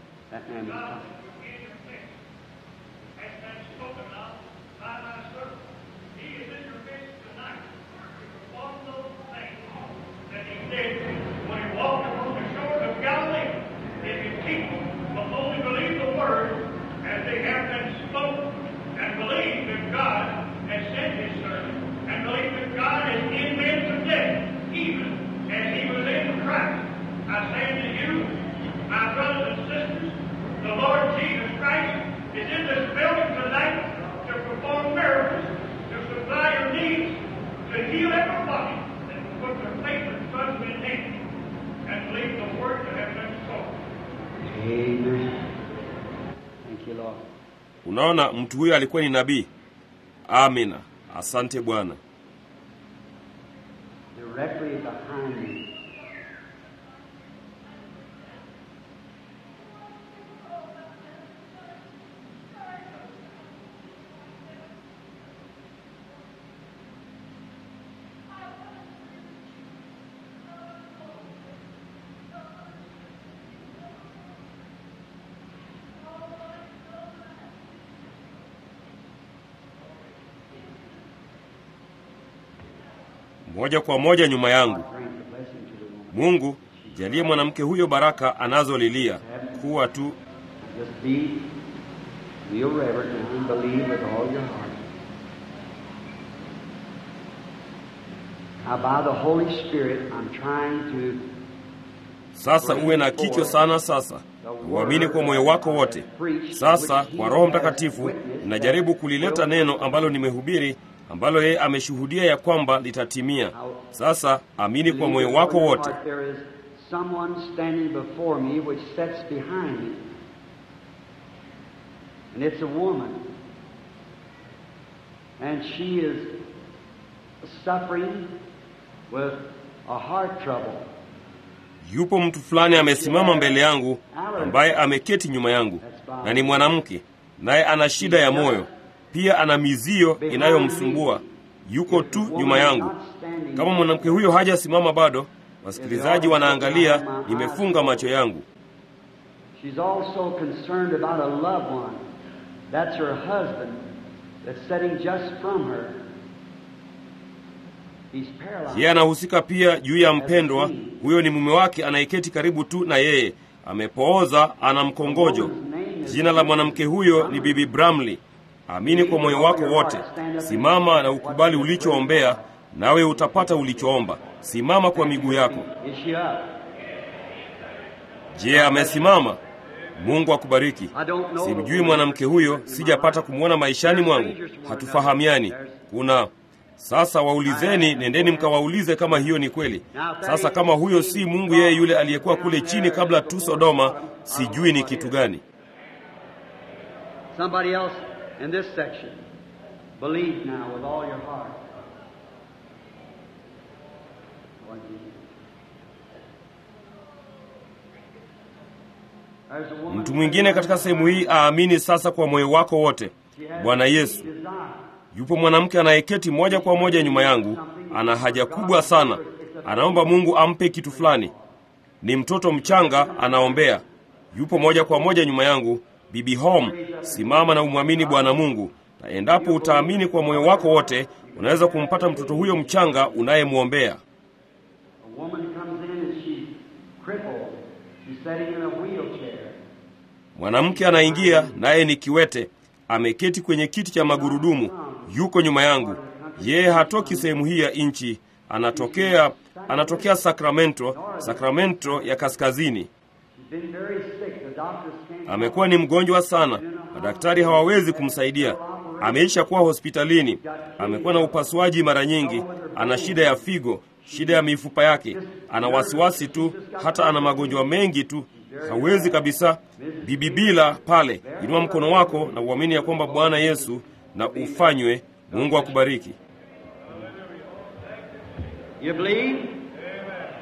Unaona, mtu huyo alikuwa ni nabii. Amina. Asante Bwana. Directly behind me. Moja kwa moja nyuma yangu. Mungu, jalie mwanamke huyo baraka anazolilia. Kuwa tu Just be real reverent and believe with all your heart. Now by the Holy Spirit I'm trying to sasa uwe na kichwa sana sasa. Uamini kwa moyo wako wote. Sasa kwa Roho Mtakatifu ninajaribu kulileta neno ambalo nimehubiri, ambalo yeye ameshuhudia ya kwamba litatimia. Sasa amini kwa moyo wako wote. There is someone standing before me which sits behind me. And it's a woman. And she is suffering with a heart trouble. Yupo mtu fulani amesimama mbele yangu ambaye ameketi nyuma yangu, na ni mwanamke, naye ana shida ya moyo. Pia ana mizio inayomsumbua. Yuko tu nyuma yangu. Kama mwanamke huyo hajasimama bado, wasikilizaji wanaangalia, nimefunga macho yangu. She's also concerned about a loved one. That's her husband that's sitting just from her. He's paralyzed. Yeye anahusika pia juu ya mpendwa. Huyo ni mume wake anayeketi karibu tu na yeye. Amepooza, ana mkongojo. Jina la mwanamke huyo ni Bibi Bramley. Amini kwa moyo wako wote. Simama na ukubali ulichoombea, nawe utapata ulichoomba. Simama kwa miguu yako. Je, amesimama? Mungu akubariki. Simjui mwanamke huyo, sijapata kumwona maishani mwangu. Hatufahamiani. Kuna sasa waulizeni, nendeni mkawaulize kama hiyo ni kweli. Sasa kama huyo si Mungu, yeye yule aliyekuwa kule chini kabla tu Sodoma, sijui ni kitu gani. Somebody else in this section. Believe now with all your heart. Mtu mwingine katika sehemu hii aamini sasa kwa moyo wako wote. Bwana Yesu. Yupo mwanamke anayeketi moja kwa moja nyuma yangu, ana haja kubwa sana. Anaomba Mungu ampe kitu fulani. Ni mtoto mchanga anaombea. Yupo moja kwa moja nyuma yangu. Bibi Home, simama na umwamini Bwana Mungu. Na endapo utaamini kwa moyo wako wote, unaweza kumpata mtoto huyo mchanga unayemwombea. Mwanamke anaingia, naye ni kiwete. Ameketi kwenye kiti cha magurudumu. Yuko nyuma yangu. Yeye hatoki sehemu hii ya nchi. Anatokea, anatokea Sacramento, Sacramento ya kaskazini. Amekuwa ni mgonjwa sana. Madaktari hawawezi kumsaidia. Ameisha kuwa hospitalini. Amekuwa na upasuaji mara nyingi. Ana shida ya figo, shida ya mifupa yake. Ana wasiwasi tu, hata ana magonjwa mengi tu. Hawezi kabisa. Bibi Bila pale, inua mkono wako na uamini ya kwamba Bwana Yesu na ufanywe. Mungu akubariki. You believe?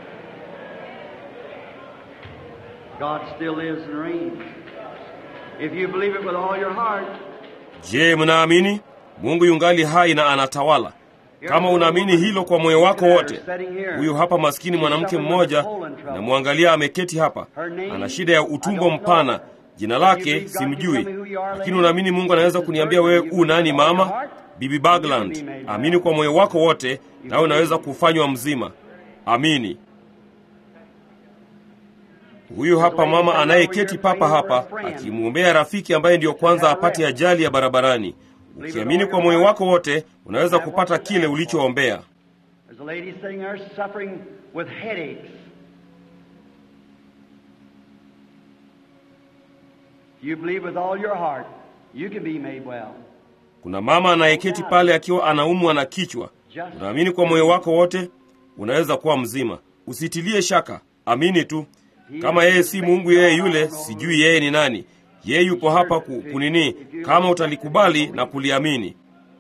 God still lives and reigns. If you believe it with all your heart. Je, mnaamini Mungu yungali hai na anatawala? Kama unaamini hilo kwa moyo wako wote. Huyu hapa maskini mwanamke mmoja, na muangalia ameketi hapa. Ana shida ya utumbo mpana. Jina lake simjui. Lakini unaamini Mungu anaweza kuniambia wewe u nani mama? Bibi Bagland. Amini kwa moyo wako wote, na unaweza kufanywa mzima. Amini. Huyu hapa mama anayeketi papa hapa, akimuombea rafiki ambaye ndiyo kwanza apate ajali ya barabarani. Ukiamini kwa moyo wako wote, unaweza kupata kile ulichoombea. There's a lady sitting there suffering with headaches. You believe with all your heart, you can be made well. Kuna mama anayeketi pale akiwa anaumwa na kichwa. Unaamini kwa moyo wako wote, unaweza kuwa mzima. Usitilie shaka, amini tu. Kama yeye si Mungu, yeye yule, sijui yeye ni nani. Yeye yupo hapa kunini, kama utalikubali na kuliamini.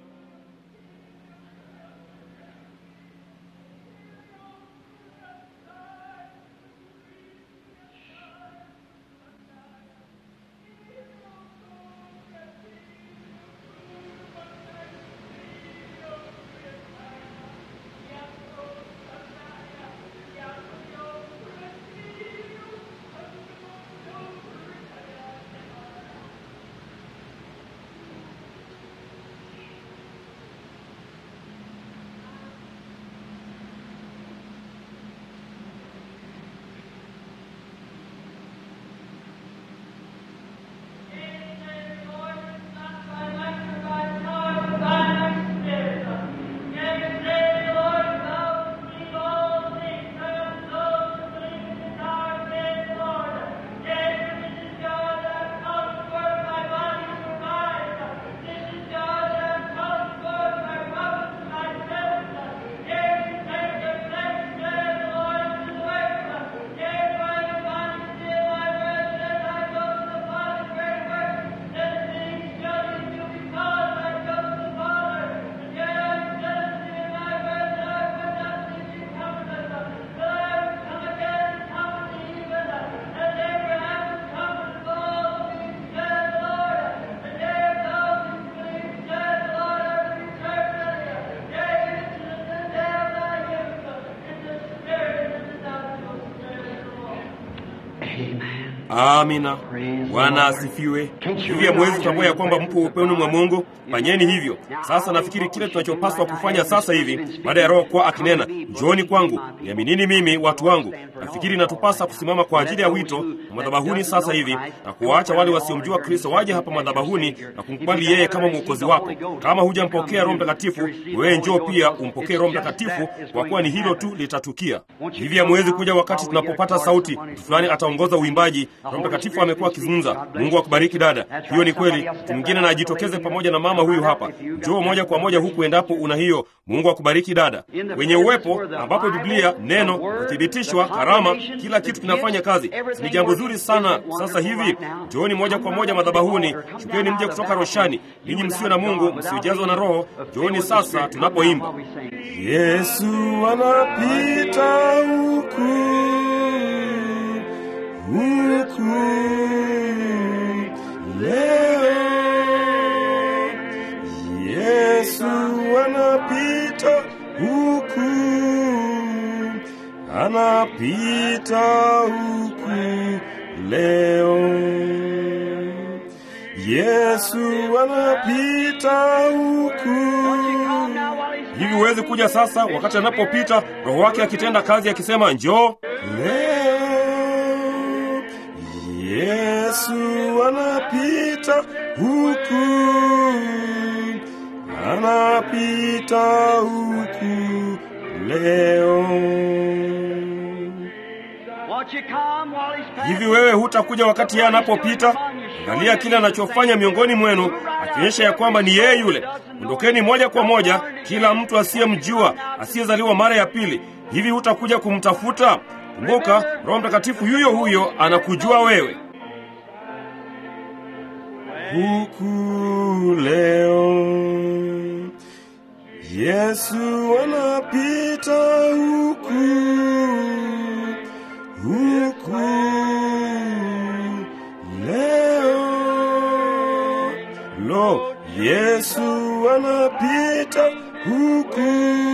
Amina. Bwana asifiwe. Hivi hamwezi kutambua ya kwamba mpo upendo mwa Mungu? Fanyeni hivyo. Sasa nafikiri kile tunachopaswa kufanya sasa hivi, baada ya Roho kwa akinena, njooni kwangu, niaminini mimi watu wangu. Nafikiri natupasa kusimama kwa ajili ya wito madhabahuni sasa hivi, na kuwaacha wale wasiomjua Kristo waje hapa madhabahuni na kumkubali yeye kama mwokozi wako. Kama hujampokea Roho Mtakatifu, wewe njoo pia umpokee Roho Mtakatifu, kwa kuwa ni hilo tu litatukia. Hivi hamwezi kuja wakati tunapopata sauti, mtu fulani ataongoza uimbaji, Roho Mtakatifu amekuwa akizungumza. Mungu akubariki dada. Hiyo ni kweli. Mtu mwingine na ajitokeze pamoja na mama huyu hapa. Njoo moja kwa moja huku endapo una hiyo. Mungu akubariki dada. Wenye uwepo ambapo Biblia, neno, kuthibitishwa, karama, kila kitu kinafanya kazi. Ni jambo zuri sana sasa hivi. Njooni moja kwa moja madhabahuni. Shukeni mje kutoka roshani. Ninyi msio na Mungu, msiojazwa na Roho, njooni sasa tunapoimba. Yesu anapita huku, huku leo. Yesu anapita huku, anapita huku leo. Yesu anapita huku. Hivi huwezi kuja sasa wakati anapopita, Roho wake akitenda kazi akisema njoo leo. Yesu anapita huku, anapita huku leo. Hivi wewe hutakuja wakati yeye anapopita? Angalia kile anachofanya miongoni mwenu, akionyesha ya kwamba ni yeye yule. Ondokeni moja kwa moja, kila mtu asiyemjua, asiyezaliwa mara ya pili. Hivi hutakuja kumtafuta? Kumbuka, Roho Mtakatifu yuyo huyo anakujua wewe. Huku leo Yesu anapita huku, huku Yesu anapita huku,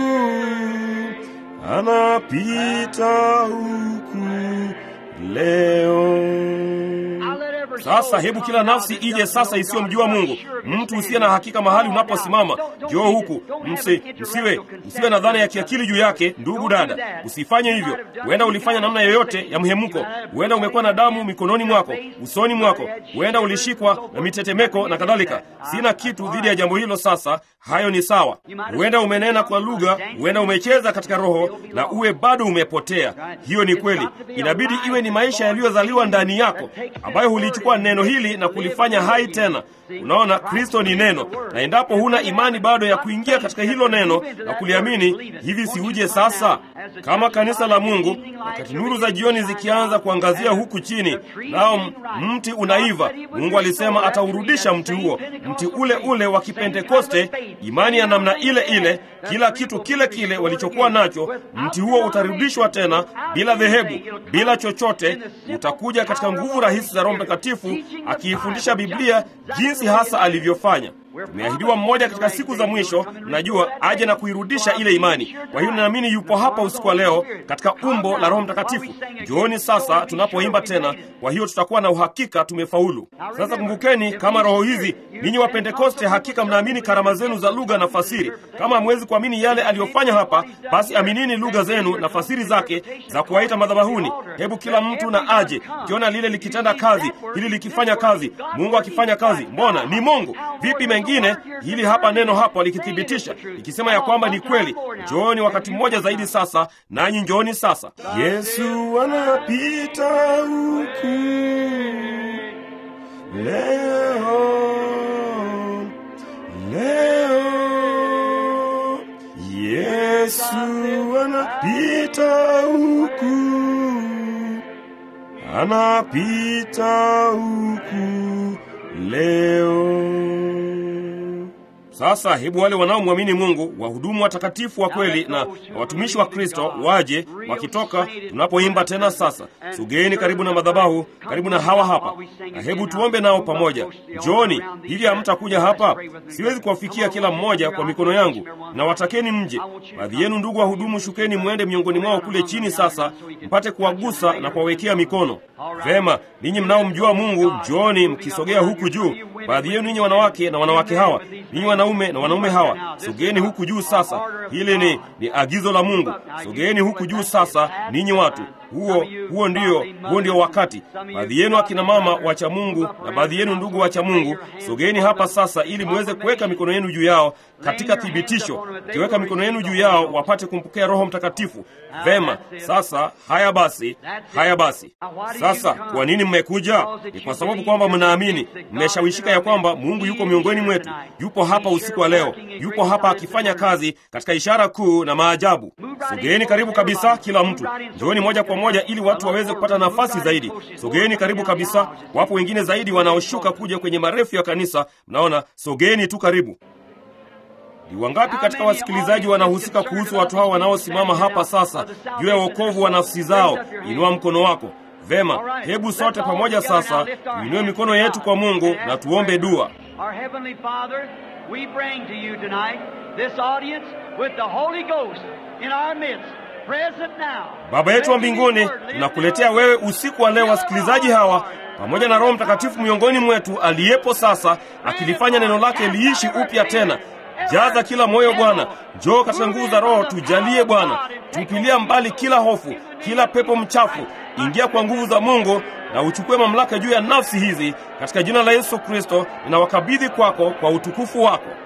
anapita huku leo. Sasa hebu kila nafsi ije sasa isiyomjua Mungu, mtu usiye na hakika mahali unaposimama, njoo huku. Msi, msiwe usiwe na dhana ya kiakili juu yake. Ndugu dada, usifanye hivyo. Huenda ulifanya namna yoyote ya mhemuko, huenda umekuwa na damu mikononi mwako, usoni mwako, huenda ulishikwa na mitetemeko na kadhalika. Sina kitu dhidi ya jambo hilo. Sasa hayo ni sawa. Huenda umenena kwa lugha, huenda umecheza katika roho na uwe bado umepotea. Hiyo ni kweli. Inabidi iwe ni maisha yaliyozaliwa ndani yako ambayo hulichukua neno hili na kulifanya hai tena. Unaona, Kristo ni neno, na endapo huna imani bado ya kuingia katika hilo neno na kuliamini, hivi si uje sasa kama kanisa la Mungu, wakati nuru za jioni zikianza kuangazia huku chini, nao mti unaiva, Mungu alisema ataurudisha mti huo, mti ule ule wa Kipentekoste, imani ya namna ile ile, kila kitu kile kile walichokuwa nacho, mti huo utarudishwa tena, bila dhehebu, bila chochote. Utakuja katika nguvu rahisi za Roho Mtakatifu akiifundisha Biblia jinsi hasa alivyofanya. Tumeahidiwa mmoja katika siku za mwisho, najua, aje na kuirudisha ile imani. Kwa hiyo ninaamini yupo hapa usiku wa leo katika umbo la Roho Mtakatifu. Njooni sasa tunapoimba tena. Kwa hiyo tutakuwa na uhakika tumefaulu. Sasa kumbukeni, kama roho hizi, ninyi wa Pentekoste hakika mnaamini karama zenu za lugha na fasiri. Kama hamwezi kuamini yale aliyofanya hapa, basi aminini lugha zenu na fasiri zake za kuwaita madhabahuni. Hebu kila mtu na aje, kiona lile likitenda kazi, hili likifanya kazi, Mungu akifanya kazi. Mbona ni Mungu? Vipi mengine? Hili hapa neno hapo likithibitisha, likisema ya kwamba ni kweli. Njooni wakati mmoja zaidi sasa, nanyi njooni sasa. Yesu anapita huku leo, leo. Yesu anapita huku, anapita huku leo. Sasa hebu wale wanaomwamini Mungu, wahudumu watakatifu wa kweli na watumishi wa Kristo waje wakitoka tunapoimba tena. Sasa sogeni karibu na madhabahu, karibu na hawa hapa, na hebu tuombe nao pamoja. Njooni. Hivi hamtakuja hapa? Siwezi kuwafikia kila mmoja kwa mikono yangu, na watakeni mje. Baadhi yenu ndugu wahudumu, shukeni mwende miongoni mwao kule chini sasa, mpate kuwagusa na kuwawekea mikono. Vema, ninyi mnaomjua Mungu, njooni mkisogea huku juu. Baadhi yenu ninyi wanawake na wanawake hawa, ninyi wanaume na wanaume hawa, sogeni huku juu sasa. Hili ni, ni agizo la Mungu. Sogeni huku juu sasa, ninyi watu. Huo huo ndio huo ndio wakati. Baadhi yenu akina mama wacha Mungu na baadhi yenu ndugu wacha Mungu, sogeni hapa sasa ili muweze kuweka mikono yenu juu yao katika thibitisho. Kiweka mikono yenu juu yao wapate kumpokea Roho Mtakatifu. Vema, sasa haya basi, haya basi. Sasa kwa nini mmekuja? Ni kwa sababu kwamba mnaamini, mmeshawishika ya kwamba Mungu yuko miongoni mwetu. Yupo hapa usiku wa leo. Yupo hapa akifanya kazi katika ishara kuu na maajabu. Sogeni karibu kabisa kila mtu. Njooni moja kwa moja ili watu waweze kupata nafasi zaidi. Sogeni karibu kabisa. Wapo wengine zaidi wanaoshuka kuja kwenye marefu ya kanisa. Mnaona, sogeni tu karibu. Ni wangapi katika wasikilizaji wanahusika kuhusu watu hao wanaosimama hapa sasa juu ya wokovu wa nafsi zao? Inua mkono wako. Vema, hebu sote pamoja sasa tuinue mikono yetu kwa Mungu na tuombe dua. Our Heavenly Father, we bring to you tonight this audience with the Holy Ghost in our midst, present now. Baba yetu wa mbinguni, tunakuletea wewe usiku wa leo wasikilizaji hawa pamoja na Roho Mtakatifu miongoni mwetu aliyepo sasa, akilifanya neno lake liishi upya tena. Jaza kila moyo Bwana. Njoo katika nguvu za Roho, tujalie Bwana. Tupilia mbali kila hofu, kila pepo mchafu. Ingia kwa nguvu za Mungu na uchukue mamlaka juu ya nafsi hizi. Katika jina la Yesu Kristo ninawakabidhi kwako kwa utukufu wako.